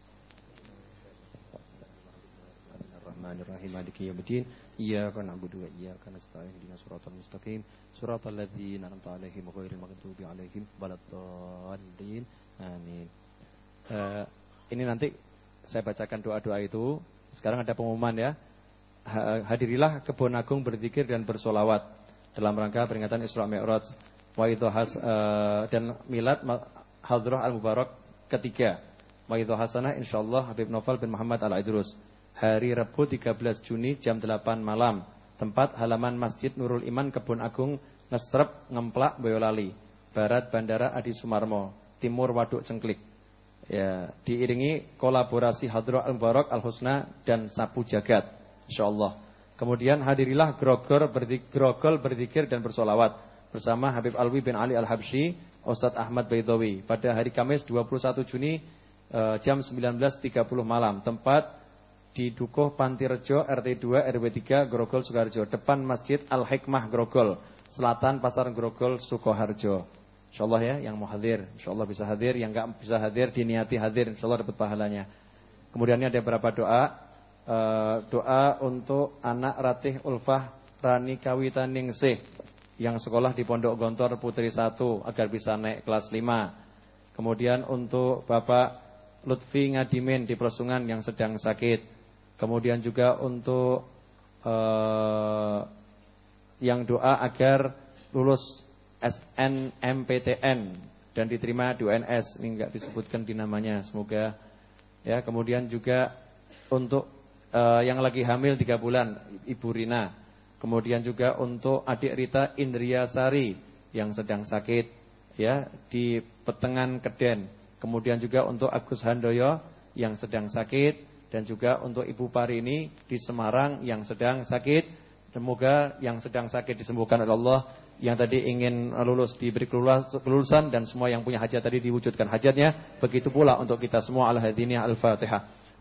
الرحمن الرحيم مالك يوم الدين إياك نعبد وإياك نستعين اهدنا الصراط المستقيم صراط الذين أنعمت عليهم غير المغضوب عليهم ولا الضالين آمين. Uh, ini nanti saya bacakan doa-doa itu. Sekarang ada pengumuman ya. Hadirilah kebun agung berzikir dan bersolawat dalam rangka peringatan Isra Mi'raj wa itu has uh, dan milad hadrah al-mubarak ketiga. Wa itu hasanah insyaallah Habib Novel bin Muhammad Al-Idrus. Hari Rabu tiga belas Juni jam delapan malam. Tempat halaman Masjid Nurul Iman Kebun Agung Nesrep Ngemplak Boyolali. Barat Bandara Adi Sumarmo, Timur Waduk Cengklik. Ya, diiringi kolaborasi hadrah al-mubarak Al-Husna dan Sapu Jagat insyaallah. Kemudian hadirilah grogol berzikir, grogol berzikir dan bersolawat bersama Habib Alwi bin Ali Al-Habsyi, Ustadz Ahmad Baidawi pada hari Kamis dua puluh satu Juni eh, jam sembilan belas tiga puluh malam. Tempat di Dukuh Pantirejo R T dua R W tiga Grogol Sukoharjo, depan Masjid Al-Hikmah Grogol, selatan Pasar Grogol Sukoharjo. Insyaallah ya, yang mau hadir insyaallah bisa hadir, yang enggak bisa hadir diniati hadir insyaallah dapat pahalanya. Kemudian ada beberapa doa. Uh, doa untuk anak Ratih Ulfah Rani Kawitaningsih yang sekolah di Pondok Gontor Putri satu agar bisa naik kelas lima. Kemudian untuk Bapak Lutfi Ngadimin di Prosungan yang sedang sakit. Kemudian juga untuk uh, yang doa agar lulus S N M P T N dan diterima di U N S. Ini enggak disebutkan di namanya, semoga ya. Kemudian juga untuk Uh, yang lagi hamil tiga bulan, Ibu Rina. Kemudian juga untuk adik Rita Indriasari yang sedang sakit ya di Petengan Keden. Kemudian juga untuk Agus Handoyo yang sedang sakit, dan juga untuk Ibu Parini di Semarang yang sedang sakit. Semoga yang sedang sakit disembuhkan oleh Allah, yang tadi ingin lulus diberi kelulusan, dan semua yang punya hajat tadi diwujudkan hajatnya. Begitu pula untuk kita semua. Al-Hadiniyah Al-Fatihah.